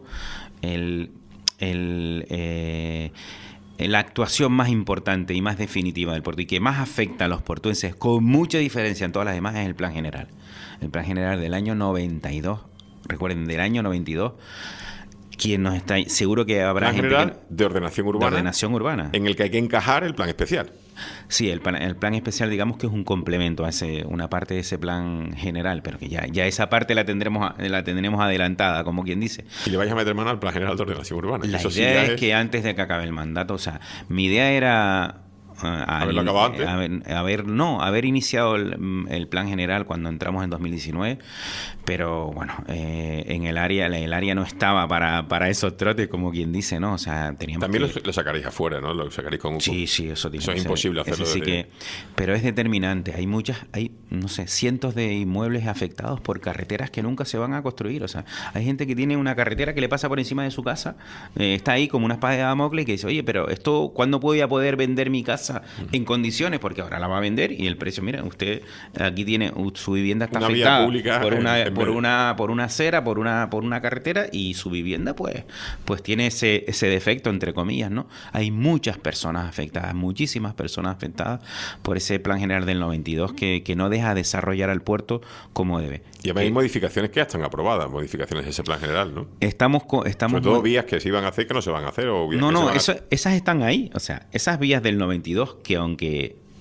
la actuación más importante y más definitiva del puerto y que más afecta a los portuenses con mucha diferencia en todas las demás es el plan general. El plan general del año 92, recuerden, del año 92, quien nos está seguro que habrá Plan gente general de ordenación urbana. de ordenación urbana. En el que hay que encajar el plan especial. Sí, el plan especial, digamos que es un complemento a una parte de ese plan general, pero que ya esa parte la tendremos adelantada, como quien dice. Y le vais a meter mano al plan general de ordenación urbana. La Eso sí idea ya es que antes de que acabe el mandato, o sea, mi idea era Haberlo acabado antes. haber iniciado el plan general cuando entramos en 2019, pero bueno, en el área no estaba para esos trotes, como quien dice, ¿no? O sea, teníamos También que... lo sacaréis afuera, ¿no? Lo sacaréis con UCO. Sí, eso tiene Eso que es ser. imposible hacerlo Eso sí desde- pero es determinante. Hay no sé, cientos de inmuebles afectados por carreteras que nunca se van a construir. O sea, hay gente que tiene una carretera que le pasa por encima de su casa, está ahí como una espada de Damocles, que dice, oye, pero esto, ¿cuándo voy a poder vender mi casa en condiciones? Porque ahora la va a vender y el precio, mira, usted aquí tiene su vivienda está Una vía afectada pública por en por una acera, por una carretera, y su vivienda pues tiene ese defecto, entre comillas, ¿no? Hay muchas personas afectadas, muchísimas personas afectadas por ese plan general del 92 que no deja desarrollar al puerto como debe. Y además hay modificaciones que ya están aprobadas, modificaciones de ese plan general, ¿no? Estamos Sobre todo vías que se iban a hacer que no se van a hacer. O vías No, que se van a- esas están ahí. O sea, esas vías del 92 que aunque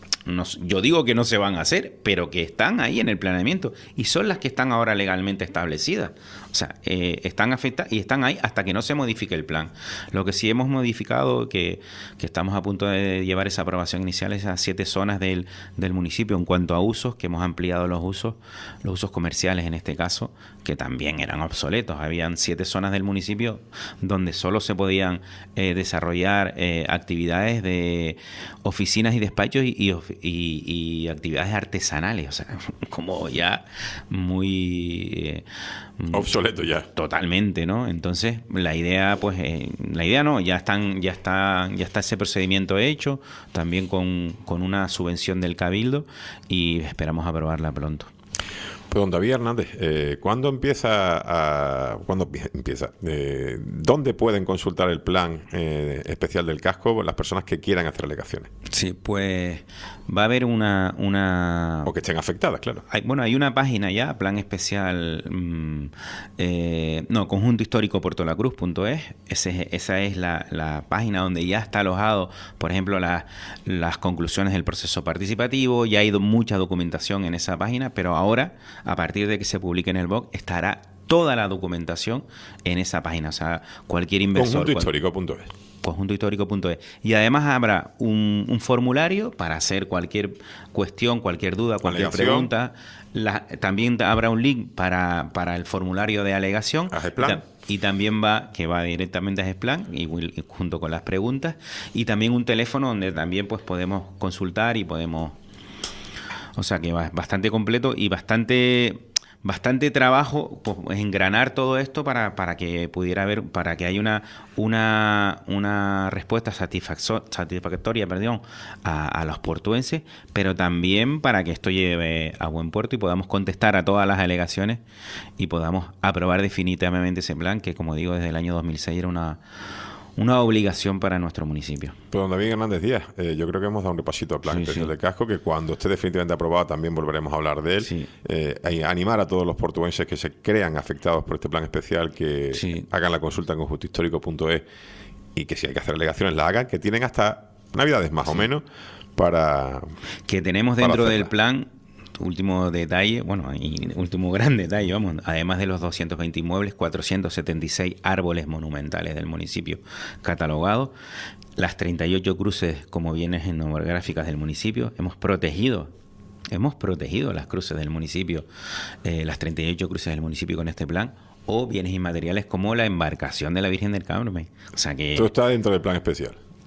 yo digo que no se van a hacer, pero que están ahí en el planeamiento y son las que están ahora legalmente establecidas. O sea, están afectadas y están ahí hasta que no se modifique el plan. Lo que sí hemos modificado, que estamos a punto de llevar esa aprobación inicial, es a 7 zonas del municipio en cuanto a usos, que hemos ampliado los usos comerciales en este caso, que también eran obsoletos. Habían 7 zonas del municipio donde solo se podían desarrollar actividades de oficinas y despachos y actividades artesanales, o sea, como ya muy Obsoleto ya. totalmente, ¿no? Entonces la idea no, ya está ese procedimiento hecho, también con una subvención del Cabildo, y esperamos aprobarla pronto. Pues don David Hernández, ¿cuándo empieza? ¿Dónde pueden consultar el plan especial del casco las personas que quieran hacer alegaciones? Sí, pues va a haber una O que estén afectadas, claro. Hay una página ya, plan especial, conjuntohistórico.portolacruz.es. Esa es la página donde ya está alojado, por ejemplo, las conclusiones del proceso participativo. Ya ha ido mucha documentación en esa página, pero ahora, a partir de que se publique en el blog, estará toda la documentación en esa página. O sea, cualquier inversor... Conjuntohistórico.es. conjuntohistórico.es. Y además habrá un formulario para hacer cualquier cuestión, cualquier duda, cualquier Alegación. pregunta. También habrá un link para el formulario de alegación. A Gesplan. Y también va directamente a Gesplan, y junto con las preguntas. Y también un teléfono donde también pues podemos consultar y podemos... O sea que va bastante completo y bastante trabajo, pues, engranar todo esto para que pudiera haber, para que haya una respuesta satisfactoria, a los portuenses, pero también para que esto lleve a buen puerto y podamos contestar a todas las alegaciones y podamos aprobar definitivamente ese plan que, como digo, desde el año 2006 era una obligación para nuestro municipio. Pues don David Hernández Díaz, yo creo que hemos dado un repasito al plan especial del casco, que cuando esté definitivamente aprobado también volveremos a hablar de él. Sí. Animar a todos los portugueses que se crean afectados por este plan especial que hagan la consulta en conjuntohistórico.es y que si hay que hacer alegaciones la hagan, que tienen hasta Navidades más o menos para... Que tenemos para dentro del hacerla. plan... Último detalle, y último gran detalle, además de los 220 inmuebles, 476 árboles monumentales del municipio catalogados, las 38 cruces como bienes etnográficas del municipio. Hemos protegido las cruces del municipio, las 38 cruces del municipio con este plan, o bienes inmateriales como la embarcación de la Virgen del Carmen. O sea que Todo está dentro del plan especial.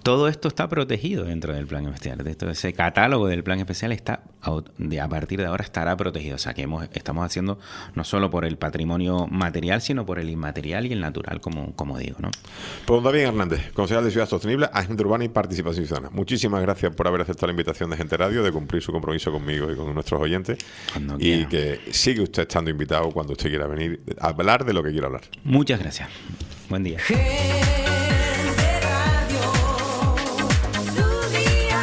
todo esto está protegido dentro del plan especial. Ese catálogo del plan especial está a partir de ahora estará protegido. O sea que estamos haciendo no solo por el patrimonio material, sino por el inmaterial y el natural, como digo, ¿no? Pues David Hernández, concejal de Ciudad Sostenible, Agenda Urbana y Participación Ciudadana. Muchísimas gracias por haber aceptado la invitación de Gente Radio, de cumplir su compromiso conmigo y con nuestros oyentes. Cuando y quiera. que sigue usted estando invitado cuando usted quiera venir a hablar de lo que quiera hablar. Muchas gracias. Buen día. Gente Radio, tu día.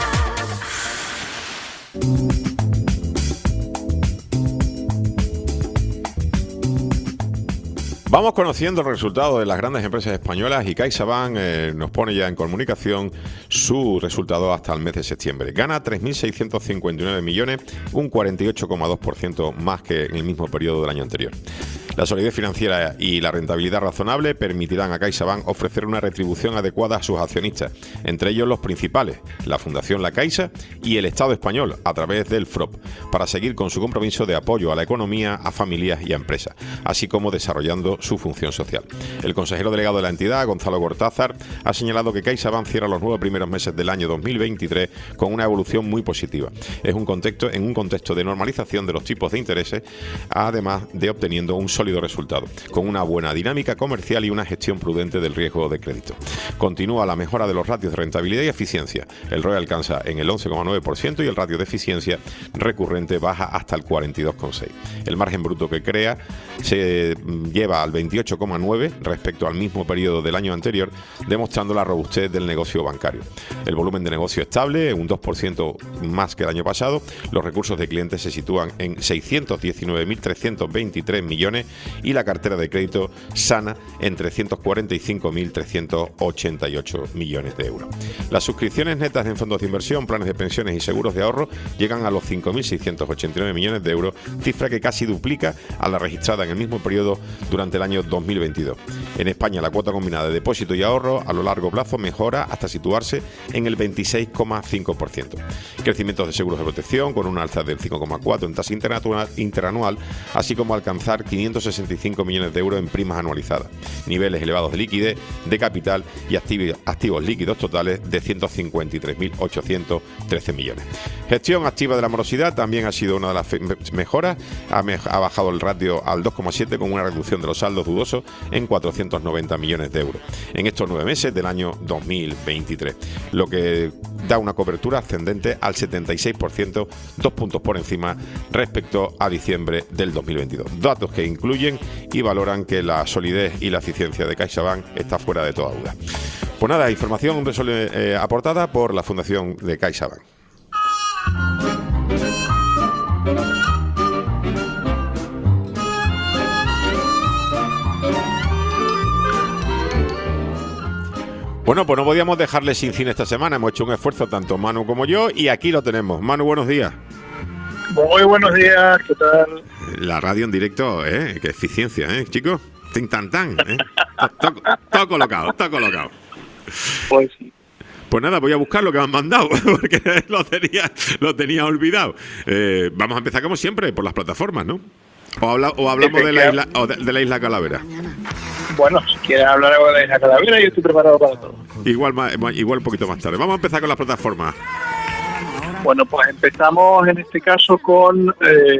Vamos conociendo el resultado de las grandes empresas españolas y CaixaBank nos pone ya en comunicación su resultado hasta el mes de septiembre. Gana 3.659 millones, un 48,2% más que en el mismo periodo del año anterior. La solidez financiera y la rentabilidad razonable permitirán a CaixaBank ofrecer una retribución adecuada a sus accionistas, entre ellos los principales, la Fundación La Caixa y el Estado español, a través del FROP, para seguir con su compromiso de apoyo a la economía, a familias y a empresas, así como desarrollando su función social. El consejero delegado de la entidad, Gonzalo Cortázar, ha señalado que CaixaBank cierra los 9 primeros meses del año 2023 con una evolución muy positiva. En un contexto de normalización de los tipos de intereses, además de obteniendo un sólido resultado, con una buena dinámica comercial y una gestión prudente del riesgo de crédito. Continúa la mejora de los ratios de rentabilidad y eficiencia. El ROE alcanza en el 11,9% y el ratio de eficiencia recurrente baja hasta el 42,6%. El margen bruto que crea se lleva al 28,9% respecto al mismo periodo del año anterior, demostrando la robustez del negocio bancario. El volumen de negocio estable, un 2% más que el año pasado. Los recursos de clientes se sitúan en 619.323 millones y la cartera de crédito sana en 345.388 millones de euros. Las suscripciones netas en fondos de inversión, planes de pensiones y seguros de ahorro llegan a los 5.689 millones de euros, cifra que casi duplica a la registrada en el mismo periodo durante el año 2022. En España, la cuota combinada de depósito y ahorro a lo largo plazo mejora hasta situarse en el 26,5%. Crecimientos de seguros de protección con una alza del 5,4% en tasa interanual, así como alcanzar 565 millones de euros en primas anualizadas. Niveles elevados de liquidez, de capital y activos líquidos totales de 153.813 millones. Gestión activa de la morosidad también ha sido una de las mejoras. Ha bajado el ratio al 2,7 con una reducción de los saldos dudosos en 490 millones de euros en estos 9 meses del año 2023, lo que da una cobertura ascendente al 76%, 2 puntos por encima respecto a diciembre del 2022. Datos que incluyen y valoran que la solidez y la eficiencia de CaixaBank está fuera de toda duda. Pues nada, información aportada por la Fundación de CaixaBank. Bueno, pues no podíamos dejarle sin cine esta semana. Hemos hecho un esfuerzo tanto Manu como yo y aquí lo tenemos. Manu, buenos días. Muy buenos días, ¿qué tal? La radio en directo, qué eficiencia, chicos. Tin tan tan, todo colocado, todo colocado. Pues sí. Pues nada, voy a buscar lo que me han mandado, porque lo tenía olvidado. Vamos a empezar como siempre por las plataformas, ¿no? O hablamos de la isla Calavera. Bueno, si quieres hablar algo de la Isla Calavera, yo estoy preparado para todo. Igual un poquito más tarde. Vamos a empezar con las plataformas. Bueno, pues empezamos en este caso con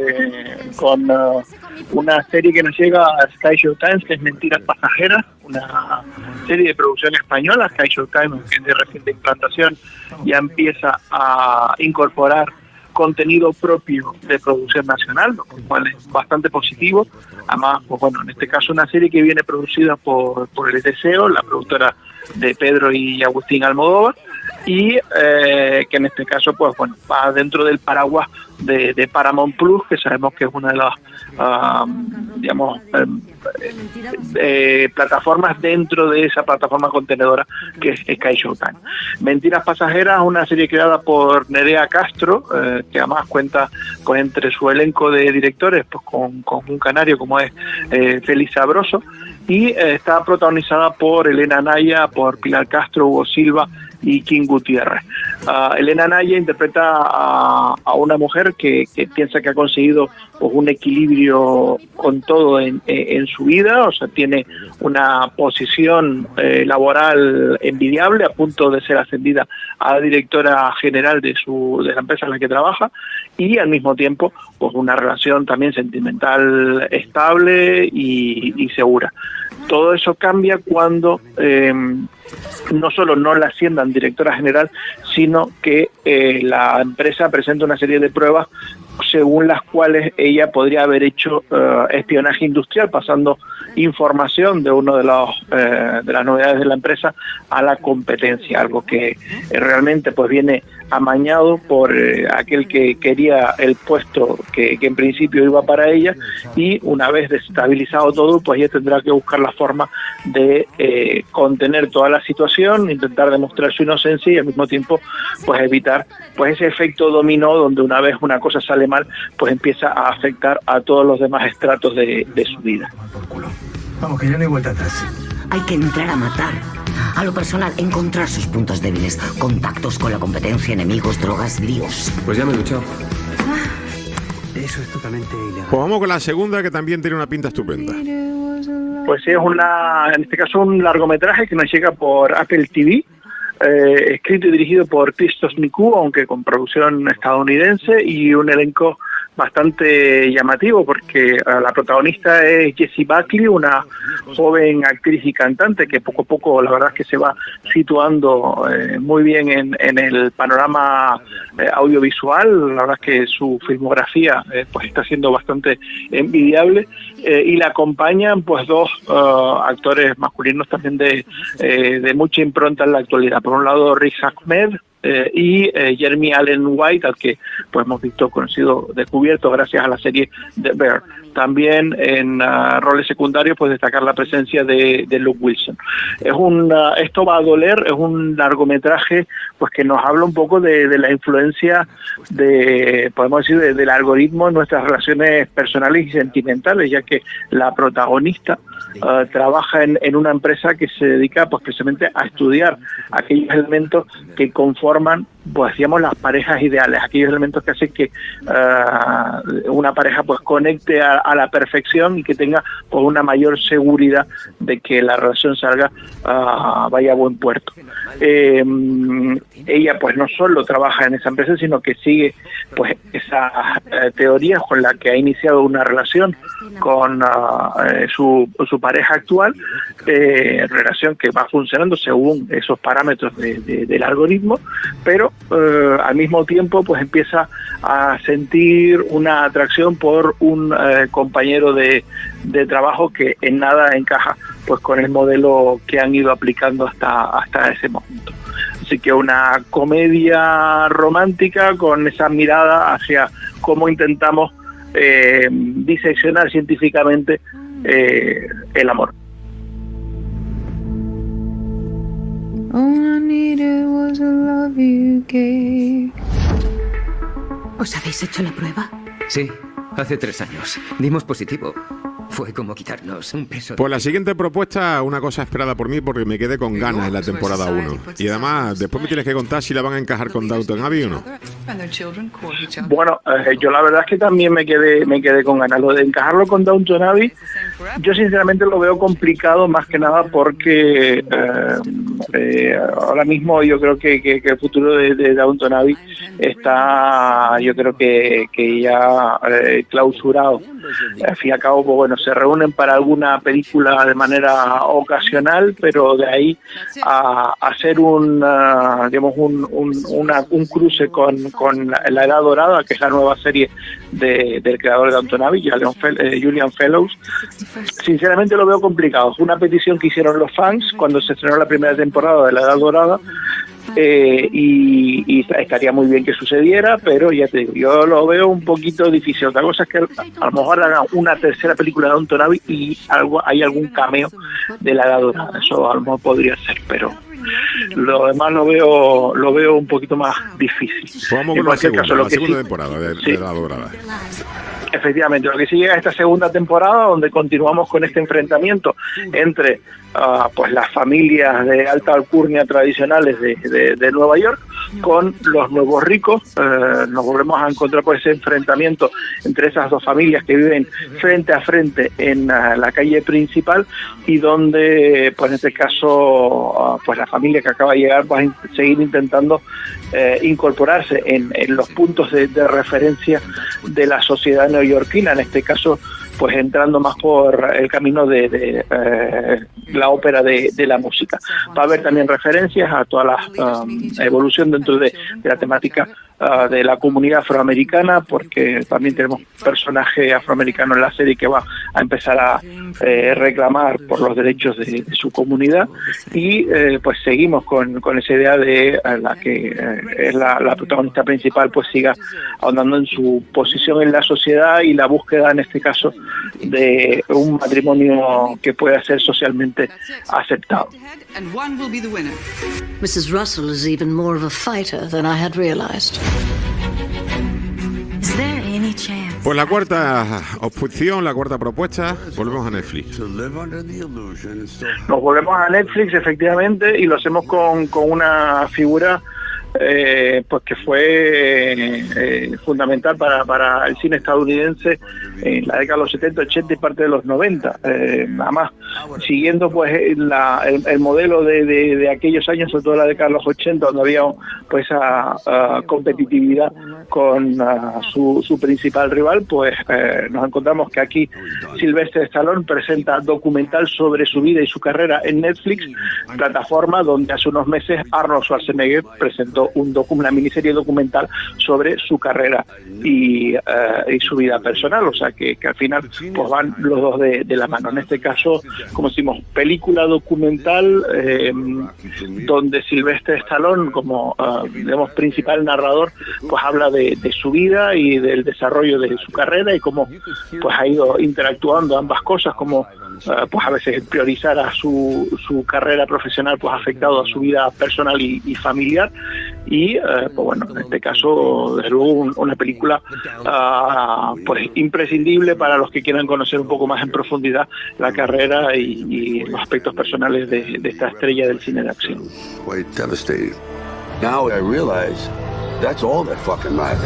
una serie que nos llega a Sky Showtime, que es Mentiras Pasajeras, una serie de producción española. Sky Showtime, que es de reciente implantación, ya empieza a incorporar contenido propio de producción nacional, lo cual es bastante positivo. Además, pues bueno, en este caso una serie que viene producida por el Deseo, la productora de Pedro y Agustín Almodóvar, y que en este caso pues bueno va dentro del paraguas de Paramount Plus, que sabemos que es una de las plataformas dentro de esa plataforma contenedora que es Sky Showtime. Mentiras Pasajeras, una serie creada por Nerea Castro, que además cuenta con entre su elenco de directores pues con un canario como es Félix Sabroso, y está protagonizada por Elena Naya, por Pilar Castro, Hugo Silva y King Gutiérrez. Elena Naya interpreta a una mujer que piensa que ha conseguido pues, un equilibrio con todo en su vida, o sea, tiene una posición laboral envidiable, a punto de ser ascendida a la directora general de la empresa en la que trabaja, y al mismo tiempo pues una relación también sentimental estable y segura. Todo eso cambia cuando no solo no la asciendan directora general, sino que la empresa presenta una serie de pruebas según las cuales ella podría haber hecho espionaje industrial, pasando información de uno de las novedades de la empresa a la competencia, algo que realmente pues viene amañado por aquel que quería el puesto que en principio iba para ella, y una vez desestabilizado todo, pues ella tendrá que buscar la forma de contener toda la situación, intentar demostrar su inocencia y al mismo tiempo pues evitar pues ese efecto dominó, donde una vez una cosa sale mal, pues empieza a afectar a todos los demás estratos de su vida. Vamos, que ya no hay vuelta atrás. Hay que entrar a matar. A lo personal, encontrar sus puntos débiles, contactos con la competencia, enemigos, drogas, líos. Pues ya me he luchado. Eso es totalmente ilegal. Pues vamos con la segunda, que también tiene una pinta estupenda. Pues sí, es en este caso un largometraje que nos llega por Apple TV, escrito y dirigido por Christos Nikou, aunque con producción estadounidense, y un elenco bastante llamativo, porque la protagonista es Jessie Buckley, una joven actriz y cantante que poco a poco la verdad es que se va situando muy bien en el panorama audiovisual. La verdad es que su filmografía pues está siendo bastante envidiable, y la acompañan pues dos actores masculinos también de mucha impronta en la actualidad. Por un lado, Riz Ahmed y Jeremy Allen White, al que pues hemos visto descubierto gracias a la serie The Bear. También en roles secundarios pues destacar la presencia de Luke Wilson. Esto va a doler, es un largometraje pues que nos habla un poco de la influencia podemos decir, del algoritmo en nuestras relaciones personales y sentimentales, ya que la protagonista trabaja en una empresa que se dedica pues precisamente a estudiar aquellos elementos que conforman pues digamos las parejas ideales, aquellos elementos que hacen que una pareja pues conecte a la perfección y que tenga pues una mayor seguridad de que la relación vaya a buen puerto. Ella pues no solo trabaja en esa empresa, sino que sigue pues esas teorías con la que ha iniciado una relación con su pareja actual, relación que va funcionando según esos parámetros del algoritmo, pero al mismo tiempo pues empieza a sentir una atracción por un compañero de trabajo que en nada encaja pues con el modelo que han ido aplicando hasta ese momento. Así que una comedia romántica con esa mirada hacia cómo intentamos diseccionar científicamente el amor. ¿Os habéis hecho la prueba? Sí, hace 3 años. Dimos positivo. Fue como quitarnos un peso. Pues la siguiente propuesta, una cosa esperada por mí, porque me quedé con ganas en la temporada 1. Y además, después me tienes que contar si la van a encajar con Downton Abbey o no. Bueno, yo la verdad es que también me quedé con ganas. Lo de encajarlo con Downton Abbey, yo sinceramente lo veo complicado, más que nada porque ahora mismo yo creo que el futuro de Downton Abbey está, yo creo que ya clausurado. Al fin y al cabo, pues bueno, se reúnen para alguna película de manera ocasional, pero de ahí a hacer un cruce con la Edad Dorada, que es la nueva serie del creador de Downton Abbey, Julian Fellows, sinceramente lo veo complicado. Fue una petición que hicieron los fans cuando se estrenó la primera temporada de la Edad Dorada, y estaría muy bien que sucediera, pero ya te digo, yo lo veo un poquito difícil. Otra cosa es que a lo mejor hagan una tercera película de Downton Abbey y hay algún cameo de la Edad Dorada. Eso a lo mejor podría ser, pero lo demás lo veo un poquito más difícil. Pues vamos con la segunda temporada de la Edad Dorada. Efectivamente, lo que sigue es esta segunda temporada donde continuamos con este enfrentamiento entre pues las familias de alta alcurnia tradicionales de Nueva York con los nuevos ricos. Nos volvemos a encontrar por ese enfrentamiento entre esas dos familias que viven frente a frente en la calle principal, y donde pues en este caso pues la familia que acaba de llegar va a seguir intentando incorporarse en los puntos de referencia de la sociedad neoyorquina, en este caso pues entrando más por el camino de la ópera de la música. Va a haber también referencias a toda la evolución dentro de la temática de la comunidad afroamericana, porque también tenemos personaje afroamericano en la serie que va a empezar a reclamar por los derechos de su comunidad, y pues seguimos con esa idea de la que es la protagonista principal pues siga ahondando en su posición en la sociedad y la búsqueda en este caso de un matrimonio que pueda ser socialmente aceptado. And one will be the winner. Mrs. Russell is even more of a fighter than I had realized. Is there any chance? Pues la cuarta opción, la cuarta propuesta, volvemos a Netflix. Nos volvemos a Netflix, efectivamente, y lo hacemos con una figura pues que fue fundamental para el cine estadounidense en la década de los 70, 80 y parte de los 90. Además, siguiendo pues el modelo de aquellos años, sobre todo la década de los 80, donde había pues esa competitividad con su principal rival, pues nos encontramos que aquí Sylvester Stallone presenta documental sobre su vida y su carrera en Netflix, plataforma donde hace unos meses Arnold Schwarzenegger presentó una miniserie documental sobre su carrera y su vida personal, o sea que al final pues van los dos de la mano. En este caso, como decimos, película documental donde Sylvester Stallone como digamos principal narrador pues habla de su vida y del desarrollo de su carrera y cómo pues ha ido interactuando ambas cosas, como pues a veces priorizar a su carrera profesional pues ha afectado a su vida personal y familiar, y pues bueno, en este caso desde luego una película pues imprescindible para los que quieran conocer un poco más en profundidad la carrera y los aspectos personales de esta estrella del cine de acción. Now I realize that's all that fucking matters.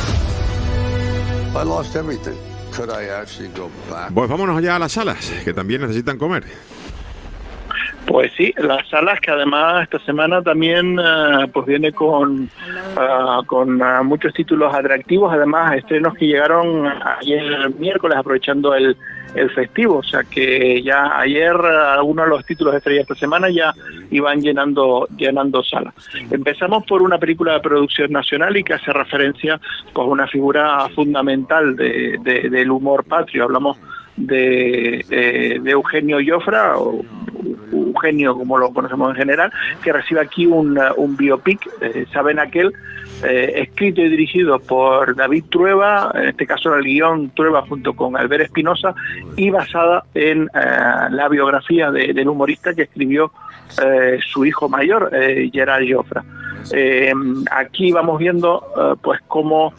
I lost everything. Could I actually go back? Pues vámonos ya a las salas, que también necesitan comer. Pues sí, las salas que además esta semana también pues viene con muchos títulos atractivos, además estrenos que llegaron ayer miércoles aprovechando el festivo, o sea que ya ayer algunos de los títulos de estrella esta semana ya iban llenando salas. Empezamos por una película de producción nacional y que hace referencia pues a una figura fundamental del humor patrio. Hablamos de Eugenio Llofra, o Eugenio como lo conocemos en general, que recibe aquí un biopic, Saben Aquel, escrito y dirigido por David Trueba, en este caso el guión Trueba junto con Albert Espinosa, y basada en la biografía del humorista que escribió su hijo mayor, Gerard Llofra. Aquí vamos viendo pues cómo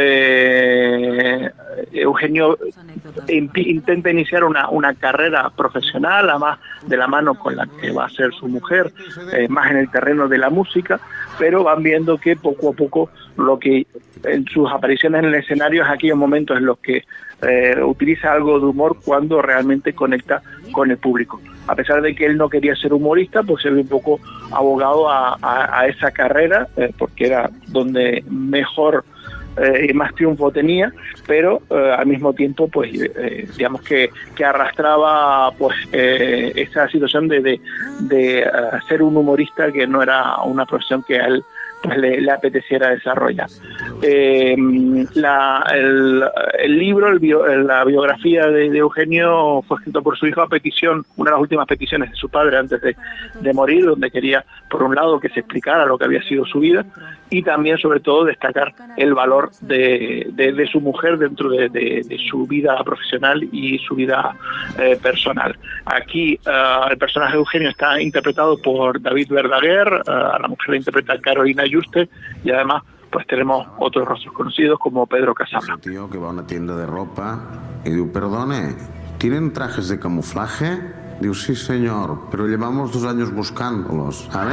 Eugenio intenta iniciar una carrera profesional, además de la mano con la que va a ser su mujer, más en el terreno de la música, pero van viendo que poco a poco lo que en sus apariciones en el escenario es aquellos momentos en los que utiliza algo de humor cuando realmente conecta con el público. A pesar de que él no quería ser humorista, pues se ve un poco abogado a esa carrera, porque era donde mejor y más triunfo tenía, pero al mismo tiempo pues digamos que arrastraba pues esa situación de ser un humorista que no era una profesión que a él pues le apeteciera desarrollar. El libro, la biografía de Eugenio fue escrito por su hijo a petición, una de las últimas peticiones de su padre antes de morir, donde quería, por un lado, que se explicara lo que había sido su vida y también, sobre todo, destacar el valor de su mujer dentro de su vida profesional y su vida personal. Aquí el personaje de Eugenio está interpretado por David Verdaguer, a la mujer la interpreta Carolina Yuste, y además pues tenemos otros rostros conocidos como Pedro Casablanca. Un tío que va a una tienda de ropa y digo, perdone, ¿tienen trajes de camuflaje? Digo, sí señor, pero llevamos 2 años buscándolos, ¿sabe?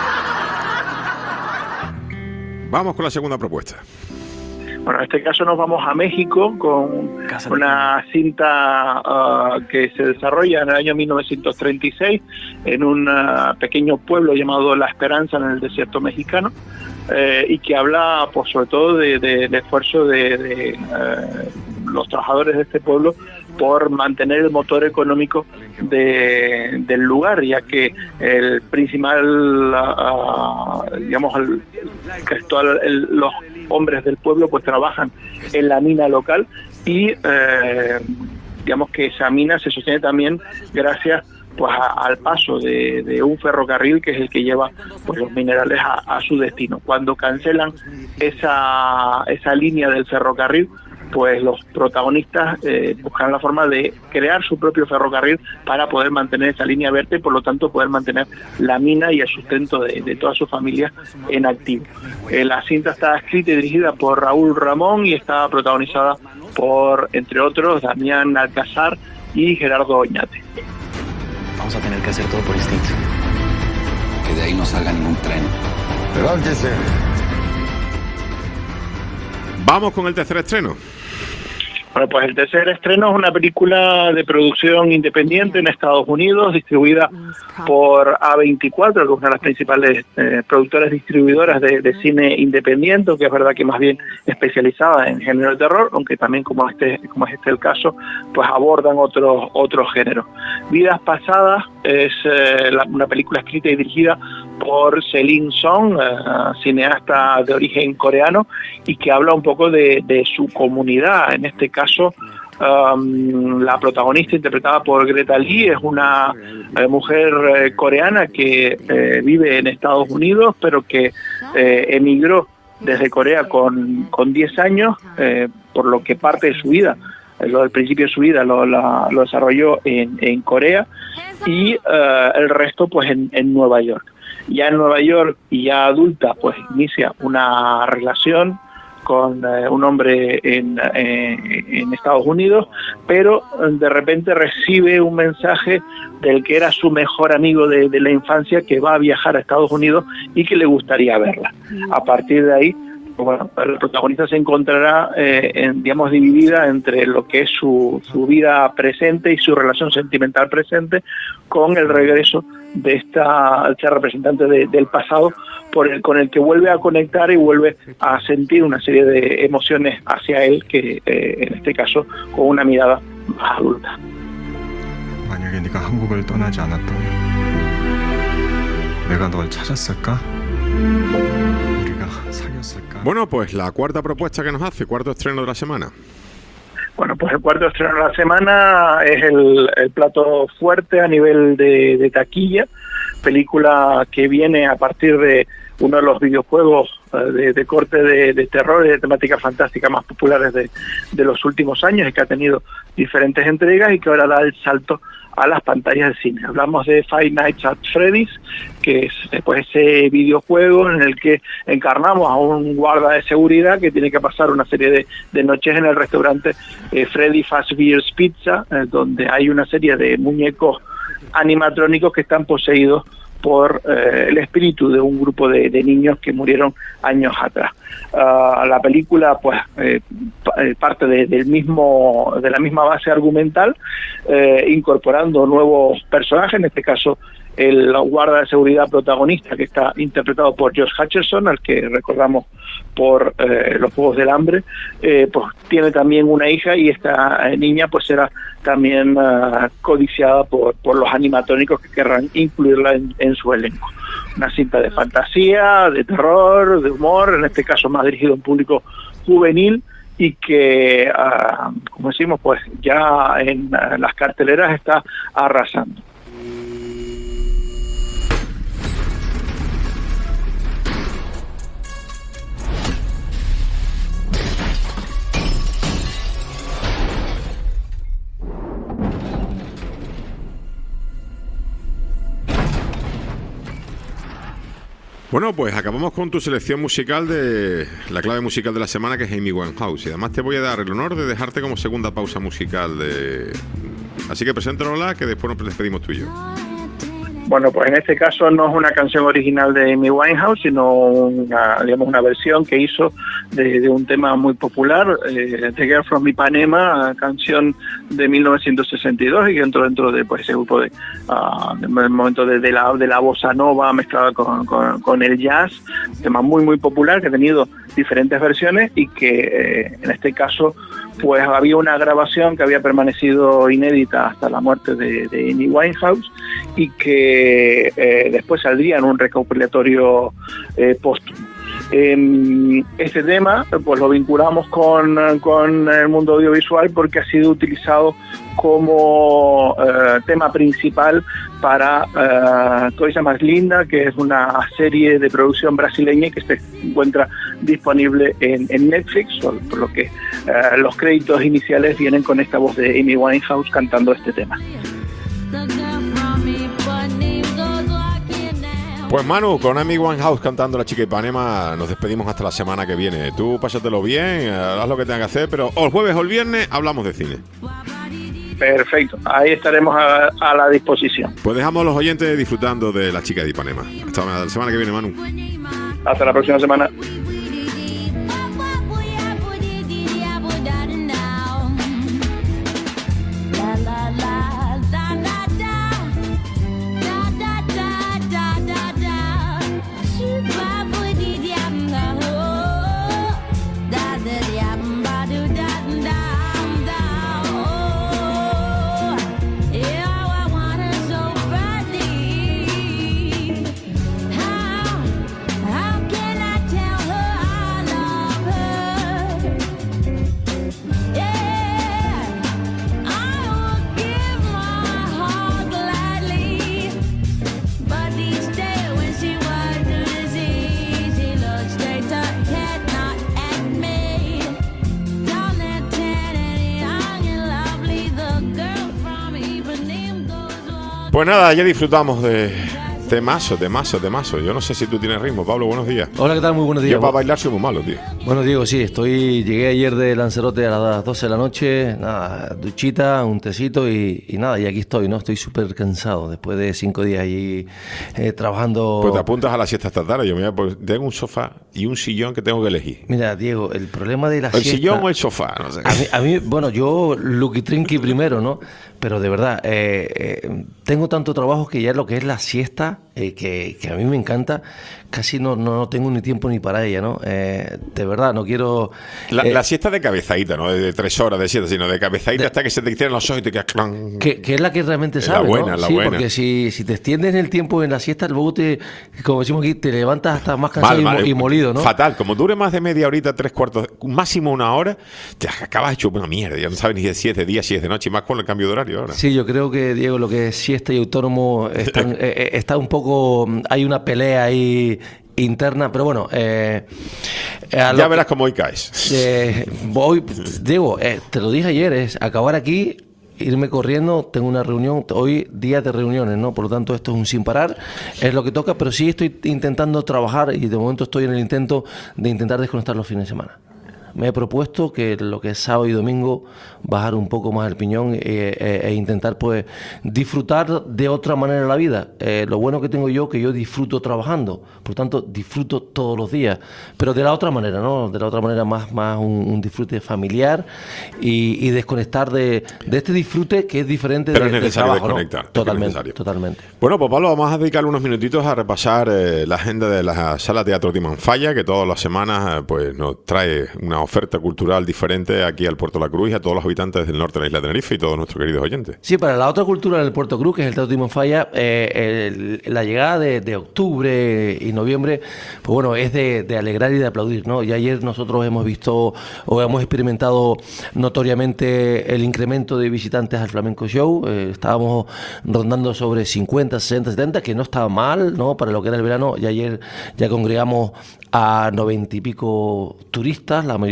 Vamos con la segunda propuesta. Bueno, en este caso nos vamos a México con una cinta que se desarrolla en el año 1936 en un pequeño pueblo llamado La Esperanza en el desierto mexicano, y que habla pues sobre todo del esfuerzo de los trabajadores de este pueblo por mantener el motor económico del lugar, ya que el principal, los hombres del pueblo pues trabajan en la mina local y digamos que esa mina se sostiene también gracias pues al paso de un ferrocarril que es el que lleva pues los minerales a su destino. Cuando cancelan esa línea del ferrocarril, pues los protagonistas buscan la forma de crear su propio ferrocarril para poder mantener esa línea verde y por lo tanto poder mantener la mina y el sustento de toda su familia en activo. La cinta está escrita y dirigida por Raúl Ramón y está protagonizada por, entre otros, Damián Alcázar y Gerardo Oñate. Vamos a tener que hacer todo por instinto. Que de ahí no salga ningún tren. Levántense. Vamos con el tercer estreno. Bueno, pues el tercer estreno es una película de producción independiente en Estados Unidos, distribuida por A24, que es una de las principales productoras distribuidoras de cine independiente, que es verdad que más bien especializada en género de terror, aunque también como es este el caso, pues abordan otros géneros. Vidas Pasadas es una película escrita y dirigida por Celine Song, cineasta de origen coreano, y que habla un poco de su comunidad. En este caso, la protagonista, interpretada por Greta Lee, es una mujer coreana que vive en Estados Unidos, pero que emigró desde Corea con 10 años, por lo que parte de su vida, el principio de su vida lo desarrolló en Corea, y el resto pues en Nueva York. Ya en Nueva York y ya adulta, pues inicia una relación con un hombre en Estados Unidos, pero de repente recibe un mensaje del que era su mejor amigo de la infancia, que va a viajar a Estados Unidos y que le gustaría verla. A partir de ahí, bueno, el protagonista se encontrará digamos dividida entre lo que es su vida presente y su relación sentimental presente con el regreso de esta representante del pasado con el que vuelve a conectar y vuelve a sentir una serie de emociones hacia él, que en este caso con una mirada más adulta. 만약에 네가 한국을 떠나지 않았다면 내가 널 찾았을까? 우리가 사귀었을까? Bueno, pues la cuarta propuesta que nos hace, cuarto estreno de la semana. Bueno, pues el cuarto estreno de la semana es el plato fuerte a nivel de taquilla, película que viene a partir de uno de los videojuegos de corte de terror y de temática fantástica más populares de los últimos años, y que ha tenido diferentes entregas y que ahora da el salto a las pantallas de cine. Hablamos de Five Nights at Freddy's, que es pues ese videojuego en el que encarnamos a un guarda de seguridad que tiene que pasar una serie de noches en el restaurante Freddy Fazbear's Pizza, donde hay una serie de muñecos animatrónicos que están poseídos por el espíritu de un grupo de niños que murieron años atrás. La película pues parte de la misma base argumental, incorporando nuevos personajes, en este caso el guarda de seguridad protagonista, que está interpretado por Josh Hutcherson, al que recordamos por Los Juegos del Hambre, pues tiene también una hija, y esta niña pues será también codiciada por los animatrónicos que querrán incluirla en su elenco. Una cinta de fantasía, de terror, de humor, en este caso más dirigido a un público juvenil, y que, como decimos, pues ya en las carteleras está arrasando. Bueno, pues acabamos con tu selección musical de la clave musical de la semana, que es Amy Winehouse. Y además te voy a dar el honor de dejarte como segunda pausa musical de... Así que preséntanosla, que después nos despedimos tú y yo. Bueno, pues en este caso no es una canción original de Amy Winehouse, sino una versión que hizo de un tema muy popular, The Girl from Ipanema, canción de 1962, y que entró dentro de pues, ese grupo del momento de la bossa nova mezclada con el jazz, tema muy muy popular que ha tenido diferentes versiones y que en este caso pues había una grabación que había permanecido inédita hasta la muerte de Amy Winehouse y que después saldría en un recopilatorio póstumo. Este tema pues lo vinculamos con el mundo audiovisual porque ha sido utilizado como tema principal para Coisa Más Linda, que es una serie de producción brasileña que se encuentra disponible en Netflix, por lo que los créditos iniciales vienen con esta voz de Amy Winehouse cantando este tema. Pues Manu, con Amy Winehouse cantando La Chica de Ipanema, nos despedimos hasta la semana que viene. Tú pásatelo bien, haz lo que tengas que hacer, pero el jueves o el viernes hablamos de cine. Perfecto, ahí estaremos a la disposición. Pues dejamos a los oyentes disfrutando de La Chica de Ipanema. Hasta la semana que viene, Manu. Hasta la próxima semana. Pues nada, ya disfrutamos de temazo. Yo no sé si tú tienes ritmo, Pablo, buenos días. Hola, ¿qué tal? Muy buenos días. Yo para bailar soy muy malo, tío. Bueno, Diego, sí, llegué ayer de Lanzarote a las 12 de la noche, nada, duchita, un tecito y nada, y aquí estoy, ¿no? Estoy súper cansado después de 5 días allí trabajando. Pues te apuntas a la siesta esta tarde, pues tengo un sofá y un sillón que tengo que elegir. Mira, Diego, el problema de la siesta... ¿El sillón o el sofá? No sé. A mí, bueno, yo Lucky Trinky primero, ¿no? Pero de verdad, tengo tanto trabajo que ya lo que es la siesta, que a mí me encanta, casi no tengo ni tiempo ni para ella, ¿no? De verdad, no quiero... La siesta de cabezadita, no de 3 horas de siesta, sino de cabezadita hasta que se te cierren los ojos y te quedas clan. Que es la que realmente sabe, la buena, ¿no? La sí, buena. Porque si te extiendes el tiempo en la siesta, luego como decimos aquí, te levantas hasta más cansado y molido, ¿no? Fatal, como dure más de media horita, 3/4, máximo 1 hora, te acabas hecho una mierda, ya no sabes ni si es de día, si es de noche, y más con el cambio de horario ahora. Sí, yo creo que, Diego, lo que es siesta y autónomo está un poco... Hay una pelea ahí interna, pero bueno... ya verás cómo hoy caes. Diego, te lo dije ayer, es acabar aquí, irme corriendo, tengo una reunión, hoy día de reuniones, ¿no? Por lo tanto, esto es un sin parar, es lo que toca, pero sí estoy intentando trabajar y de momento estoy en el intento de intentar desconectar los fines de semana. Me he propuesto que lo que es sábado y domingo bajar un poco más el piñón e intentar pues disfrutar de otra manera la vida. Lo bueno que tengo yo que yo disfruto trabajando, por tanto disfruto todos los días, pero de la otra manera, ¿no? De la otra manera más un disfrute familiar y desconectar de este disfrute que es diferente del trabajo, desconectar, ¿no? Totalmente. Bueno, pues Pablo, vamos a dedicar unos minutitos a repasar la agenda de la Sala Teatro Timanfaya, que todas las semanas pues nos trae una oferta cultural diferente aquí al Puerto de la Cruz y a todos los habitantes del norte de la isla de Tenerife y todos nuestros queridos oyentes. Sí, para la otra cultura del Puerto Cruz, que es el Teatro Timanfaya, la llegada de octubre y noviembre, pues bueno, es de alegrar y de aplaudir, ¿no? Y ayer nosotros hemos visto o hemos experimentado notoriamente el incremento de visitantes al Flamenco Show. Estábamos rondando sobre 50, 60, 70, que no estaba mal, ¿no? Para lo que era el verano. Y ayer ya congregamos a 90 y pico turistas, la mayoría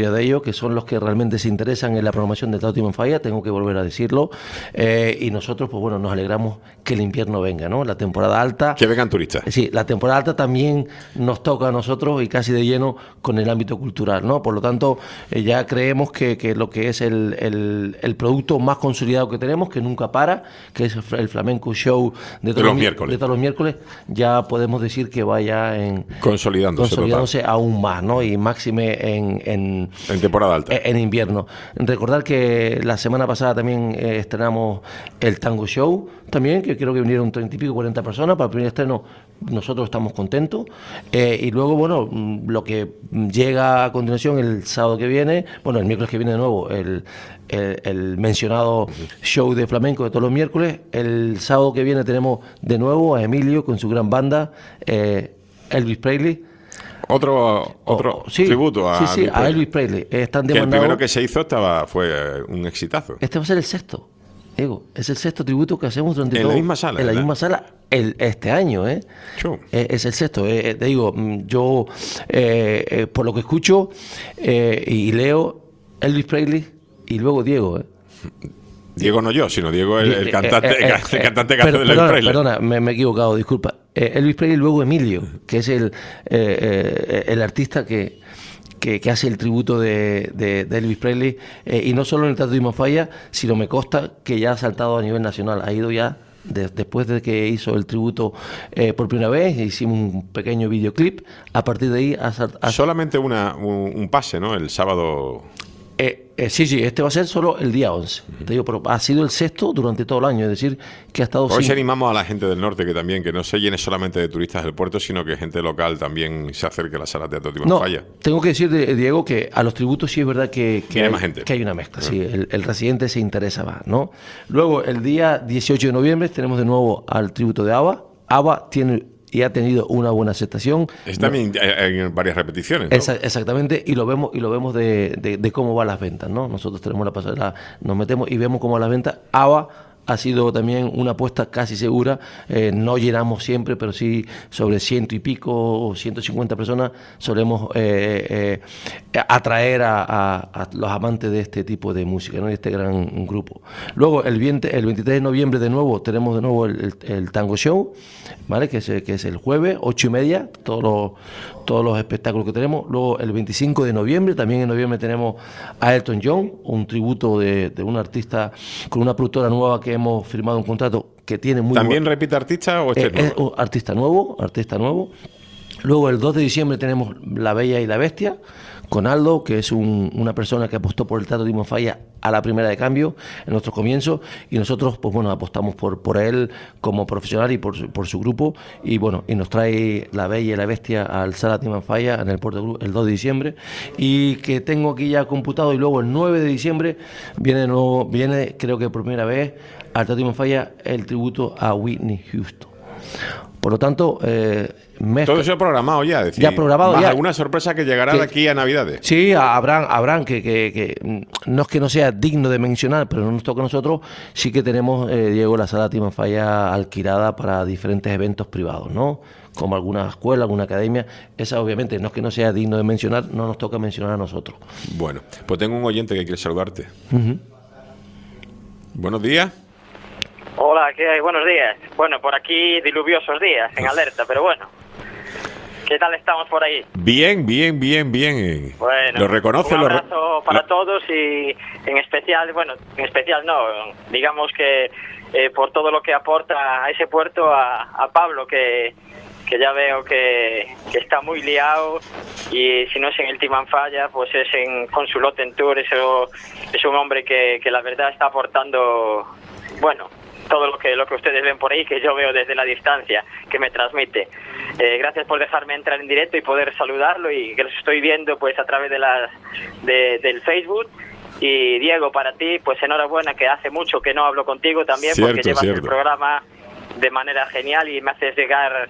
mayoría de ellos, que son los que realmente se interesan en la programación de Teatro Timanfaya, tengo que volver a decirlo, y nosotros, pues bueno, nos alegramos que el invierno venga, ¿no? La temporada alta... Que vengan turistas. Sí, la temporada alta también nos toca a nosotros y casi de lleno con el ámbito cultural, ¿no? Por lo tanto, ya creemos que lo que es el producto más consolidado que tenemos, que nunca para, que es el Flamenco Show de todos los miércoles, ya podemos decir que vaya consolidándose aún más, ¿no? Y máxime en temporada alta. En invierno. Recordar que la semana pasada también estrenamos el Tango Show, también, que creo que vinieron 30 y pico, 40 personas para el primer estreno. Nosotros estamos contentos. Y luego, bueno, lo que llega a continuación el sábado que viene, bueno, el miércoles que viene de nuevo, el mencionado show de flamenco de todos los miércoles. El sábado que viene tenemos de nuevo a Emilio con su gran banda, Elvis Presley. Otro tributo a Elvis Presley. Están que el primero que se hizo fue un exitazo. Este va a ser el sexto. Diego, es el sexto tributo que hacemos durante en la misma sala. En la misma sala este año, es el sexto. Te digo, yo por lo que escucho y leo, Elvis Presley y luego Diego. Diego no yo, sino Diego el cantante que hace de Elvis Presley. Perdona, me he equivocado, disculpa. Elvis Presley y luego Emilio, que es el artista que hace el tributo de Elvis Presley, y no solo en el Teatro Timanfaya, sino me consta que ya ha saltado a nivel nacional, ha ido ya, después de que hizo el tributo por primera vez, hicimos un pequeño videoclip, a partir de ahí... Solamente un pase, ¿no? El sábado... Sí, este va a ser solo el día 11. Te digo, pero ha sido el sexto durante todo el año, es decir, que ha estado... Hoy animamos a la gente del norte que no se llene solamente de turistas del puerto, sino que gente local también se acerque a la sala de Teatro Timanfaya. Tengo que decir, Diego, que a los tributos sí es verdad que hay una mezcla, sí, el residente se interesa más, ¿no? Luego, el día 18 de noviembre tenemos de nuevo al tributo de ABBA. ABBA tiene... y ha tenido una buena aceptación. También en varias repeticiones, ¿no? Exactamente, y lo vemos de cómo van las ventas, ¿no? Nosotros tenemos la pasarela, nos metemos y vemos cómo van las ventas. ABBA ha sido también una apuesta casi segura, no llenamos siempre, pero sí sobre 100 y pico, 150 personas solemos atraer a los amantes de este tipo de música, ¿no? De este gran grupo. Luego el 23 de noviembre de nuevo tenemos de nuevo el Tango Show, ¿vale? Que es el jueves, 8:30, todos los espectáculos que tenemos. Luego el 25 de noviembre, también en noviembre tenemos a Elton John, un tributo de un artista con una productora nueva que hemos firmado un contrato que tiene muy... ¿También repite artista o es un artista nuevo? Luego el 2 de diciembre tenemos La Bella y la Bestia, con Aldo, que es una persona que apostó por el Teatro Timanfaya a la primera de cambio en nuestros comienzos, y nosotros pues bueno apostamos por él como profesional y por su grupo, y bueno, y nos trae La Bella y la Bestia al Sala Timanfaya en el Puerto el 2 de diciembre, y que tengo aquí ya computado, y luego el 9 de diciembre viene creo que por primera vez al Teatro Timanfaya el tributo a Whitney Houston. Por lo tanto, todo eso programado ya, decir, ya programado ya. ¿Alguna sorpresa que llegará de aquí a Navidades? Sí, habrán que no es que no sea digno de mencionar, pero no nos toca a nosotros. Sí que tenemos, Diego, la Sala Timanfaya alquilada para diferentes eventos privados, ¿no? Como alguna escuela, alguna academia. Esa obviamente no es que no sea digno de mencionar, no nos toca mencionar a nosotros. Bueno, pues tengo un oyente que quiere saludarte. Buenos días. Hola, ¿qué hay? Buenos días. Bueno, por aquí diluviosos días, en alerta, pero bueno. ¿Qué tal estamos por ahí? Bien. Bueno, lo reconoce. Un abrazo para todos, y en especial no, digamos que por todo lo que aporta a ese puerto a Pablo, que ya veo que está muy liado, y si no es en el Timanfaya, pues es en Consuloten Tour. Es un hombre que la verdad está aportando, bueno, todo lo que ustedes ven por ahí, que yo veo desde la distancia, que me transmite. Gracias por dejarme entrar en directo y poder saludarlo, y que los estoy viendo pues a través del Facebook. Y Diego, para ti, pues enhorabuena, que hace mucho que no hablo contigo también, porque llevas el programa de manera genial y me haces llegar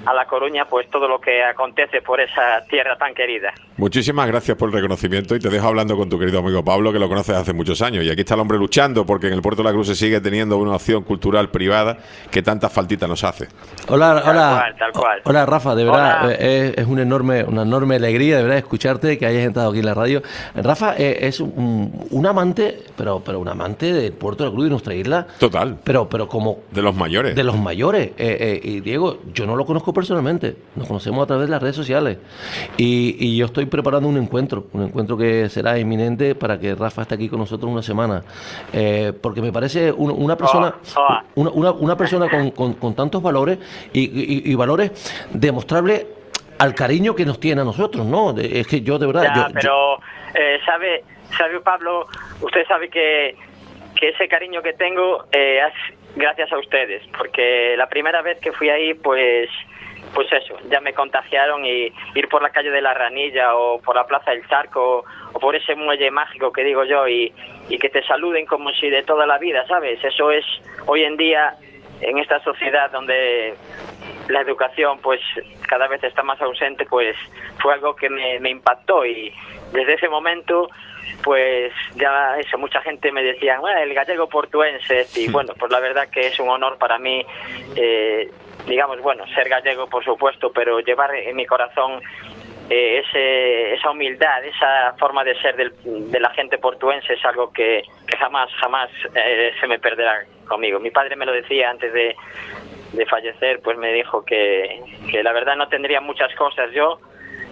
a La Coruña pues todo lo que acontece por esa tierra tan querida. Muchísimas gracias por el reconocimiento y te dejo hablando con tu querido amigo Pablo, que lo conoces hace muchos años. Y aquí está el hombre luchando porque en el Puerto de la Cruz se sigue teniendo una opción cultural privada que tanta faltita nos hace. Hola, Tal cual. hola Rafa, de verdad es una enorme alegría de verdad escucharte, que hayas entrado aquí en la radio. Rafa es un amante, pero un amante del Puerto de la Cruz y nuestra isla. Total. Pero como de los mayores. De los mayores. Y Diego, yo no lo conozco personalmente, nos conocemos a través de las redes sociales y yo estoy preparando un encuentro que será inminente para que Rafa esté aquí con nosotros una semana, porque me parece una persona una persona con tantos valores y valores demostrables al cariño que nos tiene a nosotros, ¿no? Es que yo de verdad... ¿Sabe Pablo? Usted sabe que ese cariño que tengo es gracias a ustedes, porque la primera vez que fui ahí, pues eso, ya me contagiaron, y ir por la calle de la Ranilla o por la Plaza del Charco o por ese muelle mágico que digo yo y que te saluden como si de toda la vida, ¿sabes? Eso es hoy en día en esta sociedad donde la educación pues cada vez está más ausente, pues fue algo que me impactó, y desde ese momento pues ya eso, mucha gente me decía, el gallego portuense, y bueno, pues la verdad que es un honor para mí, digamos, bueno, ser gallego por supuesto, pero llevar en mi corazón esa humildad, esa forma de ser de la gente portuense es algo que jamás se me perderá conmigo. Mi padre me lo decía antes de fallecer, pues me dijo que la verdad no tendría muchas cosas yo,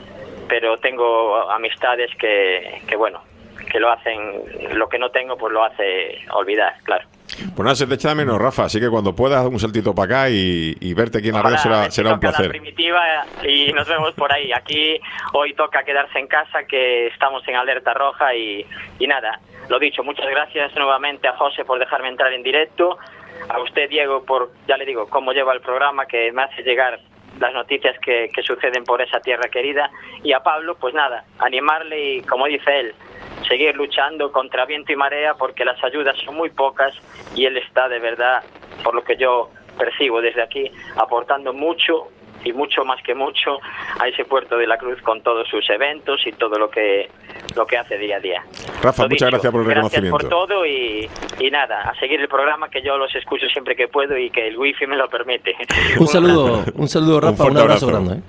pero tengo amistades que bueno, que lo hacen, lo que no tengo pues lo hace olvidar, claro. Pues nada, se te echa de menos, Rafa, así que cuando puedas un saltito para acá y verte aquí en la radio será un placer. La primitiva y nos vemos por ahí. Aquí hoy toca quedarse en casa, que estamos en alerta roja y nada, lo dicho, muchas gracias nuevamente a José por dejarme entrar en directo, a usted Diego por, ya le digo, cómo lleva el programa, que me hace llegar las noticias que suceden por esa tierra querida, y a Pablo, pues nada, animarle y, como dice él, seguir luchando contra viento y marea, porque las ayudas son muy pocas y él está de verdad, por lo que yo percibo desde aquí, aportando mucho y mucho más que mucho a ese Puerto de la Cruz con todos sus eventos y todo lo que hace día a día. Rafa, muchas gracias por el reconocimiento. Gracias por todo y nada, a seguir el programa, que yo los escucho siempre que puedo y que el wifi me lo permite. Un saludo Rafa, un abrazo grande.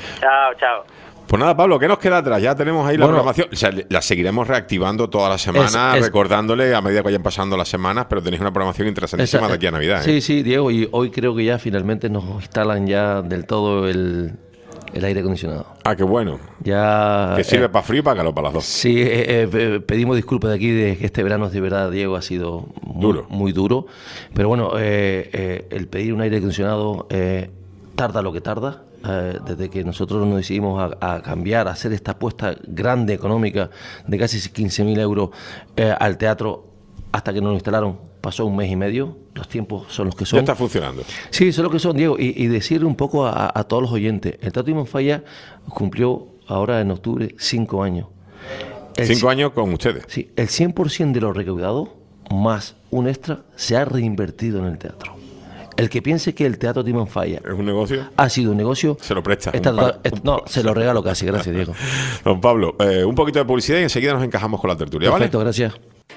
Chao. Pues nada, Pablo, ¿qué nos queda atrás? Ya tenemos ahí la programación. O sea, la seguiremos reactivando todas las semanas, recordándole a medida que vayan pasando las semanas, pero tenéis una programación interesantísima de aquí a Navidad. Sí, Diego, y hoy creo que ya finalmente nos instalan ya del todo el aire acondicionado. Ah, qué bueno. Ya que sirve para frío y para calor, para las dos. Sí, pedimos disculpas de aquí de que este verano de verdad, Diego, ha sido muy duro. Pero bueno, el pedir un aire acondicionado tarda lo que tarda. Desde que nosotros nos decidimos a cambiar, a hacer esta apuesta grande económica de casi 15.000 euros al teatro, hasta que nos lo instalaron, pasó un mes y medio. Los tiempos son los que son. Ya está funcionando. Sí, son los que son, Diego. Y decirle un poco a todos los oyentes, el Teatro Timón Falla cumplió ahora en octubre 5 años. 5 años con ustedes. Sí, el 100% de lo recaudado, más un extra, se ha reinvertido en el teatro. El que piense que el Teatro Timón Falla es un negocio, ha sido un negocio, se lo presta. Se lo regalo casi, gracias, Diego. Don Pablo, un poquito de publicidad y enseguida nos encajamos con la tertulia. Perfecto, ¿vale? Gracias.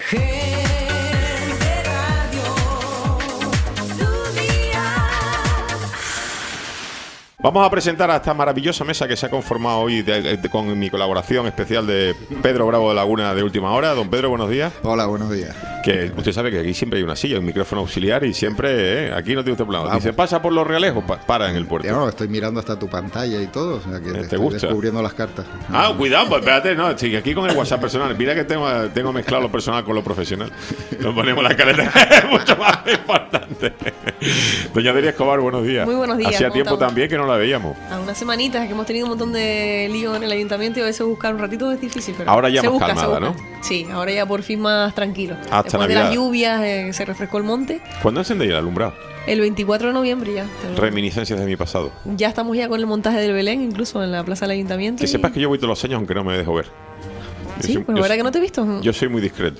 Vamos a presentar a esta maravillosa mesa que se ha conformado hoy con mi colaboración especial de Pedro Bravo de Laguna de Última Hora. Don Pedro, buenos días. Hola, buenos días. Que usted sabe que aquí siempre hay una silla, un micrófono auxiliar y siempre, aquí no tiene usted problema. Si se pasa por los Realejos, para en el puerto. No, estoy mirando hasta tu pantalla y todo, o sea que ¿te gusta? Descubriendo las cartas. Cuidado, pues espérate, no, sí, aquí con el WhatsApp personal. Mira que tengo mezclado lo personal con lo profesional. Nos ponemos la careta, es mucho más importante. Doña Delia Escobar, buenos días. Muy buenos días. Hacía tiempo también que no la veíamos. A unas semanitas que hemos tenido un montón de lío en el ayuntamiento y a veces buscar un ratito es difícil, pero ahora ya más calmada, ¿no? Sí, ahora ya por fin más tranquilo. Hasta después Navidad. de las lluvias se refrescó el monte. ¿Cuándo encendéis el alumbrado? El 24 de noviembre ya. Reminiscencias de mi pasado. Ya estamos ya con el montaje del Belén, incluso en la plaza del ayuntamiento. Que sepas que yo voy todos los años aunque no me dejo ver. Sí, pues la verdad que no te he visto. Yo soy muy discreto.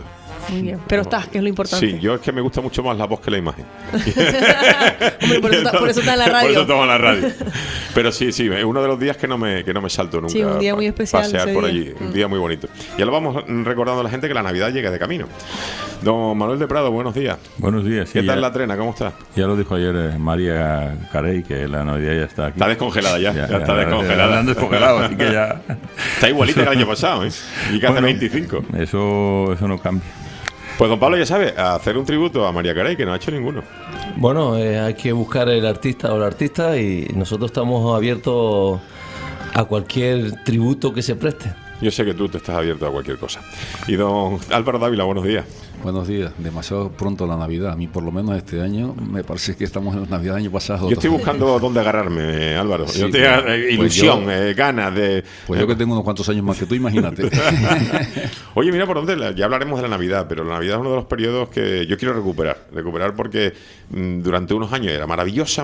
Muy bien. Pero estás, que es lo importante. Sí, yo es que me gusta mucho más la voz que la imagen. Hombre, por eso está en la radio. Por eso estamos en la radio. Pero sí, es uno de los días que no me salto nunca. Sí, un día muy especial. Pasear por día. allí, un día muy bonito. Ya lo vamos recordando a la gente que la Navidad llega de camino. Don Manuel de Prado, buenos días. Buenos días. ¿Qué Sí, tal ya- la trena? ¿Cómo está? Ya lo dijo ayer María Carey, que la Navidad ya está aquí. Está descongelada ya está descongelada. La han descongelado, así que ya... Está igualita que el año pasado, ¿eh? Y que hace 25. Eso no cambia. Pues don Pablo ya sabe, a hacer un tributo a María Carey, que no ha hecho ninguno. Bueno, hay que buscar el artista o la artista y nosotros estamos abiertos a cualquier tributo que se preste. Yo sé que tú te estás abierto a cualquier cosa. Y don Álvaro Dávila, buenos días. Buenos días. Demasiado pronto la Navidad. A mí, por lo menos este año, me parece que estamos en la Navidad del año pasado. Yo estoy buscando dónde agarrarme, Álvaro. Sí, yo tengo pues ilusión, ganas de... Pues yo que tengo unos cuantos años más que tú, imagínate. Oye, mira por dónde, ya hablaremos de la Navidad, pero la Navidad es uno de los periodos que yo quiero recuperar porque durante unos años era maravillosa,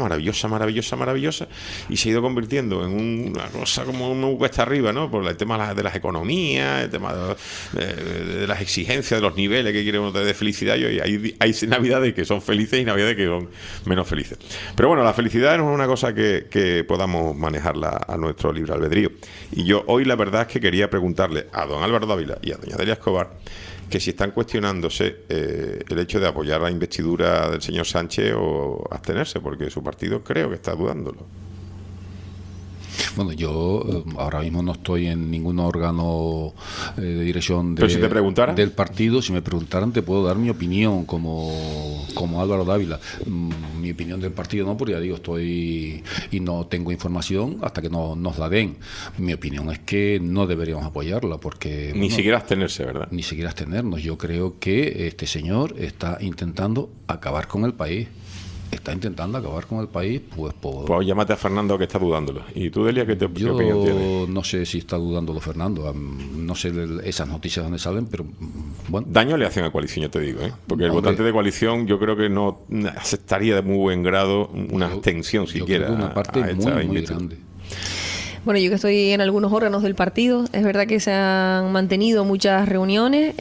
y se ha ido convirtiendo en una cosa como un cuesta arriba, ¿no? Por el tema de las economías, el tema de las exigencias, de los niveles que quiere uno de felicidad, y hay navidades que son felices y navidades que son menos felices. Pero bueno, la felicidad no es una cosa que podamos manejarla a nuestro libre albedrío. Y yo hoy la verdad es que quería preguntarle a don Álvaro Dávila y a doña Delia Escobar que si están cuestionándose el hecho de apoyar la investidura del señor Sánchez o abstenerse, porque su partido creo que está dudándolo. Bueno, yo ahora mismo no estoy en ningún órgano de dirección Pero si te preguntaran del partido. Si me preguntaran, te puedo dar mi opinión como Álvaro Dávila. Mi opinión del partido no, porque ya digo, estoy y no tengo información hasta que nos la den. Mi opinión es que no deberíamos apoyarla porque... Ni siquiera abstenerse, ¿verdad? Ni siquiera abstenernos. Yo creo que este señor está intentando acabar con el país. Está intentando acabar con el país, pues por... Pues llámate a Fernando, que está dudándolo. ¿Y tú, Delia, qué opinión tienes? No sé si está dudándolo Fernando. No sé esas noticias dónde salen, pero bueno. Daño le hacen a Coalición, yo te digo, ¿eh? Porque el Hombre, votante de Coalición yo creo que no aceptaría de muy buen grado una abstención siquiera. Creo que una parte a esta muy investidura. grande. Bueno, yo que estoy en algunos órganos del partido, es verdad que se han mantenido muchas reuniones,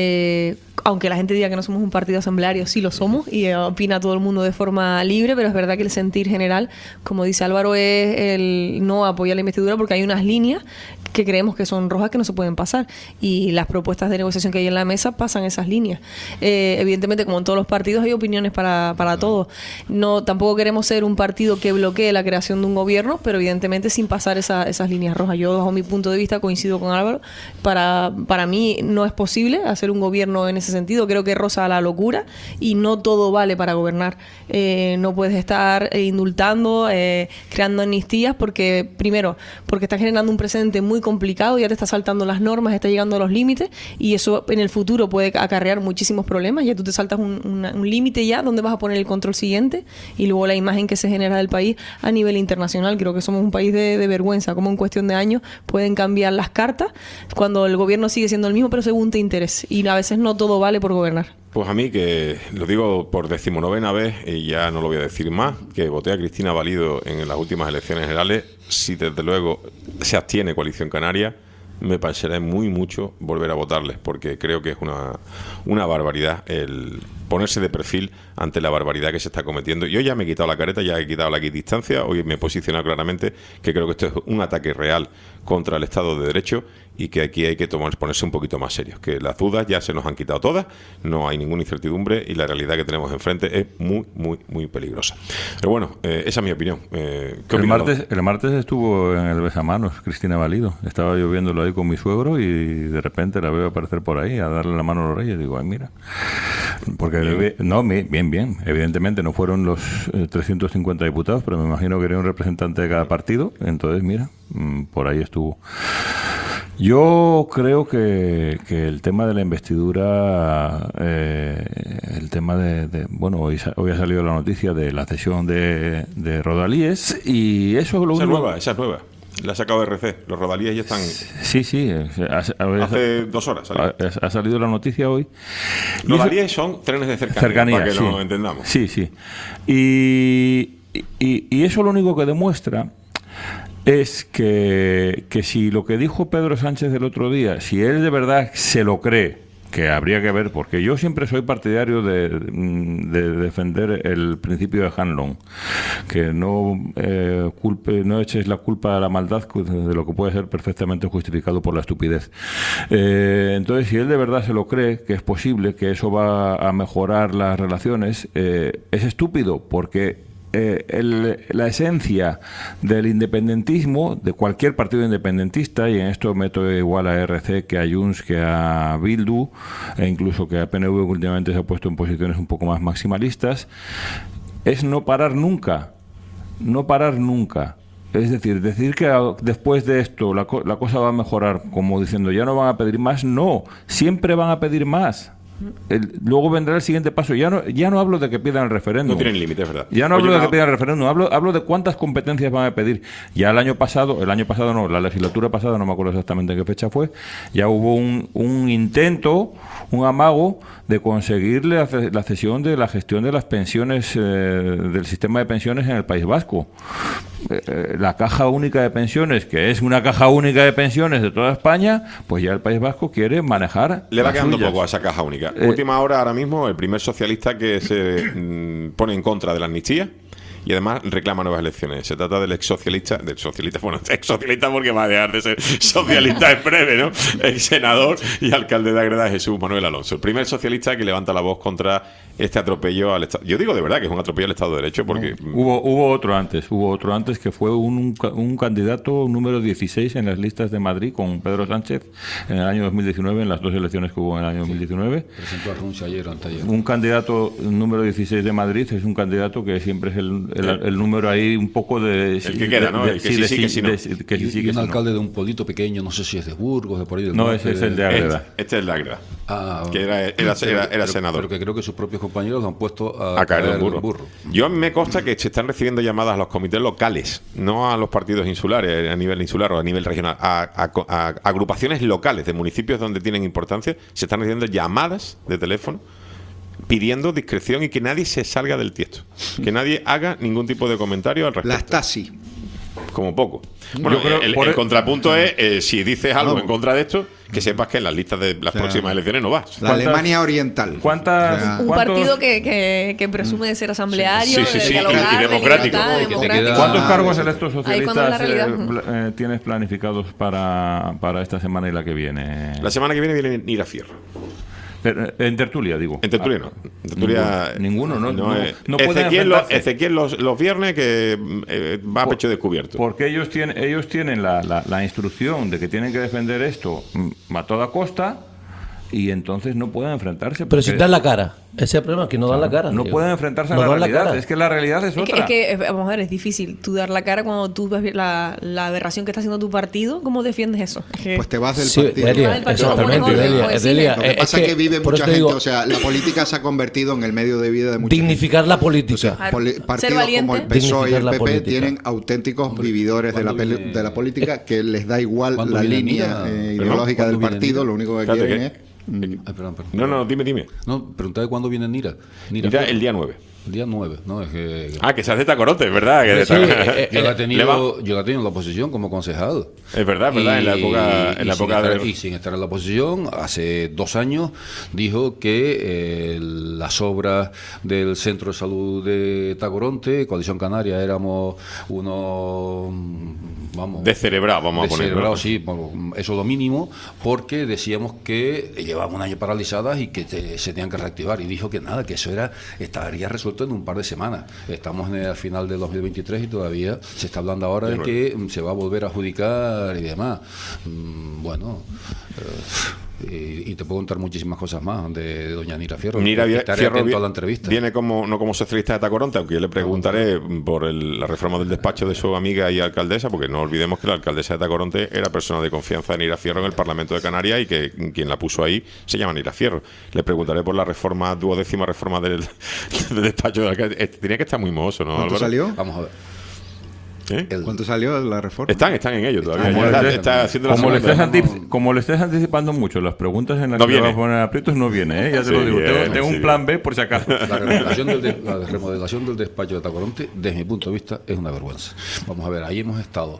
aunque la gente diga que no somos un partido asambleario, sí lo somos y opina todo el mundo de forma libre, pero es verdad que el sentir general, como dice Álvaro, es el no apoyar la investidura porque hay unas líneas que creemos que son rojas que no se pueden pasar y las propuestas de negociación que hay en la mesa pasan esas líneas. Evidentemente, como en todos los partidos, hay opiniones para todos. No, tampoco queremos ser un partido que bloquee la creación de un gobierno, pero evidentemente sin pasar esas líneas rojas. Yo, bajo mi punto de vista, coincido con Álvaro. Para mí no es posible hacer un gobierno en ese sentido. Creo que roza la locura y no todo vale para gobernar. No puedes estar indultando, creando amnistías porque, primero, porque estás generando un precedente muy complicado, ya te está saltando las normas, está llegando a los límites y eso en el futuro puede acarrear muchísimos problemas. Ya tú te saltas un límite ya donde vas a poner el control siguiente y luego la imagen que se genera del país a nivel internacional. Creo que somos un país de vergüenza, como en cuestión de años pueden cambiar las cartas cuando el gobierno sigue siendo el mismo pero según te interese y a veces no todo vale por gobernar. Pues a mí, que lo digo por 19ª vez y ya no lo voy a decir más, que voté a Cristina Valido en las últimas elecciones generales. Si desde luego se abstiene Coalición Canaria, me parecerá muy mucho volver a votarles, porque creo que es una barbaridad el ponerse de perfil ante la barbaridad que se está cometiendo. Yo ya me he quitado la careta, ya he quitado la equidistancia, hoy me he posicionado claramente que creo que esto es un ataque real contra el Estado de Derecho y que aquí hay que ponerse un poquito más serios, que las dudas ya se nos han quitado todas, no hay ninguna incertidumbre y la realidad que tenemos enfrente es muy, muy, muy peligrosa. Pero bueno, esa es mi opinión. El martes estuvo en el Besamanos Cristina Valido. Estaba yo viéndolo ahí con mi suegro y de repente la veo aparecer por ahí a darle la mano a los reyes. Digo, ay, mira. Porque bien. Evidentemente no fueron los 350 diputados, pero me imagino que era un representante de cada partido. Entonces, mira, por ahí estuvo. Yo creo que el tema de la investidura, el tema bueno, hoy ha salido la noticia de la cesión de Rodalíes y eso es lo único. Esa es nueva. La ha sacado RC. Los Rodalíes ya están... Sí. Hace 2 horas salió. Ha salido la noticia hoy. Rodalíes son trenes de cercanía, para que sí. lo entendamos. Sí. Y eso lo único que demuestra es que si lo que dijo Pedro Sánchez el otro día, si él de verdad se lo cree, que habría que ver, porque yo siempre soy partidario de defender el principio de Hanlon, que no eches la culpa a la maldad de lo que puede ser perfectamente justificado por la estupidez. Entonces, si él de verdad se lo cree, que es posible, que eso va a mejorar las relaciones, es estúpido, porque la esencia del independentismo, de cualquier partido independentista, y en esto meto igual a RC que a Junts, que a Bildu, e incluso que a PNV, que últimamente se ha puesto en posiciones un poco más maximalistas, es no parar nunca. No parar nunca. Es decir que después de esto la cosa va a mejorar, como diciendo, ya no van a pedir más. No, siempre van a pedir más. Luego vendrá el siguiente paso. Ya no hablo de que pidan el referéndum. No tienen límite, es verdad. Ya no hablo de que pidan el referéndum. Hablo de cuántas competencias van a pedir. Ya el año pasado no, la legislatura pasada, no me acuerdo exactamente en qué fecha fue, ya hubo un intento, un amago de conseguir la cesión de la gestión de las pensiones, del sistema de pensiones en el País Vasco. La Caja Única de Pensiones, que es una caja única de pensiones de toda España, pues ya el País Vasco quiere manejar. Le va las quedando suyas. poco a esa caja única. Última hora, ahora mismo, el primer socialista que se pone en contra de la amnistía y además reclama nuevas elecciones. Se trata del ex socialista porque va a dejar de ser socialista en breve, ¿no? El senador y alcalde de Ágreda, Jesús Manuel Alonso. El primer socialista que levanta la voz contra este atropello al Estado. Yo digo de verdad que es un atropello al Estado de Derecho porque... Hubo otro antes que fue un candidato número 16 en las listas de Madrid con Pedro Sánchez en el año 2019, en las dos elecciones que hubo en el año 2019. Presentó renuncia ayer o anteayer. Un candidato número 16 de Madrid es un candidato que siempre es el número ahí un poco de... El que queda, ¿no? El que sí, que sí, no. Y un alcalde de un pueblito pequeño, no sé si es de Burgos, de por ahí del No, norte, ese es el de Ágreda. Este es el de Ágreda. Que era senador. Pero que creo que sus propios compañeros lo han puesto a caer en burro. Yo me consta que se están recibiendo llamadas a los comités locales, no a los partidos insulares, a nivel insular o a nivel regional, a agrupaciones locales de municipios donde tienen importancia. Se están recibiendo llamadas de teléfono pidiendo discreción y que nadie se salga del tiesto, que nadie haga ningún tipo de comentario al respecto. La Stasi. Como poco. Bueno, el contrapunto es, si dices algo en contra de esto, que sepas que en las listas de las próximas elecciones no vas. La Alemania Oriental. Un partido que presume de ser asambleario, sí, de dialogar, y democrático. ¿Cuántos cargos electos socialistas tienes planificados para esta semana y la que viene? La semana que viene ir a Fierro. En tertulia, digo. En tertulia no. En tertulia, ninguno, ¿no? Ezequiel los viernes que va a pecho descubierto. Porque ellos tienen la instrucción de que tienen que defender esto a toda costa y entonces no pueden enfrentarse. Pero si dan la cara. Ese es el problema, que no dan la cara. No pueden enfrentarse a la realidad. Es que la realidad es otra. Vamos a ver, es difícil tú dar la cara cuando tú ves la aberración que está haciendo tu partido. ¿Cómo defiendes eso? Pues te vas del partido. Exactamente, Delia. Lo que pasa es que vive mucha gente. O sea, la política se ha convertido en el medio de vida de mucha dignificar gente. la política. O sea, partidos como el PSOE y el PP tienen auténticos vividores de la política que les da igual la línea ideológica del partido. Lo único que quieren es... Perdón. No, dime. No, preguntaba cuándo viene Nira. Nira el día 9. El día 9, ¿no? Es que... que se hace Tacorote, es verdad. Que yo la he tenido en la oposición como concejal. Es verdad, en la época de... Y sin estar en la oposición, hace 2 años dijo que las obras del Centro de Salud de Tacoronte, Coalición Canaria, éramos unos... descerebrados, vamos a ponerlo. Sí, eso es lo mínimo, porque decíamos que llevaban un año paralizadas y que se tenían que reactivar. Y dijo que nada, que eso estaría resuelto en un par de semanas. Estamos al final del 2023 y todavía se está hablando ahora de que se va a volver a adjudicar y demás. Y te puedo contar muchísimas cosas más de doña Nira Fierro. Estaré atento a la entrevista. Viene no como socialista de Tacoronte, aunque yo le preguntaré por la reforma del despacho de su amiga y alcaldesa, porque no olvidemos que la alcaldesa de Tacoronte era persona de confianza de Nira Fierro en el Parlamento de Canarias y que quien la puso ahí se llama Nira Fierro. Le preguntaré por la reforma, 12ª reforma del despacho del alcalde. Tenía que estar muy mohoso, ¿no, ¿Cuánto Álvaro? salió? Vamos a ver. ¿Cuánto salió la reforma? Están en ello todavía. Está haciendo como le estés anticipando mucho las preguntas en las no que viene. vas a poner aprietos, no viene, ¿eh? Ya te lo digo. Tengo un plan B por si acaso. La remodelación del despacho de Tacoronte, desde mi punto de vista, es una vergüenza. Vamos a ver, ahí hemos estado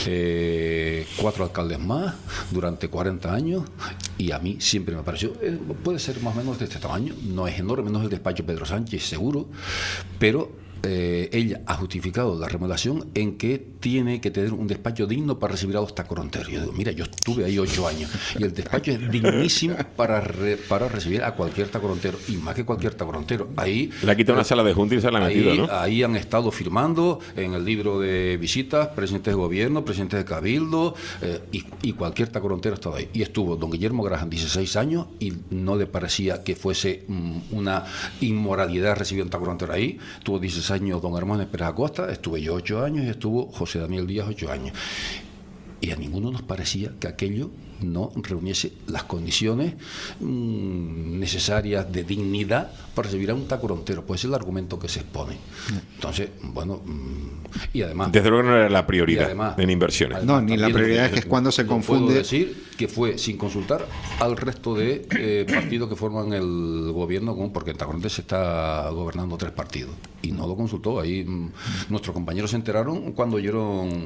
4 alcaldes más durante 40 años y a mí siempre me pareció, puede ser más o menos de este tamaño, no es enorme, no es el despacho Pedro Sánchez, seguro, pero ella ha justificado la remodelación en que tiene que tener un despacho digno para recibir a los tacoronteros. Yo digo, mira, yo estuve ahí 8 años y el despacho es dignísimo para recibir a cualquier tacorontero, y más que cualquier tacorontero. Ahí le ha quitado una sala de junta y se la ha metido, ¿no? Ahí han estado firmando en el libro de visitas presidentes de gobierno, presidentes de cabildo, y cualquier tacorontero ha estado ahí. Y estuvo don Guillermo Graham 16 años y no le parecía que fuese una inmoralidad recibir un tacorontero ahí. Tuvo 16 años don Hermógenes Pérez Acosta, estuve yo 8 años y estuvo José Daniel Díaz 8 años. Y a ninguno nos parecía que aquello no reuniese las condiciones necesarias de dignidad para recibir a un tacorontero. Pues es el argumento que se expone. Entonces, bueno, y además... Desde luego no era la prioridad en inversiones. No, ni la prioridad es que cuando se confunde... Puedo decir que fue sin consultar al resto de partidos que forman el gobierno, porque en Tacoronte se está gobernando 3 partidos. Y no lo consultó. Ahí nuestros compañeros se enteraron cuando oyeron...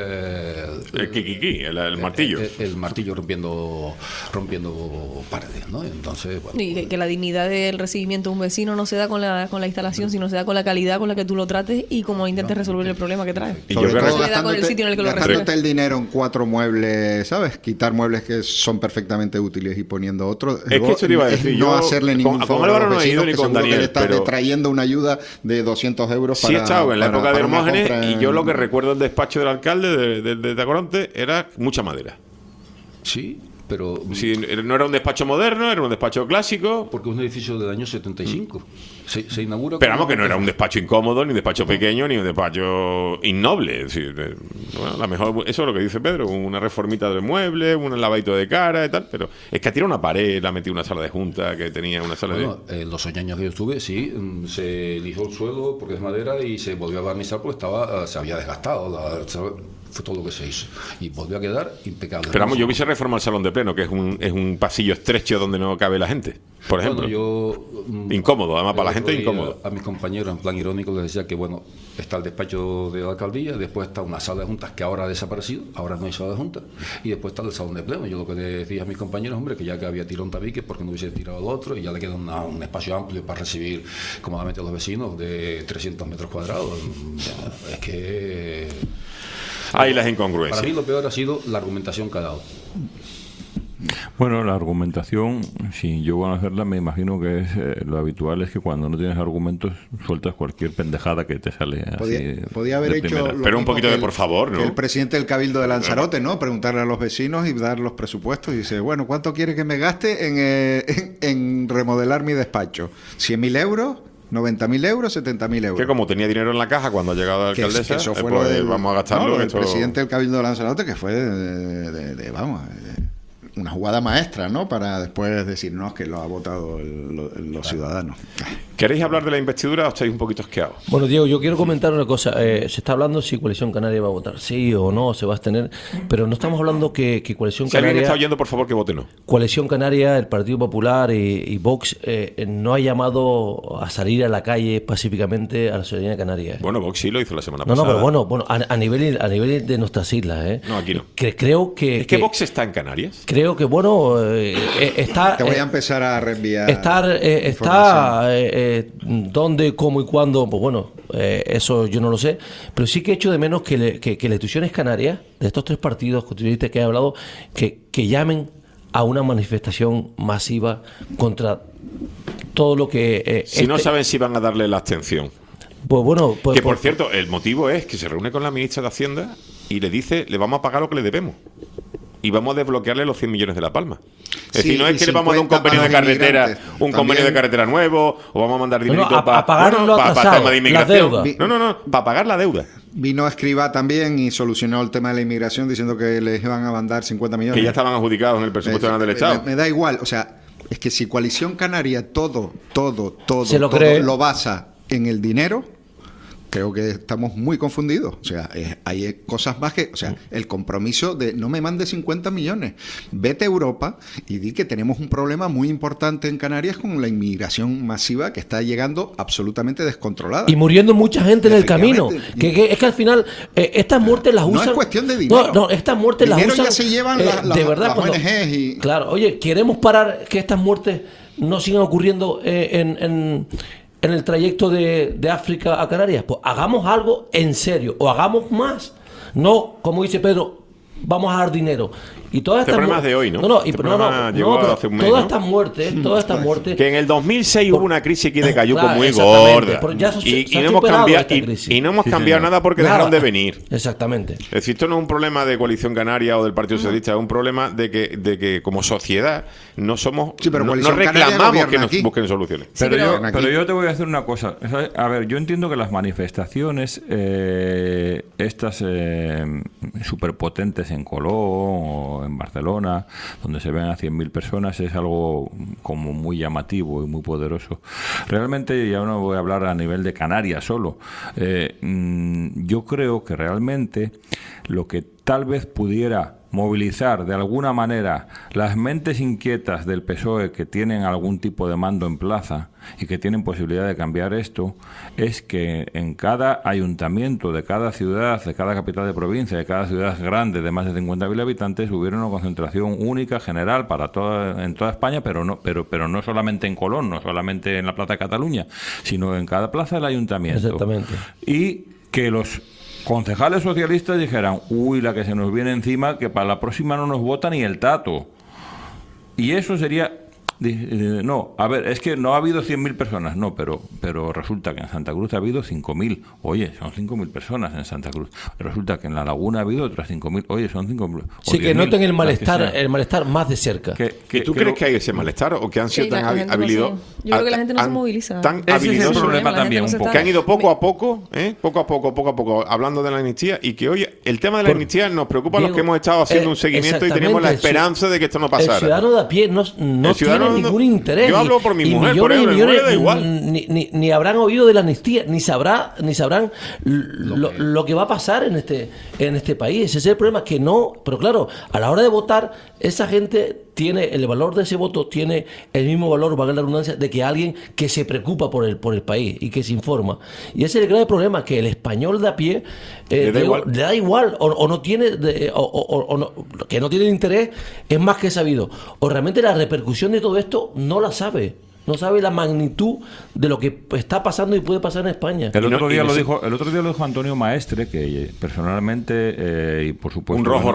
el martillo. El martillo rompiendo paredes, ¿no? Entonces, bueno, y que la dignidad del recibimiento de un vecino no se da con la instalación, sino se da con la calidad con la que tú lo trates y cómo intentes resolver el problema que traes. Y sobre todo se da con el sitio en el que lo recibes. Gastándote el dinero en 4 muebles, ¿sabes? Quitar muebles que son perfectamente útiles y poniendo otros. Es que eso te iba a decir. No hacerle ningún favor a los vecinos, ni que con seguro Daniel, que le estás trayendo una ayuda de 200 euros para... Sí, he estado en la época de Hermógenes y yo lo que en... recuerdo del despacho del alcalde de Tacoronte era mucha madera. Sí, pero... Sí, no era un despacho moderno, era un despacho clásico. Porque es un edificio del año 75. Se inaugura... Pero vamos, que no era un despacho incómodo, ni un despacho pequeño, ni un despacho innoble. Es decir, bueno, la mejor, eso es lo que dice Pedro, una reformita de muebles, un lavadito de cara y tal, pero es que ha tirado una pared, la ha metido una sala de junta, que tenía una sala de... Los 8 años que yo estuve, sí, se lijó el suelo porque es madera y se volvió a barnizar porque se había desgastado, fue todo lo que se hizo. Y volvió a quedar impecable. Pero vamos, yo hubiese reformado el salón de pleno, que es un pasillo estrecho donde no cabe la gente, por ejemplo. Incómodo, además para la gente incómodo. A mis compañeros, en plan irónico, les decía que, bueno, está el despacho de la alcaldía, después está una sala de juntas que ahora ha desaparecido, ahora no hay sala de juntas, y después está el salón de pleno. Yo lo que le decía a mis compañeros, hombre, que ya que había tirado un tabique, porque no hubiese tirado el otro, y ya le queda un espacio amplio para recibir cómodamente a los vecinos de 300 metros cuadrados. Es que... Hay las incongruencias. Para mí lo peor ha sido la argumentación que ha dado. Bueno, la argumentación, si yo voy a hacerla, me imagino que es lo habitual es que cuando no tienes argumentos sueltas cualquier pendejada que te sale podía haber hecho pero un poquito de por favor, ¿no? El presidente del Cabildo de Lanzarote, ¿no? Preguntarle a los vecinos y dar los presupuestos y dice, bueno, ¿cuánto quiere que me gaste en remodelar mi despacho? ¿100.000 euros? 90.000 euros, 70.000 euros. Que como tenía dinero en la caja cuando ha llegado la alcaldesa, eso fue pues vamos a gastarlo. El presidente del Cabildo de Lanzarote, que fue una jugada maestra, ¿no? Para después decirnos que lo ha votado los ciudadanos. ¿Queréis hablar de la investidura o estáis un poquito asqueados? Bueno, Diego, yo quiero comentar una cosa. Se está hablando si Coalición Canaria va a votar sí o no, se va a abstener, pero no estamos hablando que Coalición Canaria... Si alguien está oyendo, por favor, que vote no. Coalición Canaria, el Partido Popular y Vox no ha llamado a salir a la calle pacíficamente a la ciudadanía canaria. Bueno, Vox sí lo hizo la semana pasada. No, pero bueno, a nivel de nuestras islas. No, aquí no. Creo que... ¿Es que Vox está en Canarias? Creo que, bueno, está... Te voy a empezar a reenviar... Está dónde, cómo y cuándo, pues bueno, eso yo no lo sé, pero sí que echo de menos que las instituciones canarias, de estos 3 partidos constituyentes que he hablado, que llamen a una manifestación masiva contra todo lo que... si no saben si van a darle la abstención. Pues bueno... que por cierto, el motivo es que se reúne con la ministra de Hacienda y le dice, le vamos a pagar lo que le debemos. Y vamos a desbloquearle los 100 millones de La Palma. Es decir, no es que le vamos a dar un convenio de carretera, convenio de carretera nuevo, o vamos a mandar dinerito para pagar tema de inmigración. No, para pagar la deuda. Vino Escrivá también y solucionó el tema de la inmigración diciendo que les iban a mandar 50 millones. Que ya estaban adjudicados en el presupuesto general del Estado. Me da igual, o sea, es que si Coalición Canaria todo lo basa en el dinero, Creo que estamos muy confundidos. O sea, hay cosas más que... O sea, el compromiso de no me mandes 50 millones. Vete a Europa y di que tenemos un problema muy importante en Canarias con la inmigración masiva que está llegando absolutamente descontrolada. Y muriendo mucha gente en el camino. Que es que al final estas muertes las usan... No es cuestión de dinero. No, estas muertes las dinero usan... ya se llevan de verdad, las ONGs y... Claro, oye, queremos parar que estas muertes no sigan ocurriendo en el trayecto de África a Canarias. Pues hagamos algo en serio, o hagamos más. No, como dice Pedro, vamos a dar dinero. Y todas Este estas problema es de hoy, ¿no? Pero hace un mes, todas ¿no? estas muertes... Que en el 2006 hubo una crisis aquí de Cayuco Claro, muy exactamente, gorda. pero ya Y se ha no hemos superado cambiado, esta crisis. y no hemos Sí, cambiado señor. nada porque Nada. dejaron de venir. Exactamente. Es decir, esto no es un problema de Coalición Canaria o del Partido Socialista, es un problema de que como sociedad no somos, pero no Coalición Canaria reclamamos gobierna que nos aquí. busquen soluciones. Pero yo te voy a decir una cosa. A ver, yo entiendo que las manifestaciones, estas superpotentes en Colón o en Barcelona, donde se ven a 100.000 personas, es algo como muy llamativo y muy poderoso. Realmente, ya no voy a hablar a nivel de Canarias solo. Yo creo que realmente lo que tal vez pudiera movilizar de alguna manera las mentes inquietas del PSOE que tienen algún tipo de mando en plaza y que tienen posibilidad de cambiar esto, es que en cada ayuntamiento de cada ciudad, de cada capital de provincia, de cada ciudad grande de más de 50.000 habitantes, hubiera una concentración única, general, en toda España, pero no solamente en Colón, no solamente en la Plaza de Cataluña, sino en cada plaza del ayuntamiento. Exactamente. Y que los concejales socialistas dijeran, uy, la que se nos viene encima, que para la próxima no nos vota ni el tato. Y eso sería... No, a ver, es que no ha habido 100.000 personas, no, pero resulta que en Santa Cruz ha habido 5.000. Oye, son 5.000 personas en Santa Cruz. Resulta que en La Laguna ha habido otras 5.000. Oye, son 5.000. Sí, que noten el malestar más de cerca. ¿Y tú crees que hay ese malestar o que han sido Sí, tan la gente no habilidosos? Yo creo que la gente no se moviliza. Tan Ese es el habilidosos problema también un poco. que han ido poco a poco, hablando de la amnistía, y que hoy el tema de la amnistía nos preocupa a los que hemos estado haciendo un seguimiento y tenemos la esperanza de que esto no pasara. El ciudadano de a pie no tiene ningún interés. Yo hablo por mi y mujer, millones por ejemplo, y millones, mi mujer da igual. ni habrán oído de la amnistía, ni sabrán lo que va a pasar en este país. Ese es el problema, que no. Pero claro, a la hora de votar, esa gente tiene el valor de ese voto, tiene el mismo valor, valga la redundancia, de que alguien que se preocupa por el país y que se informa. Y ese es el grave problema, que el español de a pie le da igual o no tiene que no tiene interés, es más que sabido. O realmente la repercusión de todo esto no la sabe. No sabe la magnitud de lo que está pasando y puede pasar en España. El otro día lo dijo Antonio Maestre, que personalmente y por supuesto un rojo,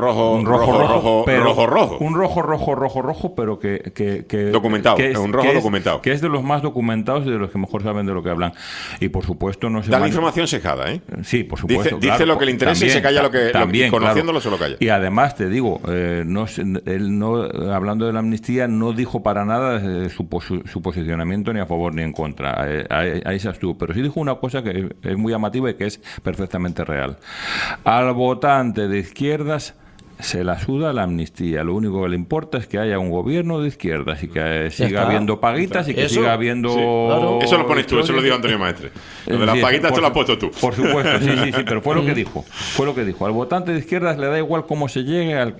pero que documentado, documentado, que es de los más documentados y de los que mejor saben de lo que hablan. Y por supuesto no se da la información sesgada, ¿eh? Sí, por supuesto. Dice lo que le interesa y se calla conociéndolo se lo calla. Y además te digo, él no, hablando de la amnistía, no dijo para nada su posición ni a favor ni en contra. Ahí se abstuvo. Pero sí dijo una cosa que es muy llamativa y que es perfectamente real. Al votante de izquierdas se la suda la amnistía. Lo único que le importa es que haya un gobierno de izquierdas y que siga habiendo paguitas y que siga habiendo... Sí, claro. Eso lo pones tú, eso lo dijo Antonio Maestre. Lo de las paguitas te lo has puesto tú. Por supuesto, sí, pero fue lo que dijo. Al votante de izquierdas le da igual cómo se llegue al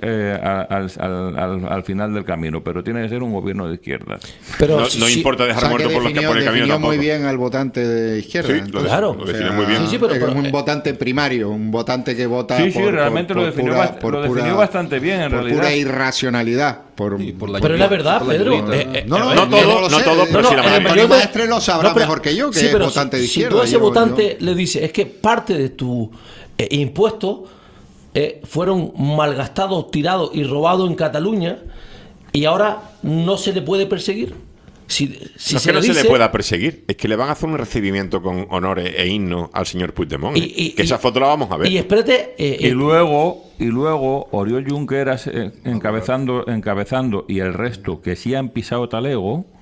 final del camino, pero tiene que ser un gobierno de izquierdas. Pero no importa dejar muerto por el camino definió tampoco. muy bien al votante de izquierda. Sí, claro. Lo define muy bien. Es un votante primario, un votante que vota realmente lo definió bastante bien, en realidad. Pura irracionalidad. Pero es la verdad, Pedro. No todo, pero sí la mayoría. El maestre lo sabrá mejor que yo, que es votante de izquierda. Si tú a ese votante le dices, es que parte de tu impuestos fueron malgastados, tirados y robados en Cataluña, y ahora no se le puede perseguir. No es que no se le pueda perseguir, es que le van a hacer un recibimiento con honores e himnos al señor Puigdemont. Que esa foto la vamos a ver. Y espérate. Y luego Oriol Junqueras encabezando y el resto que sí han pisado talego,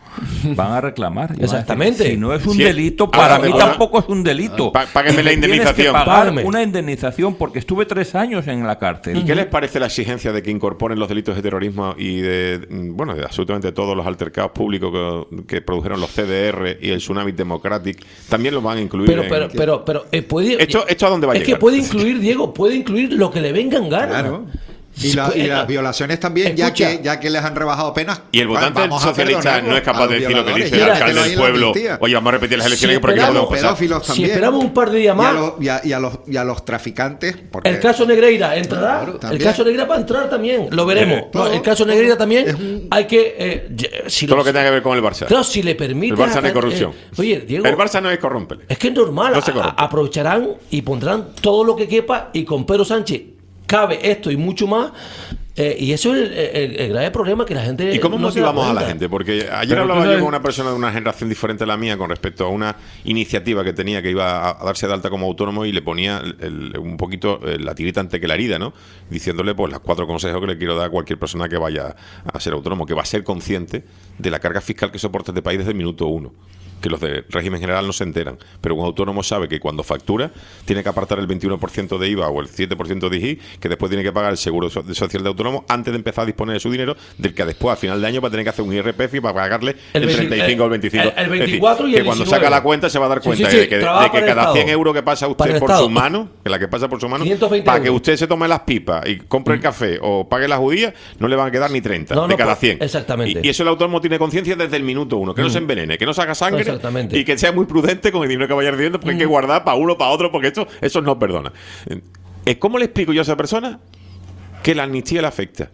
van a reclamar. Y Exactamente. Si no es un Sí. delito, para Ahora, mí ahora- tampoco es un delito. Págueme la Tienes que indemnización. pagar Págame. una indemnización porque estuve 3 años en la cárcel. ¿Y qué les parece la exigencia de que incorporen los delitos de terrorismo y de absolutamente todos los altercados públicos que produjeron los CDR y el Tsunami Democratic? También los van a incluir. Pero puede. ¿Esto a dónde va a es llegar? que puede incluir, Diego, puede incluir lo que le venga en gana. Claro. Y las violaciones también, Escucha. ya que les han rebajado penas. Y el votante vamos a socialista perdonarlos no es capaz a de los decir lo que violadores. dice el Mira, alcalde que lo del hay en la pueblo. amnistía. Oye, vamos a repetir las elecciones Si porque aquí no podemos esperamos- pasar. Pedófilos Si también. esperamos un par de días más, Y a los traficantes. Porque el caso Negreira entrará. Claro, El también. caso Negreira va a entrar también. Lo veremos. Todo, el caso Negreira también hay que. Todo lo que tenga que ver con el Barça. Claro, si le permite. El Barça no hay corrupción. Oye, Diego. El Barça no es corrómpele. Es que es normal. No se corrompe. Aprovecharán y pondrán todo lo que quepa. Y con Pedro Sánchez cabe esto y mucho más. Y eso es el grave problema que la gente. ¿Y cómo no se da motivamos a la cuenta. gente? Porque ayer Pero hablaba tú yo sabes- con una persona de una generación diferente a la mía con respecto a una iniciativa que tenía que iba a darse de alta como autónomo y le ponía un poquito la tirita ante que la herida, ¿no? Diciéndole pues los 4 consejos que le quiero dar a cualquier persona que vaya a ser autónomo, que va a ser consciente de la carga fiscal que soporta este país desde el minuto 1. Que los de régimen general no se enteran, pero un autónomo sabe que cuando factura tiene que apartar el 21% de IVA o el 7% de IGI, que después tiene que pagar el seguro social de autónomo antes de empezar a disponer de su dinero, del que después a final de año va a tener que hacer un IRPF y va a pagarle el 35 o el 25. el 24 y que el cuando 19. saca la cuenta se va a dar Sí, cuenta sí, sí, de que trabaja para el cada Estado. 100 euros que pasa Para usted el por Estado. su mano, que la que pasa por su mano, 520 para que euros. usted se tome las pipas y compre el café o pague las judías, no le van a quedar ni 30 No, de no, cada pues, 100. exactamente. Y eso el autónomo tiene conciencia desde el minuto 1, que no se envenene, que no se haga sangre Exactamente. y que sea muy prudente con el dinero que vaya recibiendo, porque hay que guardar para uno, para otro, porque eso no perdona. ¿Cómo le explico yo a esa persona que la amnistía le afecta?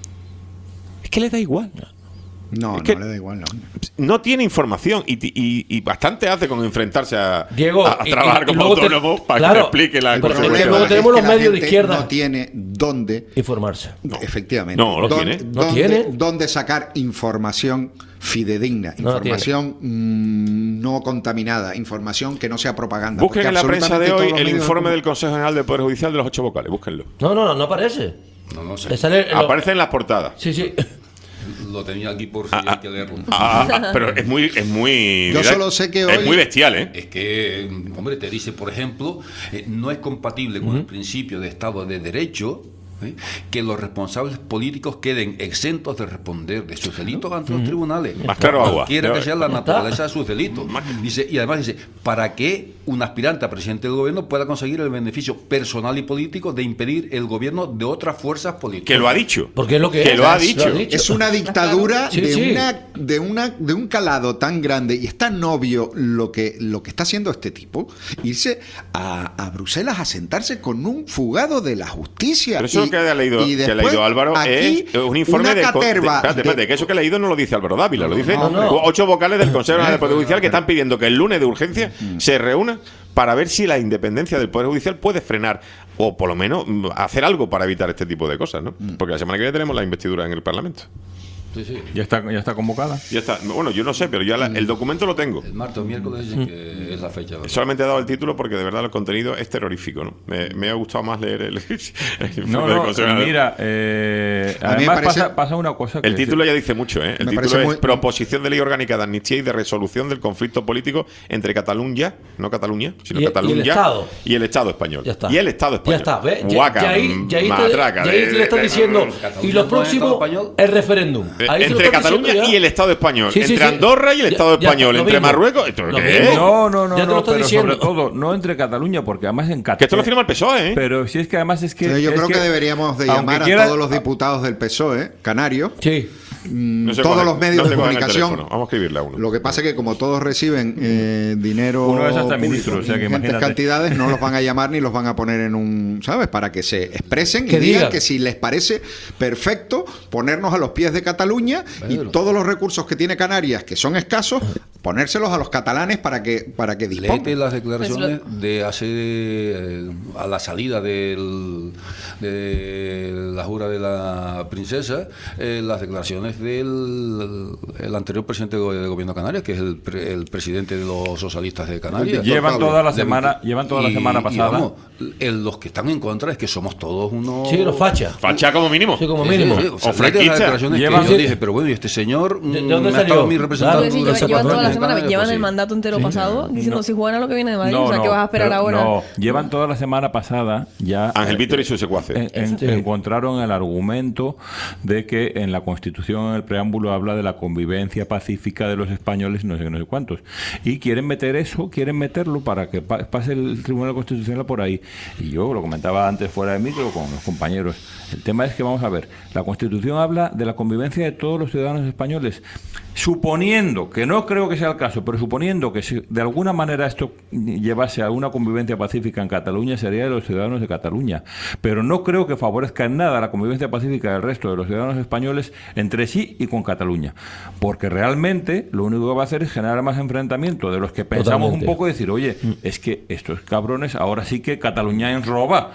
Es que le da igual. No, Es que no le da igual. No. no tiene información y bastante hace con enfrentarse a Diego, a trabajar y como luego autónomo para claro, que le explique la El Porque problema consecuencia. luego es tenemos que los la medios de gente izquierda. No tiene dónde Informarse. efectivamente. No, lo dónde- tiene. No tiene. Dónde sacar información fidedigna, No la información no contaminada, información que no sea propaganda. Busquen porque en la prensa de absolutamente hoy todos los el medios de informe comunicación- del Consejo General del Poder Judicial de los 8 vocales. Búsquenlo. No aparece. No sé. Le sale Aparece en las portadas. Sí, sí. Lo tenía aquí por si hay que leerlo. Pero es muy. Yo solo sé que es hoy- muy bestial, ¿eh? Es que, hombre, te dice, por ejemplo, no es compatible con el principio de Estado de Derecho que los responsables políticos queden exentos de responder de sus delitos ante los tribunales. Más claro agua. Cualquiera que sea la Ya está. naturaleza de sus delitos. Dice, y además dice, para que un aspirante a presidente del gobierno pueda conseguir el beneficio personal y político de impedir el gobierno de otras fuerzas políticas. Que lo ha dicho. Porque es lo que Que es. lo ha Lo dicho. Es una dictadura Sí, de, sí. de un calado tan grande y es tan obvio lo que está haciendo este tipo, irse a Bruselas a sentarse con un fugado de la justicia. Pero eso que ha leído, y que ha después, leído Álvaro aquí, es un informe una caterva espérate, que eso que ha leído no lo dice Álvaro Dávila, lo dice no, no. 8 vocales del Consejo General del Poder Judicial que están pidiendo que el lunes de urgencia se reúna para ver si la independencia del Poder Judicial puede frenar o por lo menos hacer algo para evitar este tipo de cosas, ¿no? Porque la semana que viene tenemos la investidura en el Parlamento. Sí, sí. ¿Ya está convocada? Ya está. Bueno, yo no sé, pero ya el documento lo tengo. El martes o miércoles dicen que es la fecha. Solamente he dado el título porque de verdad el contenido es terrorífico, ¿no? Me ha gustado más leer el informe No, del no, Consejo General. mira, A mí me además parece- pasa una cosa que El título ya dice mucho, ¿eh? El Me título parece es muy- Proposición de Ley Orgánica de Amnistía y de Resolución del Conflicto Político entre Cataluña, no Cataluña, sino Y el Cataluña Estado. y el Estado español. Ya está. Y el Estado español. Ya está, ¿ves? Guaca, matraca. Ya ahí le están diciendo. Y lo próximo, el referéndum. Ahí se lo Entre están Cataluña diciendo ya. y el Estado español. Sí, sí, entre sí. Andorra y el Ya- Estado ya, español. lo Entre mismo. Marruecos. ¿Esto Lo qué mismo. es? No, Ya te lo estoy pero diciendo. sobre todo, no entre Cataluña, porque además en Cataluña. Que esto lo firma el PSOE, ¿eh? Pero si es que además es que. Entonces, yo es creo que deberíamos de aunque llamar quiera- a todos los diputados del PSOE, canarios, Sí. No se todos cogen- los medios no de se cogen el comunicación. teléfono. Vamos a escribirle a uno. Lo que pasa es que como todos reciben dinero Uno es hasta público, ministro, o sea que ingentes imagínate. cantidades, no los van a llamar ni los van a poner en un, ¿sabes? Para que se expresen Que y digan digan. que si les parece perfecto ponernos a los pies de Cataluña y todos los recursos que tiene Canarias, que son escasos, ponérselos a los catalanes para que dispongan. Léete las declaraciones de hace a la salida de la jura de la princesa, las declaraciones del el anterior presidente del gobierno de Canarias, que es el presidente de los socialistas de Canarias. Llevan toda la semana pasada. Y vamos, los que están en contra es que somos todos unos... Sí, los fachas. Facha como mínimo. Sí, como mínimo. Sí, O franquista. yo dije, pero bueno, y este señor ¿De dónde me ha salió? estado mi representante. Sí, durante llevan 4 toda la años en semana, Canarias, llevan pues el sí. mandato entero pasado diciendo si juegan a lo que viene de Madrid, o sea, ¿qué vas a esperar pero ahora? No, llevan toda la semana pasada ya... Ángel Víctor y sus secuaces. Encontraron el argumento de que en la Constitución, en el preámbulo, habla de la convivencia pacífica de los españoles, no sé cuántos. Y quieren meter eso, quieren meterlo para que pase el Tribunal Constitucional por ahí. Y yo lo comentaba antes fuera de micro con los compañeros. El tema es que, vamos a ver, la Constitución habla de la convivencia de todos los ciudadanos españoles, suponiendo, que no creo que sea el caso, pero suponiendo que si de alguna manera esto llevase a una convivencia pacífica en Cataluña, sería de los ciudadanos de Cataluña. Pero no creo que favorezca en nada la convivencia pacífica del resto de los ciudadanos españoles entre sí y con Cataluña. Porque realmente lo único que va a hacer es generar más enfrentamiento de los que pensamos Totalmente. un poco y decir, oye, es que estos cabrones ahora sí que Cataluña es roba.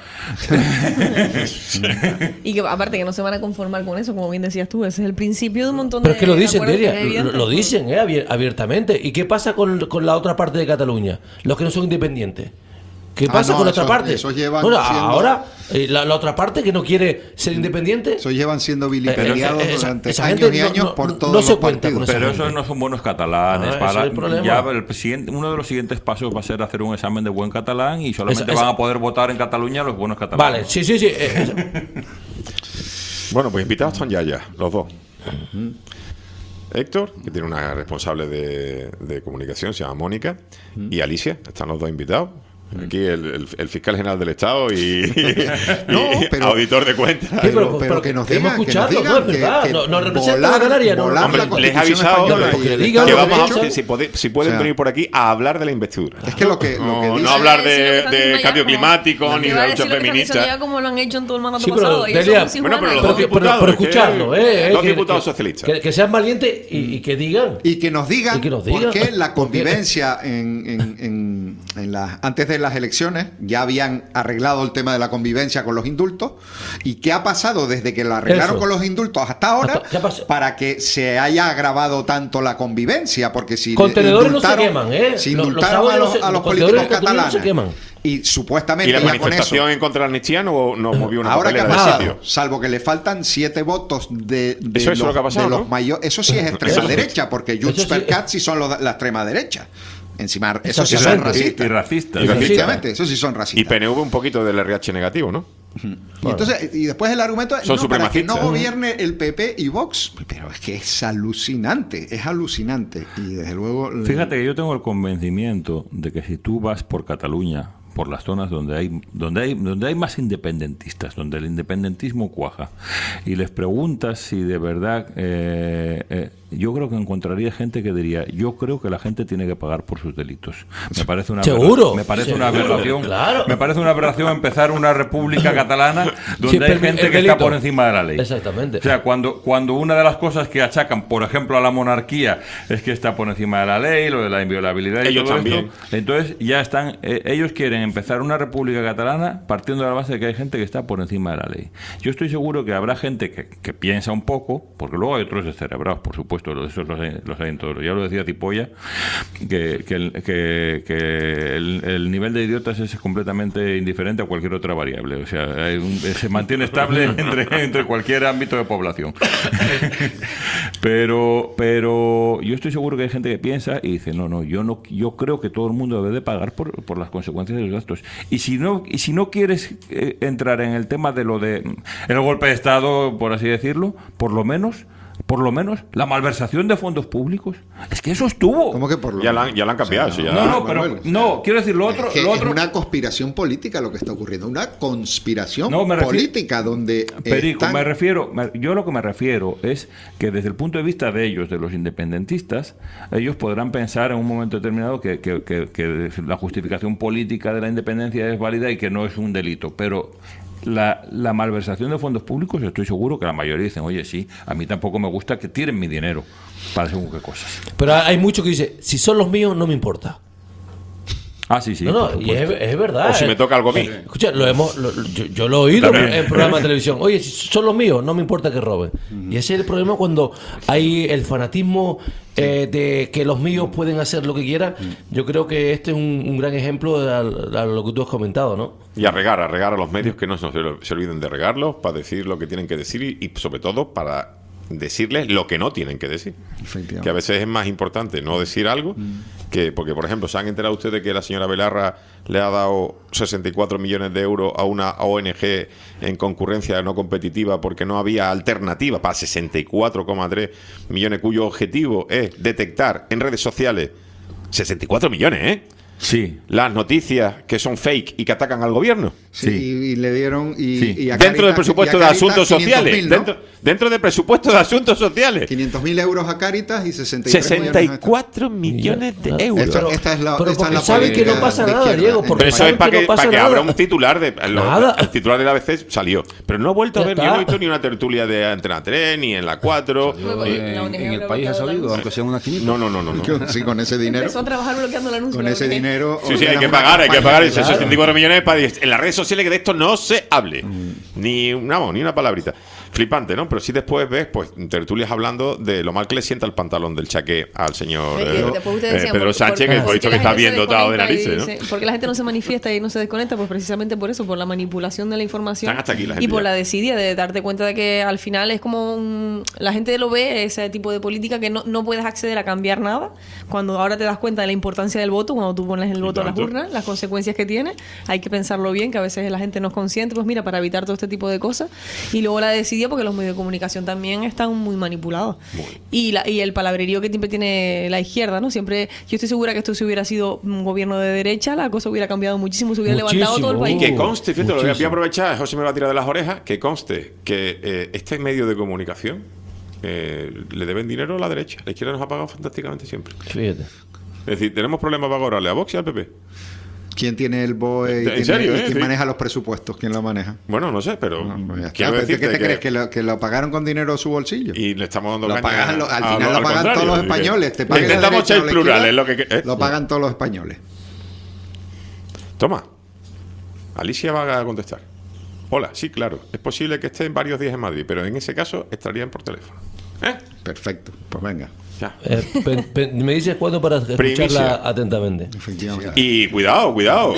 Y que aparte que no se van a conformar con eso, como bien decías tú, ese es el principio de un montón Pero de... es que lo dicen, acuerdos que Delia, es evidente. lo dicen abiertamente. ¿Y qué pasa con la otra parte de Cataluña? Los que no son independientes. ¿Qué pasa no, con la otra esos- parte? esos llevan Bueno, siendo- ahora, la otra parte que no quiere ser independiente. Eso llevan siendo vilipendiados durante esa años gente y años por todos no se los cuenta con partidos. esa Pero gente. esos no son buenos catalanes. Ah, ese es el problema. Ya uno de los siguientes pasos va a ser hacer un examen de buen catalán y solamente Esa- van a poder votar en Cataluña los buenos catalanes. Vale, sí. Bueno, pues invitados están ya, los dos. Héctor, que tiene una responsable de comunicación, se llama Mónica, y Alicia, están los dos invitados. Aquí el fiscal general del Estado y auditor de cuentas. Pero que nos queremos digan, escucharlo, no, es verdad. Nos representa a Canarias, ¿no? Hombre, les he avisado que vamos si pueden O sea, venir por aquí a hablar de la investidura. Es que lo que no dice- hablar Sí, lo que están de diciendo ya cambio como- climático ni Te iba de a lucha decir lo que están diciendo feminista. ya como lo han hecho en todo el mandato Sí, pero, pasado. Ellos Delia, son sin bueno, pero Juana. los dos diputados, pero es que escucharlo, dos que- diputados que- socialistas. Que sean valientes y que digan. Y que nos digan, que nos digan. por qué la convivencia antes de las elecciones ya habían arreglado el tema de la convivencia con los indultos, y qué ha pasado desde que lo arreglaron Eso. con los indultos hasta ahora ¿Qué pasó? para que se haya agravado tanto la convivencia, porque si Contenedores no se indultaron- queman, ¿eh? si Los indultaron sábados a no los, se- a los los contenedores políticos de Cataluña no se catalanes queman. y supuestamente Y la ya con manifestación eso, en contra de la amnistía no movió una ahora que ha papelera de pasado, sitio. salvo que le faltan 7 votos de Eso es lo que ha pasado, de los ¿no? mayores, eso sí es extrema Eso sí. derecha, porque Junts Eso per sí. Cat sí son la extrema derecha. Encima, eso sí son Exactamente. racistas. Y racistas. Y racistas. Efectivamente, eso sí son Y racistas. PNV un poquito del RH negativo, ¿no? Y entonces, y después el argumento es Son para que no supremacistas. gobierne el PP y Vox. Pero es que es alucinante. Y desde luego. Fíjate que yo tengo el convencimiento de que si tú vas por Cataluña, por las zonas donde hay más independentistas, donde el independentismo cuaja, y les preguntas si de verdad, yo creo que encontraría gente que diría, yo creo que la gente tiene que pagar por sus delitos. Me parece una Seguro. me parece una Seguro, aberración. claro. Me parece una aberración empezar una república catalana donde Sí, hay pero gente el que está delito. por encima de la ley. Exactamente. O sea, cuando una de las cosas que achacan, por ejemplo, a la monarquía es que está por encima de la ley, lo de la inviolabilidad y Ellos todo también. esto, entonces ya están, ellos quieren empezar una república catalana partiendo de la base de que hay gente que está por encima de la ley. Yo estoy seguro que habrá gente que piensa un poco, porque luego hay otros descerebrados, por supuesto, esos los hay en todos. Ya lo decía Tipolla, que el nivel de idiotas es completamente indiferente a cualquier otra variable. O sea, se mantiene estable entre cualquier ámbito de población. pero yo estoy seguro que hay gente que piensa y dice, yo creo que todo el mundo debe de pagar por las consecuencias de los gastos. Y si no quieres entrar en el tema de lo de el golpe de Estado, por así decirlo, por lo menos la malversación de fondos públicos, es que eso estuvo. ¿Cómo que por lo Ya la han cambiado. O sea, sí, ya. Pero quiero decir lo otro. Es que lo es otro una conspiración política lo que está ocurriendo, una conspiración No, me refiero- política donde Perico, están- yo lo que me refiero es que desde el punto de vista de ellos, de los independentistas, ellos podrán pensar en un momento determinado que la justificación política de la independencia es válida y que no es un delito, pero la malversación de fondos públicos, estoy seguro que la mayoría dicen, oye, sí, a mí tampoco me gusta que tiren mi dinero para según qué cosas. Pero hay muchos que dicen, si son los míos, no me importa. Ah, sí, sí. No, por y supuesto. es verdad. O si me toca algo a mí. Escucha, yo lo he oído También. en programas de televisión. Oye, si son los míos, no me importa que roben. Y ese es el problema cuando hay el fanatismo de que los míos pueden hacer lo que quieran. Yo creo que este es un gran ejemplo de lo que tú has comentado, ¿no? Y a regar a los medios, que no se olviden de regarlos para decir lo que tienen que decir y sobre todo para decirles lo que no tienen que decir. Que a veces es más importante no decir algo que, porque por ejemplo, ¿se han enterado ustedes de que la señora Belarra le ha dado 64 millones de euros a una ONG en concurrencia no competitiva porque no había alternativa para 64,3 millones, cuyo objetivo es detectar en redes sociales 64 millones, ¿eh? Sí. Las noticias que son fake y que atacan al gobierno. Sí, y le dieron... Y a dentro del Cáritas- presupuesto y de a Cáritas asuntos 500.000, sociales. ¿no? Dentro del presupuesto de asuntos sociales. 500.000 euros a Cáritas y 64 millones de euros. Esta es la, Pero esta es porque la saben que no política pasa de nada, izquierda. Diego, porque Pero eso es saben para que, no pasa para que nada. abra un titular de... Nada. El titular de la ABC salió. Pero no he vuelto a Ya ver, está. yo no he visto ni una tertulia de Antena 3, ni en la 4. En el país ha salido, aunque sea una quinita. No. Sí, con ese dinero. Empezó a trabajar bloqueando el anuncio. Con ese dinero... Sí, hay que ordenan pagar, una hay que campaña. pagar. Y 64 millones para en las redes sociales que de esto no se hable. Ni una palabrita. Flipante, ¿no? Pero sí después ves, pues, tertulias hablando de lo mal que le sienta el pantalón del chaqué al señor Después ustedes decían, Pedro Sánchez, que he visto que está bien dotado de narices, ¿no? Porque la gente no se manifiesta y no se desconecta, pues precisamente por eso, por la manipulación de la información. Están hasta aquí la gente y por ya. la desidia de darte cuenta de que al final es como la gente lo ve, ese tipo de política que no puedes acceder a cambiar nada. Cuando ahora te das cuenta de la importancia del voto, cuando tú pones el voto a las urnas, las consecuencias que tiene, hay que pensarlo bien, que a veces la gente no es consciente, pues mira, para evitar todo este tipo de cosas. Y luego la desidia, porque los medios de comunicación también están muy manipulados. Y el palabrerío que siempre tiene la izquierda, ¿no? Siempre, yo estoy segura que esto si hubiera sido un gobierno de derecha, la cosa hubiera cambiado muchísimo, se hubiera levantado todo el país. Y que conste, fíjate, lo voy a aprovechar, José me va a tirar de las orejas, que conste que este medio de comunicación le deben dinero a la derecha. La izquierda nos ha pagado fantásticamente siempre. Fíjate. Es decir, tenemos problemas para cobrarle a Vox y al PP. ¿Quién tiene el BOE y ¿En serio, quién sí? maneja los presupuestos? ¿Quién lo maneja? Bueno, no sé, pero Ya quiero está. decirte ¿Qué te crees? ¿Que lo pagaron con dinero de su bolsillo? Y le estamos dando Lo caña pagan, al a- final al lo pagan contrario, todos los es decir, españoles. Te que pague la intentamos derecha ser o la plural, izquierda, es lo que... Lo pagan todos los españoles. Toma. Alicia va a contestar. Hola, sí, claro. Es posible que esté en varios días en Madrid, pero en ese caso estarían por teléfono. Perfecto, pues venga. Ya. Me dices cuándo para escucharla Primicia. atentamente. Y cuidado.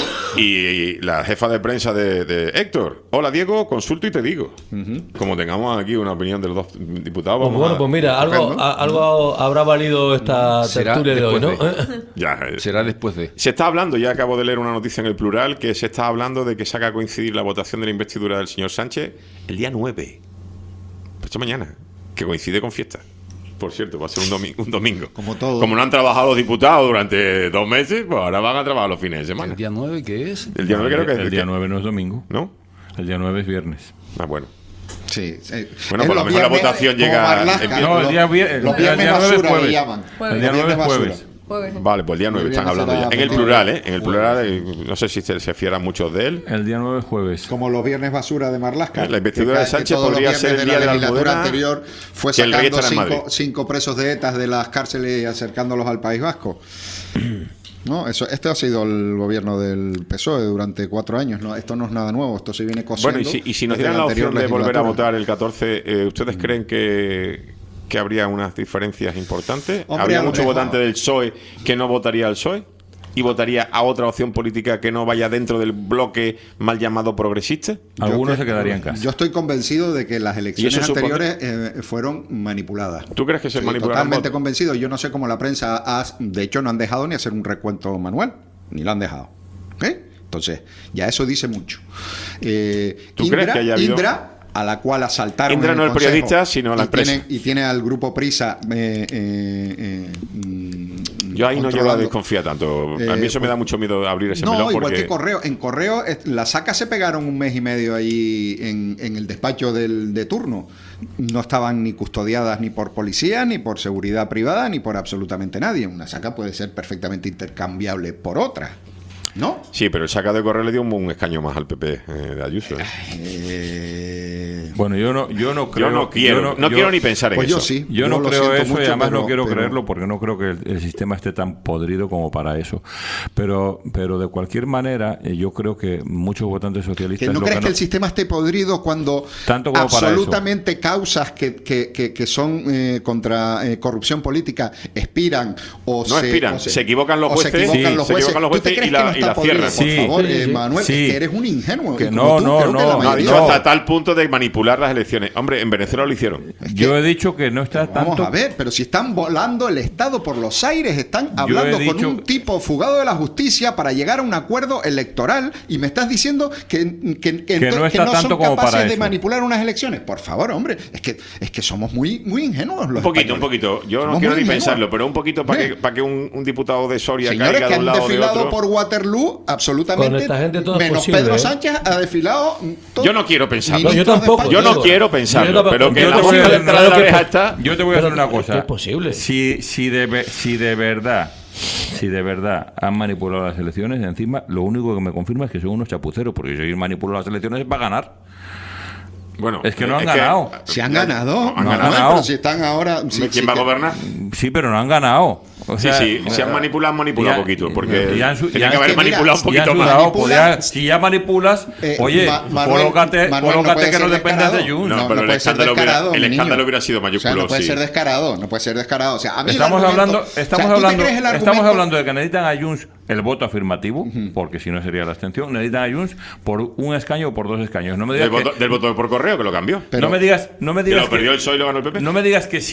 Y la jefa de prensa de Héctor. Hola, Diego, consulto y te digo. Como tengamos aquí una opinión de los dos diputados, vamos Bueno, a... pues mira, algo habrá valido esta tertulia de hoy, ¿no? Será después de. Se está hablando, ya acabo de leer una noticia en el plural, que se está hablando de que se haga coincidir la votación de la investidura del señor Sánchez el día 9. Esto mañana, que coincide con fiesta. Por cierto, va a ser un domingo. Como todo. Como no han trabajado los diputados durante 2 meses, pues ahora van a trabajar los fines de semana. ¿El día 9 qué es? El día 9 creo que es... El día 9 no es domingo. ¿No? El día 9 es viernes. Ah, bueno. Sí. Bueno, por lo menos la votación llega... No, el día viernes. Los viernes basura le llaman. El día 9 es jueves. Vale, pues el día 9 Muy bien, están hablando será ya. En el domingo. plural, ¿eh? En el plural, no sé si se fieran muchos de él. El día 9 es jueves. Como los viernes basura de Marlaska. La investidura de Sánchez todos los podría viernes ser el día de la legislatura Almudena, anterior fue que el rey sacando estará en Madrid. 5 presos de ETA de las cárceles y acercándolos al País Vasco. No, este ha sido el gobierno del PSOE durante 4 años. No, esto no es nada nuevo, esto se viene cosiendo. Bueno, y si nos desde dieran la anterior opción de volver a legislatura. votar el 14, ¿ustedes creen que habría unas diferencias importantes? Hombre, ¿Habría a lo mucho mejor. votante del PSOE que no votaría al PSOE? ¿Y votaría a otra opción política que no vaya dentro del bloque mal llamado progresista? Algunos se quedarían en casa. Yo estoy convencido de que las elecciones eso supone- anteriores fueron manipuladas. ¿Tú crees que se manipularon Totalmente votos? convencido. Yo no sé cómo la prensa de hecho no han dejado ni hacer un recuento manual, ni lo han dejado. ¿Ok? Entonces, ya eso dice mucho. ¿Tú crees que haya habido- Indra, a la cual asaltaron Indra en no el Consejo, periodista, sino la y empresa. tiene al grupo Prisa Yo ahí no llego a controlando. desconfiar tanto. A mí eso me da mucho miedo abrir ese melón No, igual porque... que Correo. En Correo, las sacas se pegaron 1 mes y medio ahí en el despacho de turno. No estaban ni custodiadas ni por policía, ni por seguridad privada, ni por absolutamente nadie. Una saca puede ser perfectamente intercambiable por otra, ¿no? Sí, pero el saca de Correo le dio un escaño más al PP de Ayuso. Bueno, yo no creo. no quiero ni pensar en pues eso. Yo sí. Yo no lo creo siento eso mucho, y además pero- no quiero pero- creerlo porque no creo que el sistema esté tan podrido como para eso. Pero de cualquier manera, yo creo que muchos votantes socialistas... ¿Que no lo crees que no- el sistema esté podrido cuando Tanto como para absolutamente causas que son contra corrupción política expiran o No expiran, se equivocan los o se jueces, equivocan los se jueces. equivocan los ¿Tú te jueces crees y la- que no y está la podrido? cierran. Por Sí, favor, sí, Manuel, sí. es que eres un ingenuo. Que y no, como tú, no, creo que no, la no, Ha mayoría- dicho hasta tal punto de manipular las elecciones. Hombre, en Venezuela lo hicieron. Yo he dicho que no está Vamos tanto... a ver, pero si están volando el Estado por los aires, están hablando he con dicho- un tipo fugado de la justicia para llegar a un acuerdo electoral y me estás diciendo que no está no tanto son como para capaces de eso. manipular unas elecciones. Por favor, hombre, es que somos muy ingenuos los Un poquito. Yo no Somos quiero muy ni ingenuos. pensarlo, pero un poquito para Hombre. que un diputado de Soria Señores caiga que de un han lado o de desfilado otro. por Waterloo, absolutamente. Con esta gente todo es menos posible, Pedro ¿eh? Sánchez ha desfilado. Yo no quiero pensarlo. No, yo tampoco. Yo no digo. quiero pensarlo, Yo tampoco. pero que Yo la te voy a mosca decir detrás de la que- oreja está. Yo te voy a decir una cosa. que es posible. Si de verdad han manipulado las elecciones, encima lo único que me confirma es que son unos chapuceros, porque si manipulado las elecciones es para ganar. Bueno, Es que no han es que- ganado. ¿Se han ganado? Han No, ganado. pero si están ahora. ¿Quién va a gobernar? Sí, pero no han ganado. O sea, sí, si han manipulado, han manipulado ya- poquito, porque ya han su- tenía ya- que haber es que mira, manipulado un Y han poquito más. sudado, Manipulan- si ya manipulas, oye, Manuel, colócate no puede que no ser dependas de descarado. Junts. No, No, pero no puede ser descarado, el mi escándalo niño. hubiera sido O sea, mayúsculo, no puede sí. ser descarado, no puede ser descarado. O sea, a mí el Estamos argumento- hablando, o sea, ¿tú te crees el estamos argumento? hablando de que necesitan a Junts el voto afirmativo, porque si no sería la abstención. Necesitan a Junts por un escaño o por dos escaños. No me digas Del voto por correo, que lo cambió. no me digas Que lo perdió el PSOE y lo ganó el PP. no me digas que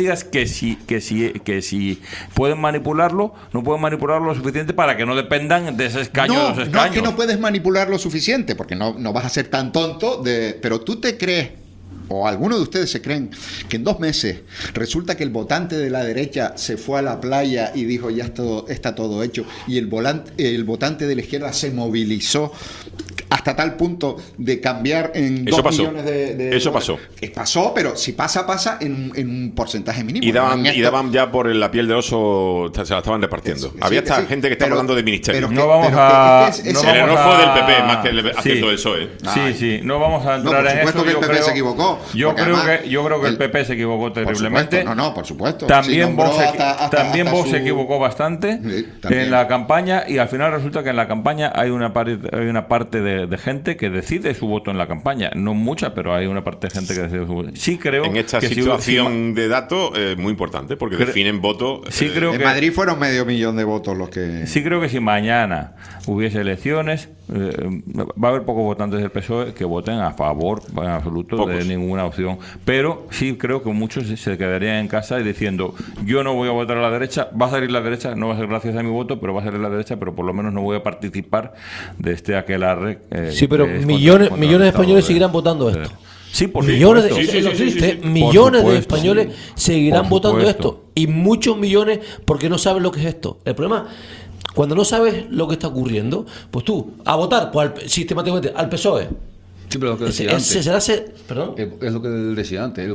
si pueden manipularlo, no pueden manipularlo lo suficiente para que no dependan de ese escaño o No, dos no escaños. es que no puedes manipular lo suficiente, porque no vas a ser tan tonto pero tú te crees, o alguno de ustedes se creen, que en 2 meses resulta que el votante de la derecha se fue a la playa y dijo ya está todo hecho, y el votante de la izquierda se movilizó hasta tal punto de cambiar en Eso 2 pasó. millones de Eso dólares. pasó. Pasó, pero si pasa en un porcentaje mínimo. Y daban, En y esto- daban ya por la piel de oso, se la estaban repartiendo. Sí, Había sí, esta sí, gente que está pero- hablando de ministerio. pero No vamos a... es que no ese- el vamos error fue del a- PP más que el acierto del PSOE. Sí, no vamos a No, entrar por en supuesto eso. que el yo PP creo, se equivocó. Yo porque creo además que el PP se equivocó Por terriblemente. supuesto, no, por supuesto. También Sí, nombró Vox, hasta Vox se su- equivocó bastante Sí, también. en la campaña, y al final resulta que en la campaña hay una parte de gente que decide su voto en la campaña. No mucha, pero hay una parte de gente que decide su voto. Sí creo En esta que situación de datos muy importante, porque definen voto. Sí creo En que Madrid fueron 500.000 de votos los que... Sí creo que si mañana hubiese elecciones, va a haber pocos votantes del PSOE que voten a favor en absoluto Pocos. de ninguna opción. Pero sí creo que muchos se quedarían en casa y diciendo, yo no voy a votar a la derecha, va a salir la derecha, no va a ser gracias a mi voto, pero va a salir la derecha, pero por lo menos no voy a participar de este aquelarre. Sí, pero que es millones contra el de Estado españoles de- seguirán votando esto. Sí, por Millones supuesto. de, es lo triste, sí. millones Por de supuesto, españoles sí. seguirán Por votando supuesto. esto, y muchos millones porque no saben lo que es esto. El problema, cuando no sabes lo que está ocurriendo, pues tú a votar pues sistemáticamente al PSOE. Sí, pero lo que decía Perdón. Es lo que él decía antes.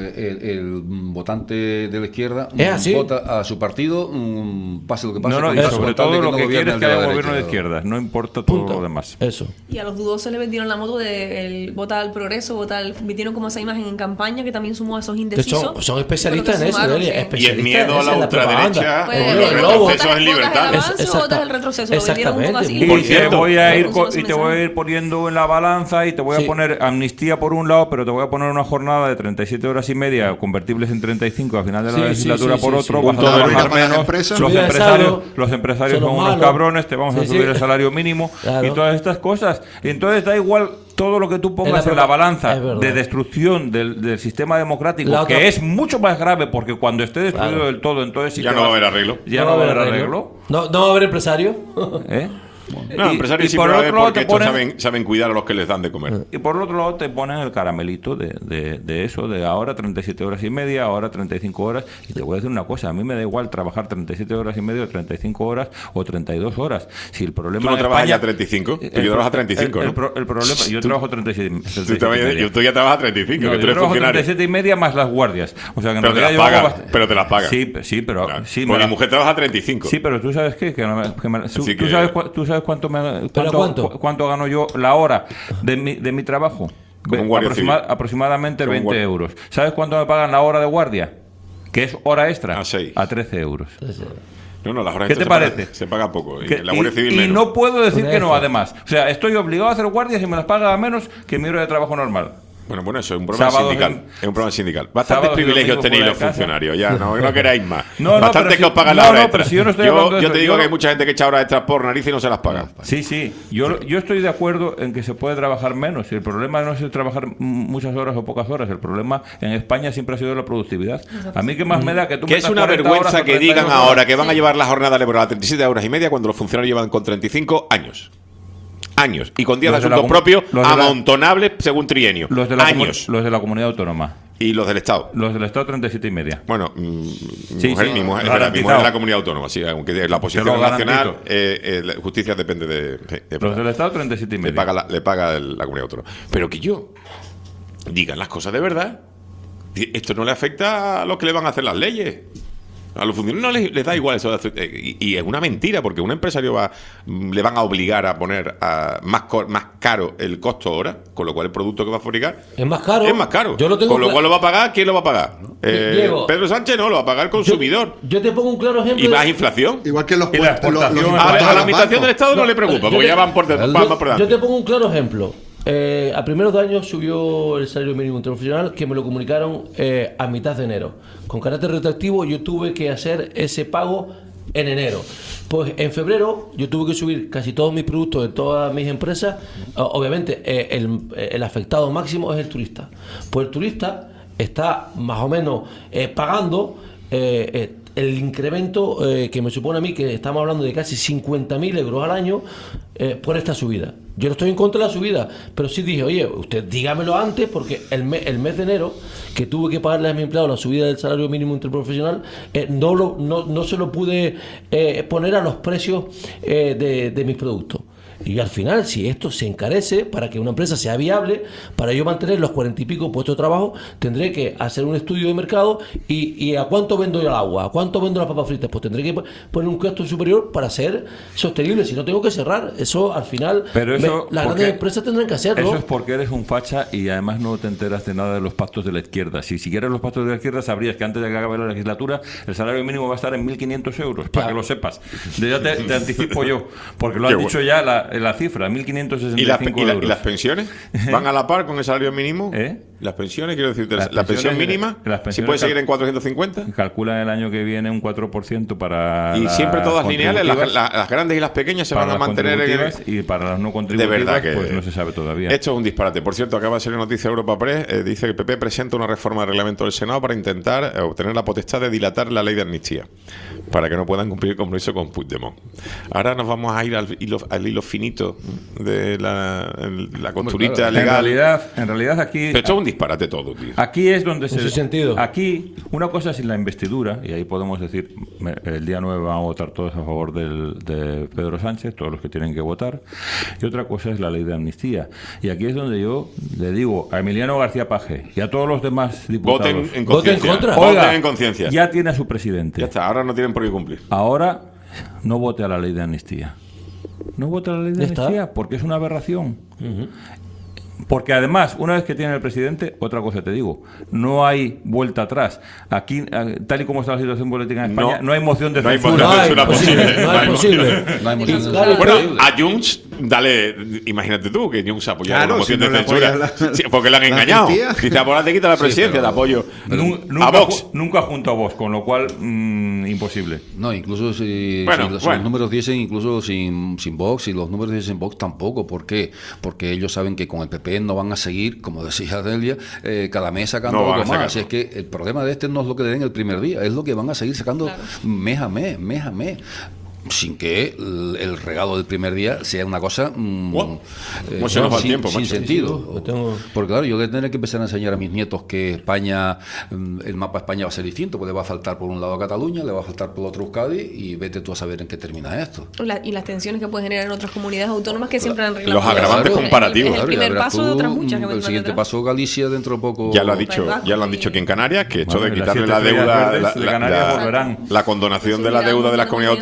El votante de la izquierda ¿Es así? vota a su partido, pase lo que pase. No, con y el sobre votante todo lo no que gobierna quiere es el que de haya la un gobierno de derecha. izquierdas, no importa todo lo demás. Eso. Y a los dudosos le vendieron la moto de el vota al progreso, metieron como esa imagen en campaña que también sumó a esos Que indecisos. son especialistas en Pero que eso, sumaron, Delia, sí. especialistas Y el miedo en a la esa, ultraderecha, propaganda. el lobo. proceso es libertad. ¿Votas el avance o votas el retroceso? Lo vendieron un poco así. Y por Y te cierto, voy a ir pusimos un y te voy a mensaje. ir poniendo en la balanza y te voy a Sí. poner amnistía por un lado, pero te voy a poner una jornada de 37 horas y media convertibles en 35 a final de la Sí, legislatura sí, por sí, otro, sí. vas a Punto de trabajar vista para las menos, empresas. los Subida de empresarios salario, los empresarios son son los unos malos. cabrones, te vamos a Sí, subir sí. el salario mínimo Claro. y todas estas cosas. Y entonces da igual todo lo que tú pongas En en la la balanza es verdad. de destrucción del sistema democrático, La otra- que es mucho más grave porque cuando esté destruido Claro. del todo, entonces sí Ya te no va a vas- haber arreglo. Ya no va a haber arreglo. No va a haber empresario. ¿Eh? No, empresarios sí por puede otro haber lado porque te estos ponen- saben cuidar a los que les dan de comer. Y por otro lado te ponen el caramelito de eso, de ahora 37 horas y media, ahora 35 horas. Y te voy a decir una cosa, a mí me da igual trabajar 37 horas y media o 35 horas o 32 horas. Si el problema ¿Tú no en trabajas España- ya 35? Tú ya trabajas 35, ¿no? el problema, yo trabajo 37, Tú 37 y media. tú ya trabajas 35, No, que yo tú eres trabajo funcionario. 37 y media más las guardias. O sea que en Pero te realidad las yo hago pagan, bastante- pero te las pagan. Sí, pero Claro. sí, Pues me mi mujer trabaja 35. Sí, pero tú sabes qué, Así tú que- sabes, tú sabes cuánto ¿Pero cuánto? cuánto gano yo la hora de mi trabajo. Como un guardia civil. Aproximadamente Como un 20 euros. ¿Sabes cuánto me pagan la hora de guardia? Que es hora extra. A 13 euros. No, las horas ¿Qué extras te parece? Se paga poco. Que- La Guardia Civil y menos. no puedo decir que no, además. O sea, estoy obligado a hacer guardias y me las paga menos que mi hora de trabajo normal. Bueno, eso es un problema Sábados sindical. y- Es un problema sindical. Bastantes sábados y privilegios domingos tenéis fuera los de casa. funcionarios. Ya, no queráis más. No, Bastante pero que si- os pagan no, la hora no, extra. pero si yo no estoy hablando de Yo eso, te digo yo- que hay mucha gente que echa horas extras por nariz y no se las paga. Sí. Yo estoy de acuerdo en que se puede trabajar menos. Y el problema no es trabajar muchas horas o pocas horas. El problema en España siempre ha sido la productividad. A mí, ¿qué más me da que tú Que es metas una 40 horas vergüenza o que 32 digan horas? ahora que van a llevar la jornada laboral a 37 horas y media cuando los funcionarios llevan con 35 años. Años. Y con días de Los de la asuntos comu- propios los de la- amontonables según trienio. Los de la años. Los de la comunidad autónoma. Y los del Estado. Los del Estado 37 y media. Bueno, Sí, mi mujer es verdad, garantizado. mi mujer es de la comunidad autónoma, sí, aunque de la Te posición lo nacional, garantizo. la justicia depende de Los del Estado 37 y media. le paga la comunidad autónoma. Pero que yo digan las cosas de verdad. Esto no le afecta a los que le van a hacer las leyes. A los funcionarios no les da igual eso. Y es una mentira, porque un empresario le van a obligar a poner más caro el costo hora, con lo cual el producto que va a fabricar Es más caro. es más caro. Yo lo tengo Con lo cla- cual lo va a pagar, ¿quién lo va a pagar? Diego, Pedro Sánchez no, lo va a pagar el consumidor. Yo te pongo un claro ejemplo. Y más inflación. Igual que los Y la exportación A la administración del Estado no le preocupa, porque ya van por delante. Yo te pongo un claro ejemplo. A primeros de año subió el salario mínimo interprofesional, que me lo comunicaron a mitad de enero. Con carácter retroactivo yo tuve que hacer ese pago en enero. Pues en febrero yo tuve que subir casi todos mis productos de todas mis empresas. Obviamente el afectado máximo es el turista. Pues el turista está más o menos pagando el incremento que me supone a mí, que estamos hablando de casi 50.000 euros al año por esta subida. Yo no estoy en contra de la subida, pero sí dije, oye, usted dígamelo antes, porque el mes de enero, que tuve que pagarle a mi empleado la subida del salario mínimo interprofesional, no se lo pude poner a los precios de mis productos. Y al final, si esto se encarece para que una empresa sea viable, para yo mantener los 40 y pico puestos de trabajo, tendré que hacer un estudio de mercado y a cuánto vendo yo el agua, a cuánto vendo las papas fritas. Pues tendré que poner un costo superior para ser sostenible, si no tengo que cerrar. Eso al final, Pero eso las porque- grandes empresas tendrán que hacerlo. Eso es porque eres un facha y además no te enteras de nada de los pactos de la izquierda. Si siguieras los pactos de la izquierda, sabrías que antes de que acabe la legislatura el salario mínimo va a estar en 1.500 euros, para que lo sepas. Ya te anticipo yo, porque lo Qué has bueno. dicho ya la cifra, 1.565 euros. ¿Y las pensiones? ¿Van a la par con el salario mínimo? ¿Las pensiones? Quiero decir, la pensión mínima, si puede seguir en 450. Calculan el año que viene un 4% para. Y las siempre todas lineales, contributivas, las grandes y las pequeñas se para van a las mantener en contributivas y para las no De contributivas, verdad que pues no se sabe todavía. Esto es un disparate. Por cierto, acaba de salir noticia de Europa Press. Dice que el PP presenta una reforma del reglamento del Senado para intentar obtener la potestad de dilatar la ley de amnistía, para que no puedan cumplir el compromiso con Puigdemont. Ahora nos vamos a ir al hilo finito de la costurita Claro. legal. En realidad aquí. Pero esto es un disparate todo, tío. Aquí es donde ¿En ese sentido? Aquí, una cosa es la investidura, y ahí podemos decir, el día 9 van a votar todos a favor de Pedro Sánchez, todos los que tienen que votar, y otra cosa es la ley de amnistía. Y aquí es donde yo le digo a Emiliano García Paje y a todos los demás diputados: Voten en conciencia. Oiga, Voten en conciencia. ya tiene a su presidente. Ya está, ahora no tienen por qué cumplir. Ahora no vote a la ley de amnistía. No vote a la ley de Ya está. amnistía porque es una aberración. Porque además, una vez que tiene el presidente, otra cosa te digo, no hay vuelta atrás. Aquí, tal y como está la situación política en España, no hay moción de censura. No hay posible. No hay posible. No hay moción de Claro, Bueno, claro. a Junts, dale, imagínate tú que Junts apoya Claro, una moción si no de le censura. apoyas la- Sí, porque le han la engañado. amnistía. Dice, ahora te quita la presidencia, pero- te apoyo. Nunca, A Vox. nunca junto a Vox, con lo cual, imposible. No, incluso si Bueno, los bueno. números dicen, incluso sin Vox, y los números dicen Vox tampoco. ¿Por qué? Porque ellos saben que con el PP no van a seguir, como decía Delia, cada mes sacando No van algo a sacar, más. Así es que el problema de este no es lo que le den el primer día, es lo que van a seguir sacando mes a mes, sin que el regalo del primer día sea una cosa ¿Cómo se nos va el sin, tiempo, sin macho? sentido. Porque claro, yo le tendré que empezar a enseñar a mis nietos que España, el mapa de España va a ser distinto, pues le va a faltar por un lado a Cataluña, le va a faltar por otro Euskadi, y vete tú a saber en qué termina esto. Y las tensiones que puede generar en otras comunidades autónomas que siempre han Los reclamado. agravantes comparativos. Es el primer paso de otras muchas que El vendrán siguiente detrás. paso, Galicia, dentro de poco. Ya lo han dicho aquí en Canarias, que esto Bueno, de y las quitarle 7 la estrellas deuda, verdes de Canarias volverán. la condonación de la deuda de las comunidades autónomas,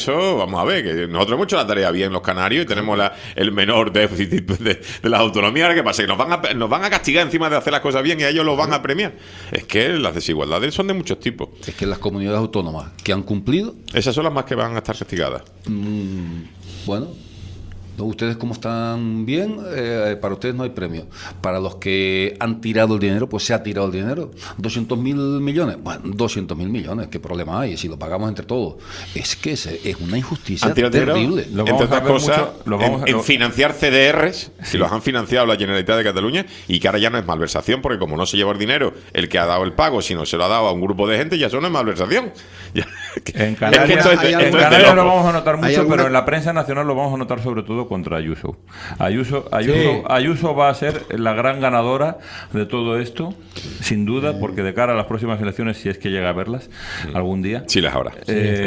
eso, vamos a ver, que nosotros hemos hecho la tarea bien los canarios y tenemos el menor déficit de las autonomías. Ahora, ¿qué pasa? Que nos van a castigar encima de hacer las cosas bien y a ellos los van a premiar. Es que las desigualdades son de muchos tipos. Es que las comunidades autónomas que han cumplido... Esas son las más que van a estar castigadas. Bueno... Ustedes como están bien, para ustedes no hay premio. Para los que han tirado el dinero, pues se ha tirado el dinero. 200.000 millones. Bueno, 200.000 millones, ¿qué problema hay? Si lo pagamos entre todos. Es que es una injusticia terrible. Entre otras cosas, en financiar CDRs, que los han financiado la Generalitat de Cataluña, y que ahora ya no es malversación, porque como no se lleva el dinero el que ha dado el pago, sino se lo ha dado a un grupo de gente, ya eso no es malversación. En Canarias lo vamos a notar mucho, pero en la prensa nacional lo vamos a notar sobre todo contra Ayuso. Ayuso va a ser la gran ganadora de todo esto, sin duda, porque de cara a las próximas elecciones, si es que llega a verlas algún día. Sí, las habrá.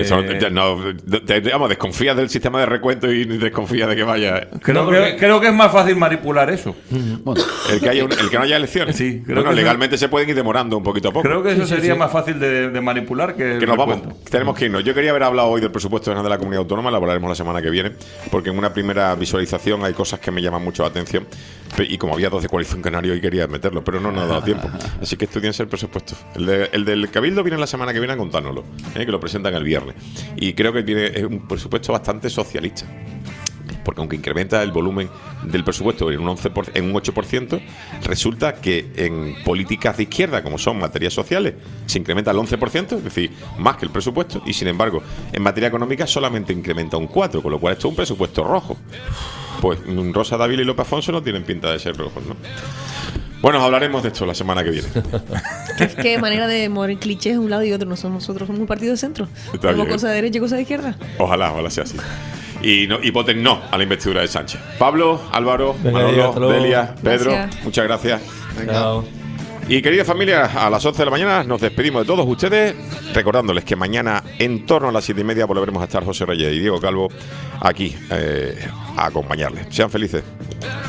Desconfías del sistema de recuento y desconfías de que vaya. Creo que es más fácil manipular eso. Bueno, el que no haya elecciones. Sí, legalmente se pueden ir demorando un poquito a poco. Creo que eso sería más fácil de manipular que nos vamos. Tenemos que irnos. Yo quería haber hablado hoy del presupuesto de la comunidad autónoma, lo hablaremos la semana que viene, porque en una primera visualización hay cosas que me llaman mucho la atención, y como había 2 de coalición canario hoy quería meterlo, pero no nos ha dado tiempo. Así que estudiense el presupuesto. El del Cabildo viene la semana que viene a contárnoslo, que lo presentan el viernes. Y creo que es un presupuesto bastante socialista, porque aunque incrementa el volumen del presupuesto en un 8%, resulta que en políticas de izquierda, como son materias sociales, se incrementa el 11%, es decir, más que el presupuesto, y sin embargo, en materia económica solamente incrementa un 4%, con lo cual esto es un presupuesto rojo. Pues Rosa Dávila y López Afonso no tienen pinta de ser rojos, ¿no? Bueno, hablaremos de esto la semana que viene. Qué manera de morir clichés de un lado y otro. Nosotros somos un partido de centro. Está Tenemos bien. cosas de derecha y cosas de izquierda. Ojalá sea así. Y voten no a la investidura de Sánchez. Pablo, Álvaro, Manolo, Delia, Pedro, muchas gracias. Chao. Y querida familia, a las 11 de la mañana nos despedimos de todos ustedes, recordándoles que mañana en torno a las 7:30 volveremos a estar José Reyes y Diego Calvo aquí a acompañarles. Sean felices.